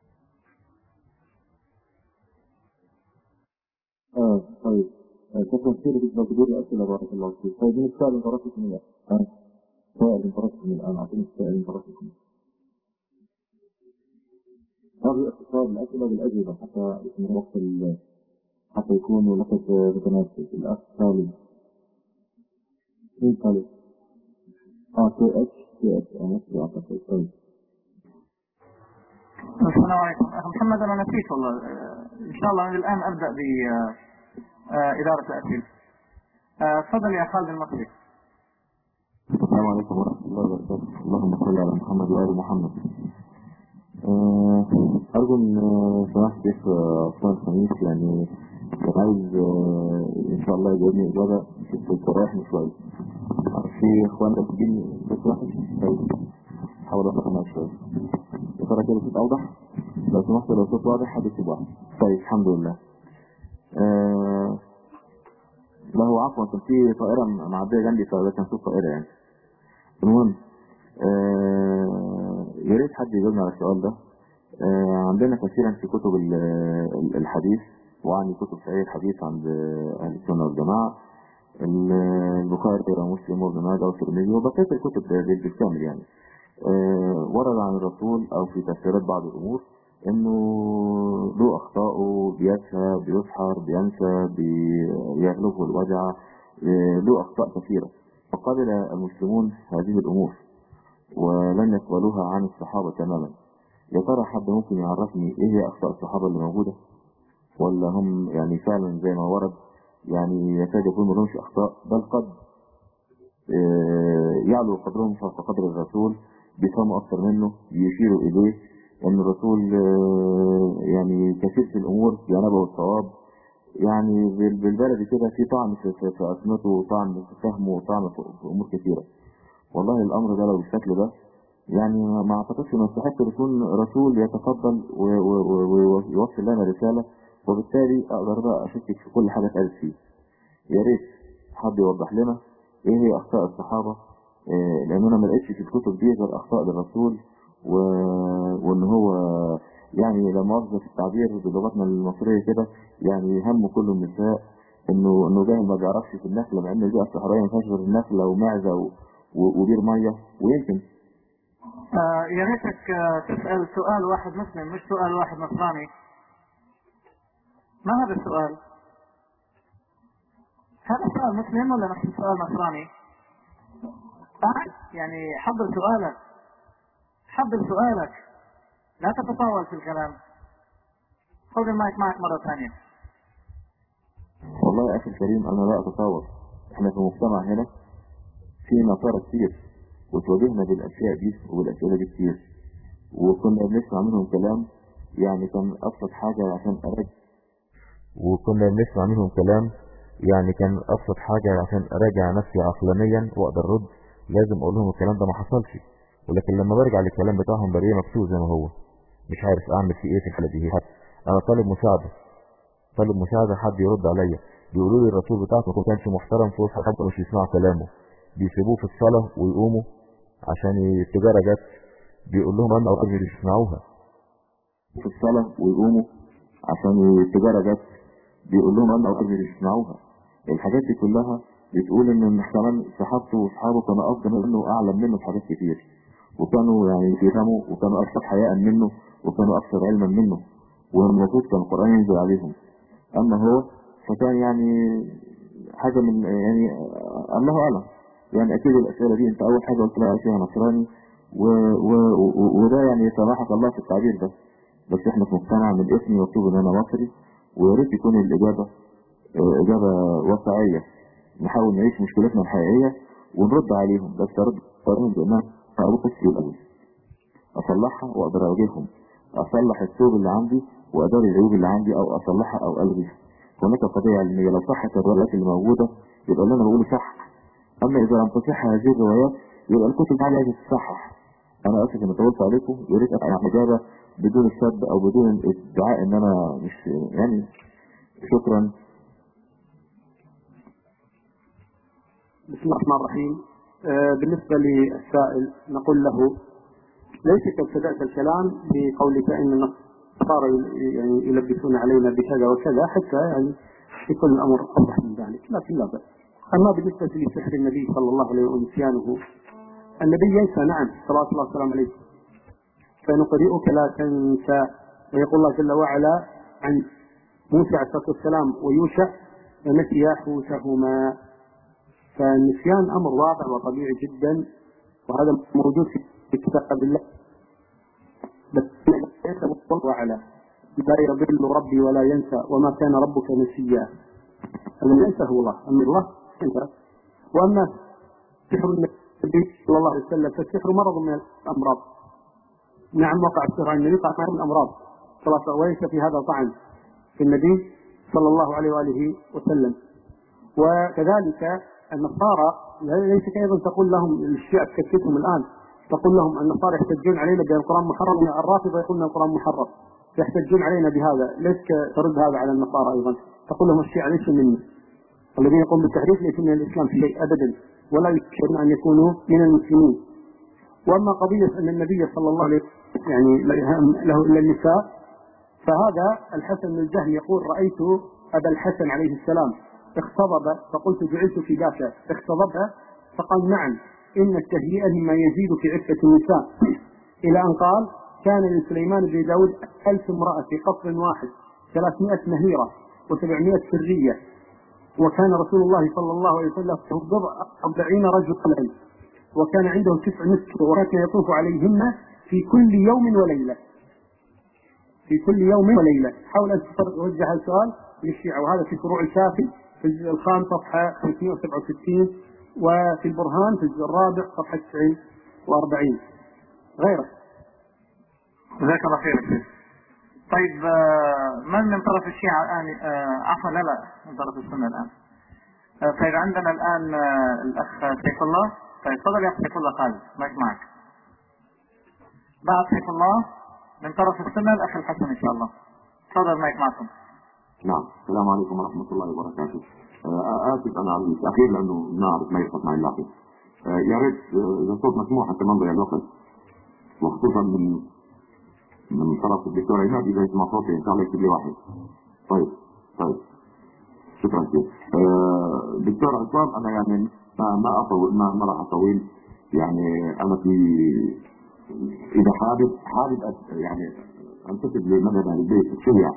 اه طيب شكرا كثير لتقدير الأسئلة بارك الله فيك. طيب من السؤال اللي درستكم الآن؟ اه سؤال اللي درستكم الآن أعطيني السؤال اللي درستكم. هذه اختصار الأسئلة بالأجوبة حتى من وقت حتى يكون وقت متناسب. الأخ سالم. مين سالم؟ اه كي اتش كي اتش انا نفسي اعتقد. طيب السلام عليكم أخي محمد. أنا نسيت والله، إن شاء الله من الآن أبدأ بإدارة الأسئلة. تفضل يا خالد المصري. السلام عليكم ورحمة الله وبركاته. اللهم صل على محمد وآل محمد. أرجو أن سماحة الشيخ عثمان الخميس يعني كان عايز إن شاء الله يجاوبني إجابة تريحني شوية. في إخوان أسجين بس واحد طيب حاول أفهم معك شوية. يا ترى كده صوت أوضح؟ لو سمحت لو صوت واضح حد يكتب واحد. طيب الحمد لله. آه لا هو عفوا كان في طائرة معدية جنبي فده كان صوت طائرة يعني. المهم آه يا ريت حد يجاوبنا على السؤال ده. آه عندنا كثيرا في كتب الحديث وعن كتب صحيح الحديث عند أهل السنة والجماعة البخاري ومسلم وابن ماجه والترمذي وبقية الكتب بالكامل يعني آه ورد عن الرسول أو في تفسيرات بعض الأمور إنه له أخطاءه بيسهى بيسحر بينسى بيغلبه الوجع آه له أخطاء كثيرة فقبل المسلمون هذه الأمور ولن يقبلوها عن الصحابة تماما. يا ترى حد ممكن يعرفني إيه هي أخطاء الصحابة اللي موجودة ولا هم يعني فعلا زي ما ورد يعني يكاد يكون ملهمش أخطاء بل قد آه يعلو قدرهم فوق قدر الرسول بيفهموا أكثر منه بيشيروا إليه أن الرسول آه يعني كثير في الأمور جانبه الصواب يعني بالبلد كده في طعم في أسمته وطعم في فهمه وطعم في أمور كثيرة. والله الأمر ده لو بالشكل ده يعني ما أعتقدش أنه يستحق يكون رسول يتفضل ويوصل لنا رسالة وبالتالي أقدر بقى أشكك في كل حاجة اتقالت فيه. يا ريت حد يوضح لنا إيه هي أخطاء الصحابة إيه لأننا ما لقيتش في الكتب دي غير أخطاء للرسول و... وإن هو يعني لما أفضل في التعبير بلغتنا المصرية كده يعني هم كل النساء إنه إنه دايما ما بيعرفش في النخلة مع إن البيئة الصحراوية ما فيهاش غير النخلة ومعزة و... وبير مية ويمكن آه يا ريتك تسأل سؤال واحد مسلم مش سؤال واحد نصراني. ما هذا السؤال؟ هذا سؤال مسلم ولا نفس سؤال نصراني؟ يعني حضر سؤالك حضر سؤالك لا تتطاول في الكلام. خذ المايك معك مرة ثانية. والله يا أخي الكريم أنا لا أتطاول. إحنا في مجتمع هنا في نصارى كتير وتواجهنا بالأشياء دي وبالأسئلة دي كتير وكنا بنسمع منهم كلام يعني كان أبسط حاجة عشان أرد وكنا بنسمع منهم كلام يعني كان أبسط حاجة عشان أراجع نفسي عقلانيا وأقدر أرد لازم أقول لهم الكلام ده ما حصلش. ولكن لما برجع للكلام بتاعهم بلاقيه مكتوب زي ما هو مش عارف أعمل فيه إيه في الحالة دي. أنا طالب مساعدة طالب مساعدة حد يرد عليا. بيقولوا لي الرسول بتاعته ما كانش محترم في وسط حد مش يسمع كلامه بيسيبوه في الصلاة ويقوموا عشان التجارة جت بيقول لهم أن أقدر يسمعوها في الصلاة ويقوموا عشان التجارة جت بيقول لهم أن أقدر يسمعوها. الحاجات دي كلها بتقول إن كمان صحابته وأصحابه كانوا أفضل منه وأعلم منه في حاجات كتير، وكانوا يعني يفهموا وكانوا أكثر حياء منه وكانوا أكثر علما منه، والمفروض كان القرآن ينزل عليهم. أما هو فكان يعني حاجة من يعني الله أعلم. يعني أكيد الأسئلة دي أنت أول حاجة قلت لها فيها نصراني و... و... و... وده يعني يسامحك الله في التعبير ده، بس إحنا في مجتمع من اسمي مكتوب إن أنا مصري، ويا ريت تكون الإجابة إجابة واقعية، نحاول نعيش مشكلتنا الحقيقية ونرد عليهم، بس أرد عليهم بأنها أروح أسري الأول أصلحها وأقدر أواجههم، أصلح الثوب اللي عندي وأداري العيوب اللي عندي أو أصلحها أو ألغيها. هناك قضية علمية، لو صحت الروايات اللي موجودة يبقى اللي أنا بقوله صح، أما إذا لم تصح هذه الروايات يبقى الكتب عليها تتصحح. أنا آسف إن طولت عليكم، يا ريت أبقى إجابة بدون السب أو بدون ادعاء إن أنا مش يعني. شكرا. بسم الله الرحمن الرحيم. آه بالنسبة للسائل نقول له ليس قد بدأت الكلام بقولك إن النصارى يعني يلبسون علينا بكذا وكذا حتى يعني يكون الأمر أوضح من ذلك، لكن لا بأس. أما بالنسبة لسحر النبي صلى الله عليه وسلم ونسيانه، النبي ينسى نعم صلى الله عليه وسلم، فنقرئك لا تنسى. ويقول الله جل وعلا عن موسى عليه الصلاة والسلام ويوشع ونسيا حوتهما، فالنسيان أمر واقع وطبيعي جدا، وهذا موجود في كتاب الله. بس ليس مطلق على لا يضل ربي ولا ينسى وما كان ربك نسيا، الذي ينسى هو الله، أما الله ينسى. وأما سحر النبي صلى الله عليه وسلم فالسحر مرض من الأمراض. نعم وقع السحر عن النبي وقع من الأمراض صلاة، وليس في هذا طعن في النبي صلى الله عليه وآله وسلم. وكذلك النصارى ليس أيضا تقول لهم الشيعة تكتبهم الآن، تقول لهم النصارى يحتجون علينا بأن القرآن محرم، الرافضة يقولون القرآن محرم يحتجون علينا بهذا، ليس ترد هذا على النصارى أيضا، تقول لهم الشيعة ليسوا مني، الذين يقومون بالتحريف ليسوا من الإسلام في شيء أبدا، ولا يشعرون أن يكونوا من المسلمين. وأما قضية أن النبي صلى الله عليه وسلم يعني له إلا النساء، فهذا الحسن بن الجهم يقول رأيت أبا الحسن عليه السلام اختضب فقلت جعلت في داشة، اختضب فقال نعم إن التهيئة مما يزيد في عفة النساء، إلى أن قال كان لسليمان بن داود ألف امرأة في قصر واحد، ثلاثمائة مهيرة وسبعمائة سرية، وكان رسول الله صلى الله عليه وسلم أربعين رجلا، وكان عنده تسع نسك، وكان يطوف عليهن في كل يوم وليلة، في كل يوم وليلة. حاول أن توجه السؤال للشيعة، وهذا في فروع الشافعي في الجزء الخامس صفحة خمسمائة وسبعة وستين، وفي البرهان في الجزء الرابع صفحة تسعين وأربعين غيره. جزاك الله خير. طيب من من طرف الشيعة الآن؟ عفوا لا لا من طرف السنة الآن. طيب عندنا الآن الأخ سيف الله. طيب تفضل يا أخ سيف الله خالد، مايك معك. بعد سيف الله من طرف السنة الأخ الحسن إن شاء الله. تفضل مايك معكم. نعم. السلام عليكم ورحمة الله وبركاته. آسف أنا على التأخير لأنه نعرف ما يصح معي اللاحظ. يا ريت إذا صوت مسموع حتى ما نضيع الوقت، وخصوصا من من طرف الدكتور عماد إذا يسمع صوتي إن شاء الله يكتب لي واحد. طيب طيب شكرا كثير. دكتور عصام أنا يعني ما ما أطول ما ما راح أطول، يعني أنا في إذا حابب حابب يعني أنتسب لمذهب أهل البيت الشيعة،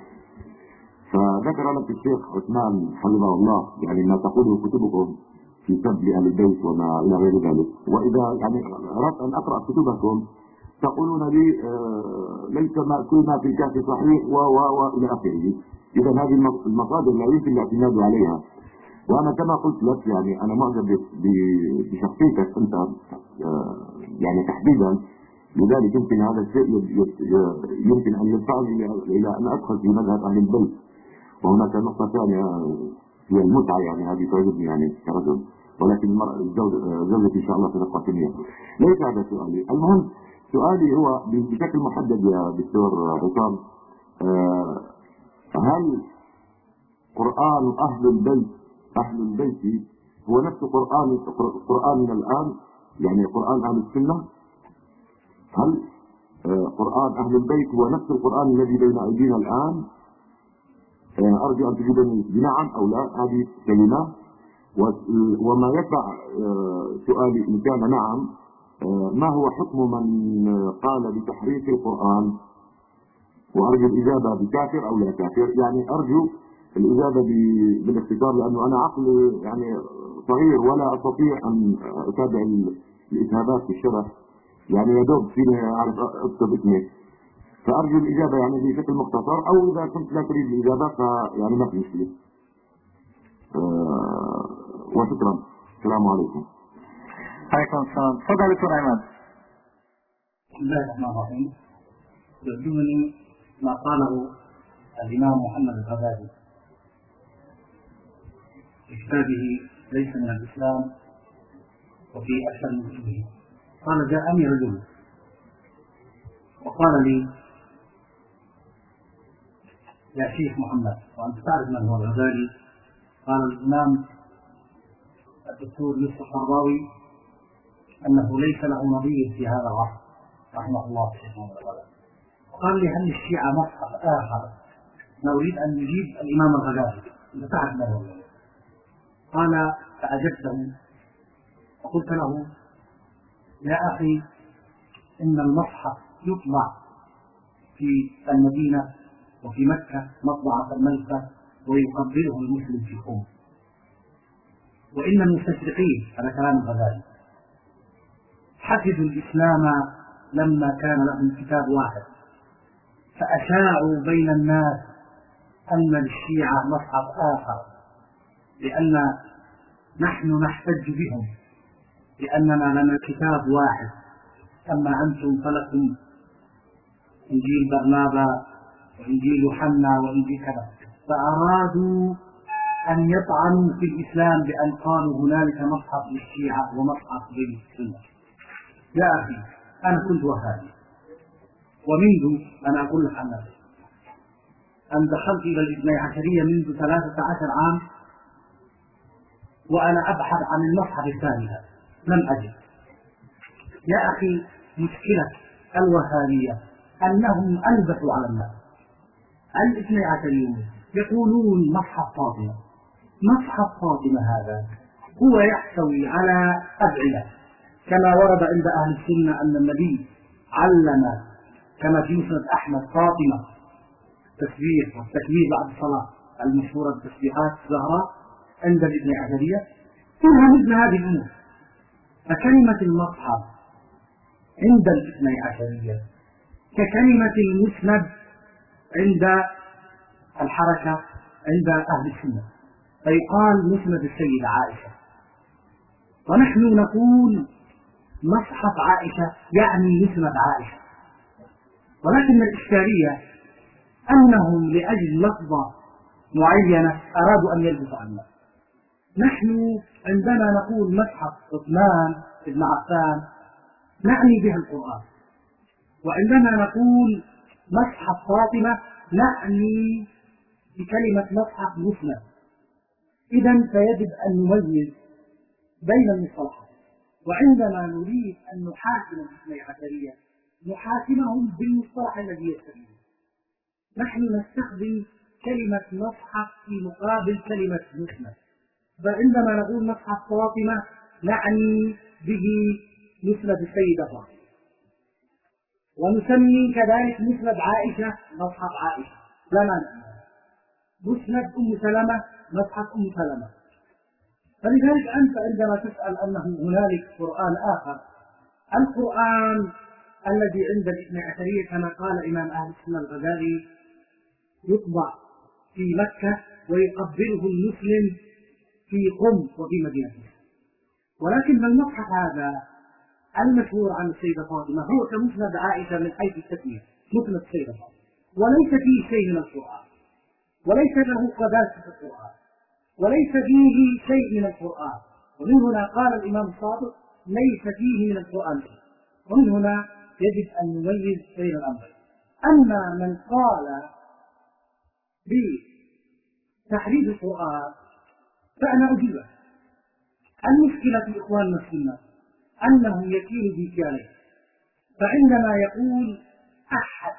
فذكر لك الشيخ عثمان حفظه الله يعني ما تقوله كتبكم في سب لأهل البيت وما إلى غير ذلك، وإذا يعني أردت أن أقرأ كتبكم تقولون لي آه ليس ما كل ما في الكهف صحيح و و وإلى آخره. إذا هذه المصادر لا يمكن الاعتماد عليها، وأنا كما قلت لك يعني أنا معجب بشخصيتك أنت آه يعني تحديدا، لذلك يمكن هذا الشيء يمكن أن يدفعني إلى أن أدخل في مذهب أهل البيت. وهناك نقطة ثانية هي المتعة، يعني هذه تعجبني يعني كرجل، ولكن زوجتي إن شاء الله تلقى ثانية. ليس هذا سؤالي. المهم سؤالي هو بشكل محدد يا دكتور عصام، أه هل قرآن أهل البيت أهل البيت هو نفس قرآن قرآننا الآن، يعني قرآن أهل السنة؟ هل قرآن أهل البيت هو نفس القرآن الذي بين أيدينا الآن؟ أرجو أن تجيبني بنعم أو لا هذه كلمة. وما يتبع سؤالي إن كان نعم، ما هو حكم من قال بتحريف القرآن؟ وأرجو الإجابة بكافر أو لا كافر، يعني أرجو الإجابة بالاختصار، لأنه أنا عقلي يعني صغير ولا أستطيع أن أتابع الإجابات في الشرح، يعني يا دوب فيني أعرف أكتب اسمي، فأرجو الإجابة يعني بشكل مختصر، أو إذا كنت لا تريد الإجابة فيعني ما في مشكلة. أه وشكرا، السلام عليكم. عليكم السلام. تفضل دكتور عماد. بسم الله الرحمن الرحيم. يعجبني ما قاله الإمام محمد الغزالي في كتابه ليس من الإسلام وفي أكثر من كتبه. قال: جاءني رجل وقال لي: يا شيخ محمد، وأنت تعرف من هو الغزالي. قال الإمام الدكتور يوسف القرضاوي أنه ليس له نظير في هذا العصر رحمه الله الشيخ محمد الغزالي. قال لي: هل الشيعة مصحف آخر؟ نريد أن نجيب الإمام الغزالي، أنت تعرف من هو. قال: فأجبته وقلت له: يا أخي، إن المصحف يطبع في المدينة وفي مكة مطبعة الملكة ويقبله المسلم في قوم، وإن المستشرقين، هذا كلام الغزالي، حفظوا الإسلام لما كان لهم كتاب واحد، فأشاعوا بين الناس أن للشيعة مصحف آخر، لأن نحن نحتج بهم لأننا لنا كتاب واحد، أما أنتم فلكم إنجيل برنابا وإنجيل يوحنا وإنجيل كذا. فأرادوا أن يطعنوا في الإسلام بأن قالوا هنالك مصحف للشيعة ومصحف للسنة. يا أخي، أنا كنت وهابي، ومنذ أنا أقول لك عن نفسي أن دخلت إلى الاثني عشرية منذ ثلاثة عشر عام وأنا أبحث عن المصحف الثاني، لم أجد. يا أخي، مشكلة الوهابية أنهم ألبسوا على الناس. الاثني عشريون يقولون مصحف فاطمة. مصحف فاطمة هذا هو يحتوي على أدعية، كما ورد عند أهل السنة أن النبي علم كما في مسند أحمد فاطمة تسبيح والتكبير بعد الصلاة المشهورة بتسبيحات الزهراء عند الاثني عشرية، كلها مثل هذه الأمور. فكلمة المصحف عند الاثني عشرية ككلمة المسند عند الحركة عند أهل السنة، فيقال مسند السيدة عائشة، ونحن نقول مصحف عائشة يعني مسند عائشة. ولكن الإشكالية أنهم لأجل لفظة معينة أرادوا أن يلبسوا عنا. نحن عندما نقول مصحف عثمان بن عفان نعني به القرآن، وعندما نقول مصحف فاطمة نعني بكلمة مصحف مسند. إذن فيجب أن نميز بين المصطلحات، وعندما نريد أن نحاكم الاثني عشرية نحاكمهم بالمصطلح الذي يستخدمه. نحن نستخدم كلمة مصحف في مقابل كلمة مسند، فعندما نقول مصحف فاطمة نعني به مسند السيدة فاطمة، ونسمي كذلك مسند عائشة مصحف عائشة، لا مانع. مسند أم سلمة مصحف أم سلمة. فلذلك أنت عندما تسأل أنه هنالك قرآن آخر، القرآن الذي عند الاثني عشرية كما قال إمام أهل السنة الغزالي يطبع في مكة ويقبله المسلم في قم وفي مدينة. ولكن المصحف هذا المشهور عن السيدة فاطمة هو كمسند عائشة من حيث التسمية، مسند السيدة فاطمة، وليس فيه شيء من القرآن، وليس له قداسة في القرآن، وليس فيه شيء من القرآن. ومن هنا قال الإمام الصادق ليس فيه من القرآن شيء. ومن هنا يجب أن نميز بين الأمرين. أما من قال بتحريف القرآن فأنا أجيبه. المشكلة في إخواننا السنة أنه يكيل بكيانين، فعندما يقول أحد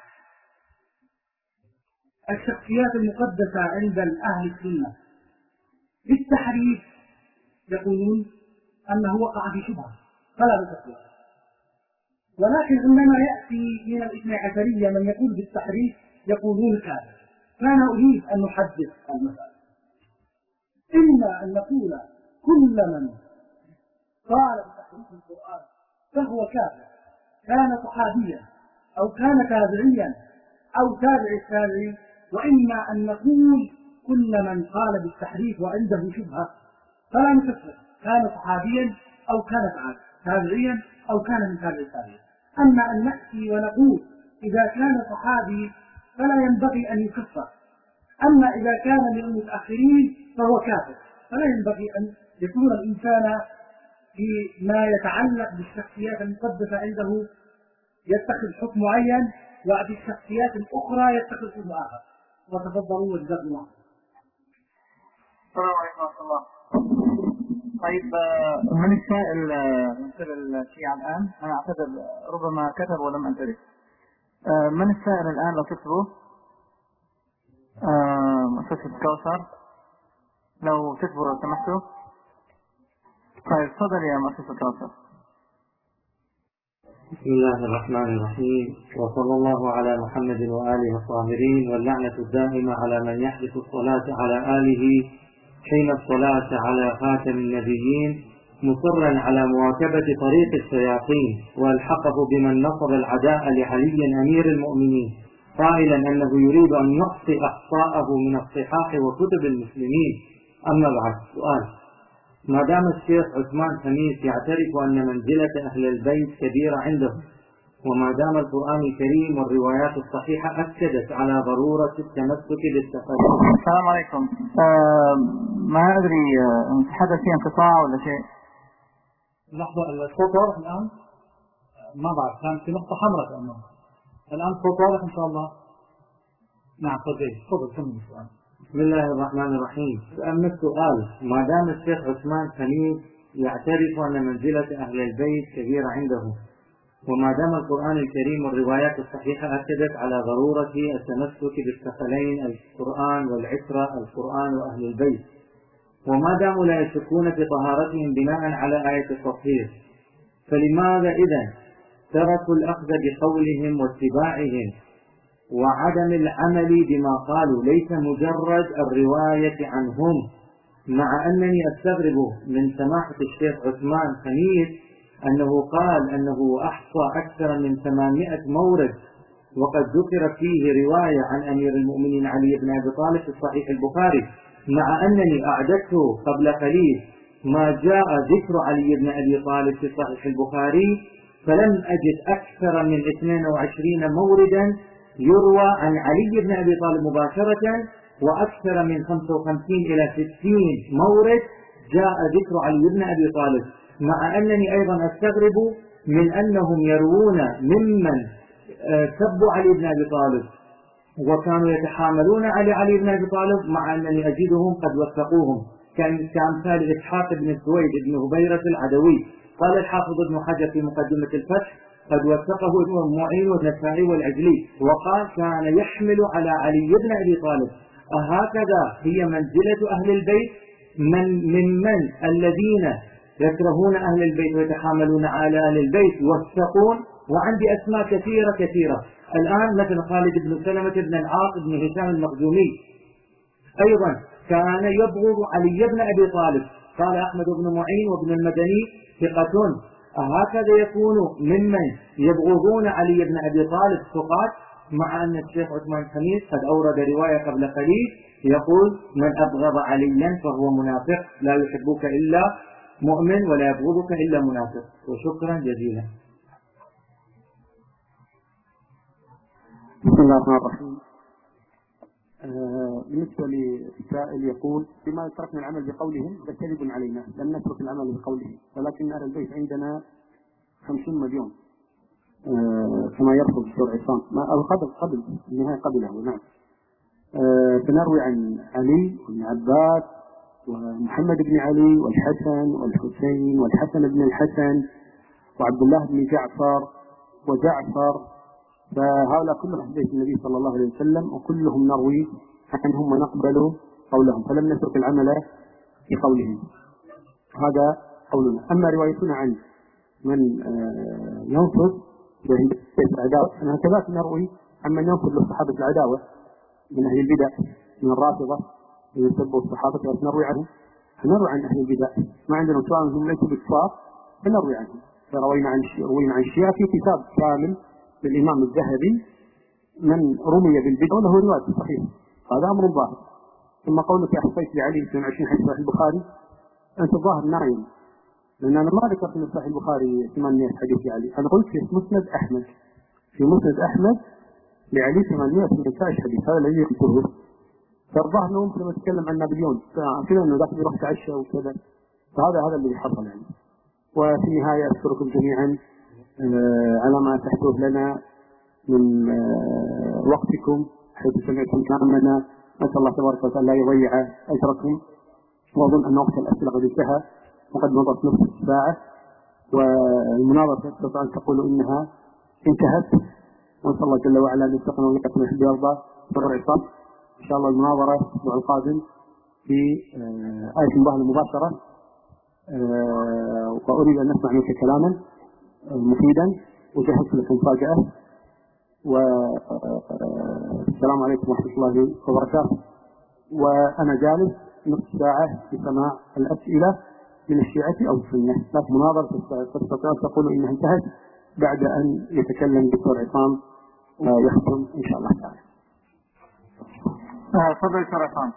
الشخصيات المقدسة عند الأهل السنة بالتحريف يقولون أنه وقع في شبهة فلا بتقوى. ولكن عندما يأتي من الاثنى عشرية من يقول بالتحريف يقولون كذا. فأنا أريد أن نحدد المسألة. إما أن نقول كل من قال بتحريف القرآن فهو كافر، كان صحابيا أو كان تابعيا أو تابع التابعي، وإما أن نقول كل من قال بالتحريف وعنده شبهة فلا نكفر، كان صحابيا أو كان تابعيا أو كان من تابع التابعي. أما أن نأتي ونقول إذا كان صحابي فلا ينبغي أن يكفر، أما إذا كان من المتأخرين فهو كافر، فلا ينبغي أن يكون الإنسان فيما يتعلق بالشخصيات المقدسة عنده يتخذ حكم معين وفي الشخصيات الأخرى يتخذ حكم آخر. وتفضلوا وجزاكم الله. السلام عليكم ورحمة الله. طيب من السائل مثل الشيعة الآن؟ أنا أعتذر ربما كتب ولم أنتبه. من السائل الآن لو تكتبوا مؤسسة كوثر لو تكتبوا لو سمحتوا. طيب تفضل يا مؤسسة كوثر. بسم الله الرحمن الرحيم، وصلى الله على محمد وآله الطاهرين، واللعنة الدائمة على من يحدث الصلاة على آله حين الصلاة على خاتم النبيين، مصرا على مواكبة طريق الشياطين، والحقه بمن نصب العداء لعلي أمير المؤمنين، قائلا أنه يريد أن يحصي أخطاءه من الصحاح وكتب المسلمين. أما بعد، سؤال: ما دام الشيخ عثمان خميس يعترف أن منزلة أهل البيت كبيرة عنده، وما دام القرآن الكريم والروايات الصحيحة أكدت على ضرورة التمسك بالتقدم. السلام عليكم. آه ما أدري آه حدث فيه انقطاع ولا شيء؟ لحظة، الصوت واضح الآن؟ ما بعرف، كان في نقطة حمراء كأنه. الآن الصوت واضح إن شاء الله؟ نعم تفضل تفضل كمل السؤال. بسم الله الرحمن الرحيم. أما السؤال: ما دام الشيخ عثمان خميس يعترف أن منزلة أهل البيت كبيرة عنده، وما دام القرآن الكريم والروايات الصحيحة أكدت على ضرورة التمسك بالثقلين القرآن والعترة، القرآن وأهل البيت، وما داموا لا يشكون في طهارتهم بناء على آية التطهير، فلماذا إذن تركوا الأخذ بقولهم واتباعهم وعدم العمل بما قالوا، ليس مجرد الرواية عنهم؟ مع أنني أستغرب من سماحة الشيخ عثمان خميس أنه قال أنه أحصى أكثر من ثمانمائة مورد، وقد ذكر فيه رواية عن أمير المؤمنين علي بن أبي طالب في صحيح البخاري، مع أنني أعددت قبل قليل ما جاء ذكر علي بن أبي طالب في صحيح البخاري، فلم أجد أكثر من اثنين وعشرين موردا يروى عن علي بن أبي طالب مباشرة، وأكثر من خمسة وخمسين إلى ستين مورد جاء ذكر علي بن أبي طالب، مع أنني أيضا أستغرب من أنهم يروون ممن سبوا علي بن أبي طالب وكانوا يتحاملون على علي بن أبي طالب، مع أنني أجدهم قد وثقوهم، كأمثال إسحاق بن سويد بن هبيرة العدوي. قال الحافظ ابن حجر في مقدمة الفتح: قد وثقه ابن معين والنسائي والعجلي، وقال كان يحمل على علي بن أبي طالب. أهكذا هي منزلة أهل البيت من ممن الذين يكرهون أهل البيت ويتحاملون على أهل البيت يوثقون؟ وعندي أسماء كثيرة كثيرة الآن، مثل خالد بن سلمة بن العاص بن هشام المخزومي أيضا كان يبغض علي بن أبي طالب. قال أحمد بن معين وابن المدني ثقة. أهكذا يكون ممن يبغضون علي بن أبي طالب ثقات، مع أن الشيخ عثمان خميس قد أورد رواية قبل قليل يقول: من أبغض عليا فهو منافق، لا يحبك إلا مؤمن ولا يبغضك إلا منافق. وشكرا جزيلا. بسم الله الرحمن الرحيم. آه بالنسبة للسائل يقول: بما تركنا العمل بقولهم فكذب علينا، لم نترك العمل بقولهم، ولكن أهل البيت عندنا خمسين مليون آه كما يرفض الشيخ عصام، ما أو قبل قبل النهاية قبله. نعم. آه بنروي عن علي بن عباس ومحمد بن علي والحسن والحسين والحسن بن الحسن وعبد الله بن جعفر وجعفر فهؤلاء كلهم في بيت النبي صلى الله عليه وسلم وكلهم نروي عنهم ونقبل قولهم، فلم نترك العمل في قولهم. هذا قولنا. أما روايتنا عن من ينصب بيت العداوة، أنا كذلك نروي عن من ينصب للصحابة العداوة من أهل البدع من الرافضة يسبوا الصحابة، نروي عنهم. نروي عن أهل البدع ما عندنا سواء هم ليسوا بالكفار فنروي عنهم. فروينا عن روينا عن الشيعة في كتاب كامل للإمام الذهبي من رمي بالبدع وله رواية صحيحة، هذا أمر ظاهر. ثم قولك أحصيت لعلي اثنين وعشرين حديث صحيح البخاري، أنت الظاهر نايم، لأن أنا ما ذكرت من صحيح البخاري ثمانمائة حديث لعلي، أنا قلت في مسند أحمد في مسند أحمد لعلي ثمانمائة وثمانية عشر حديث، هذا الذي يذكره. فالظاهر أنه ممكن نتكلم عن نابليون كذا أنه ذاك يروح تعشى وكذا، فهذا هذا اللي حصل يعني. وفي النهاية أشكركم جميعا على ما أتحتوه لنا من وقتكم حيث سمعتم كلامنا. نسأل الله تبارك وتعالى لا يضيع أجركم، وأظن أن وقت الأسئلة قد انتهى وقد مضت نصف ساعة، والمناظرة تستطيع أن تقول إنها انتهت. ونسأل الله جل وعلا أن يتقنا ويقنا يحب يرضى بالعصام. إن شاء الله المناظرة الأسبوع القادم في آية الله المباشرة، وأريد أن نسمع منك كلاما مفيدا وجهزت لكم مفاجأة. والسلام عليكم ورحمة الله وبركاته. وأنا جالس نصف ساعة لسماع الأسئلة من الشيعة أو السنة، لكن مناظرة تستطيع أن تقول إنها انتهت بعد أن يتكلم الدكتور عصام ويختم إن شاء الله تعالى. تفضل دكتور عصام.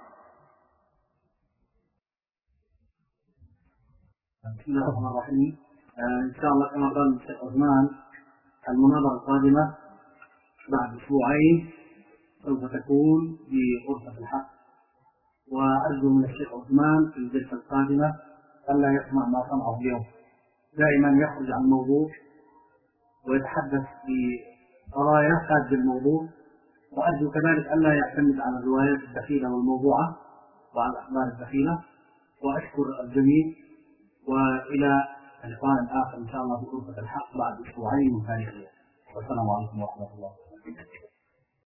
بسم الله الرحمن الرحيم. إن شاء الله كما قال الشيخ عثمان المناظرة القادمة بعد أسبوعين سوف تكون في غرفة الحق، وأرجو من الشيخ عثمان في الجلسة القادمة ألا يسمع ما سمعه اليوم، دائما يخرج عن الموضوع ويتحدث بقضايا خارج الموضوع. وأرجو كذلك ألا يعتمد على الروايات الدخيلة والموضوعة وعلى الأخبار الدخيلة. وأشكر الجميع، وإلى اللقاء الآخر إن شاء الله في غرفة الحق بعد أسبوعين من تاريخ اليوم. والسلام عليكم ورحمة الله.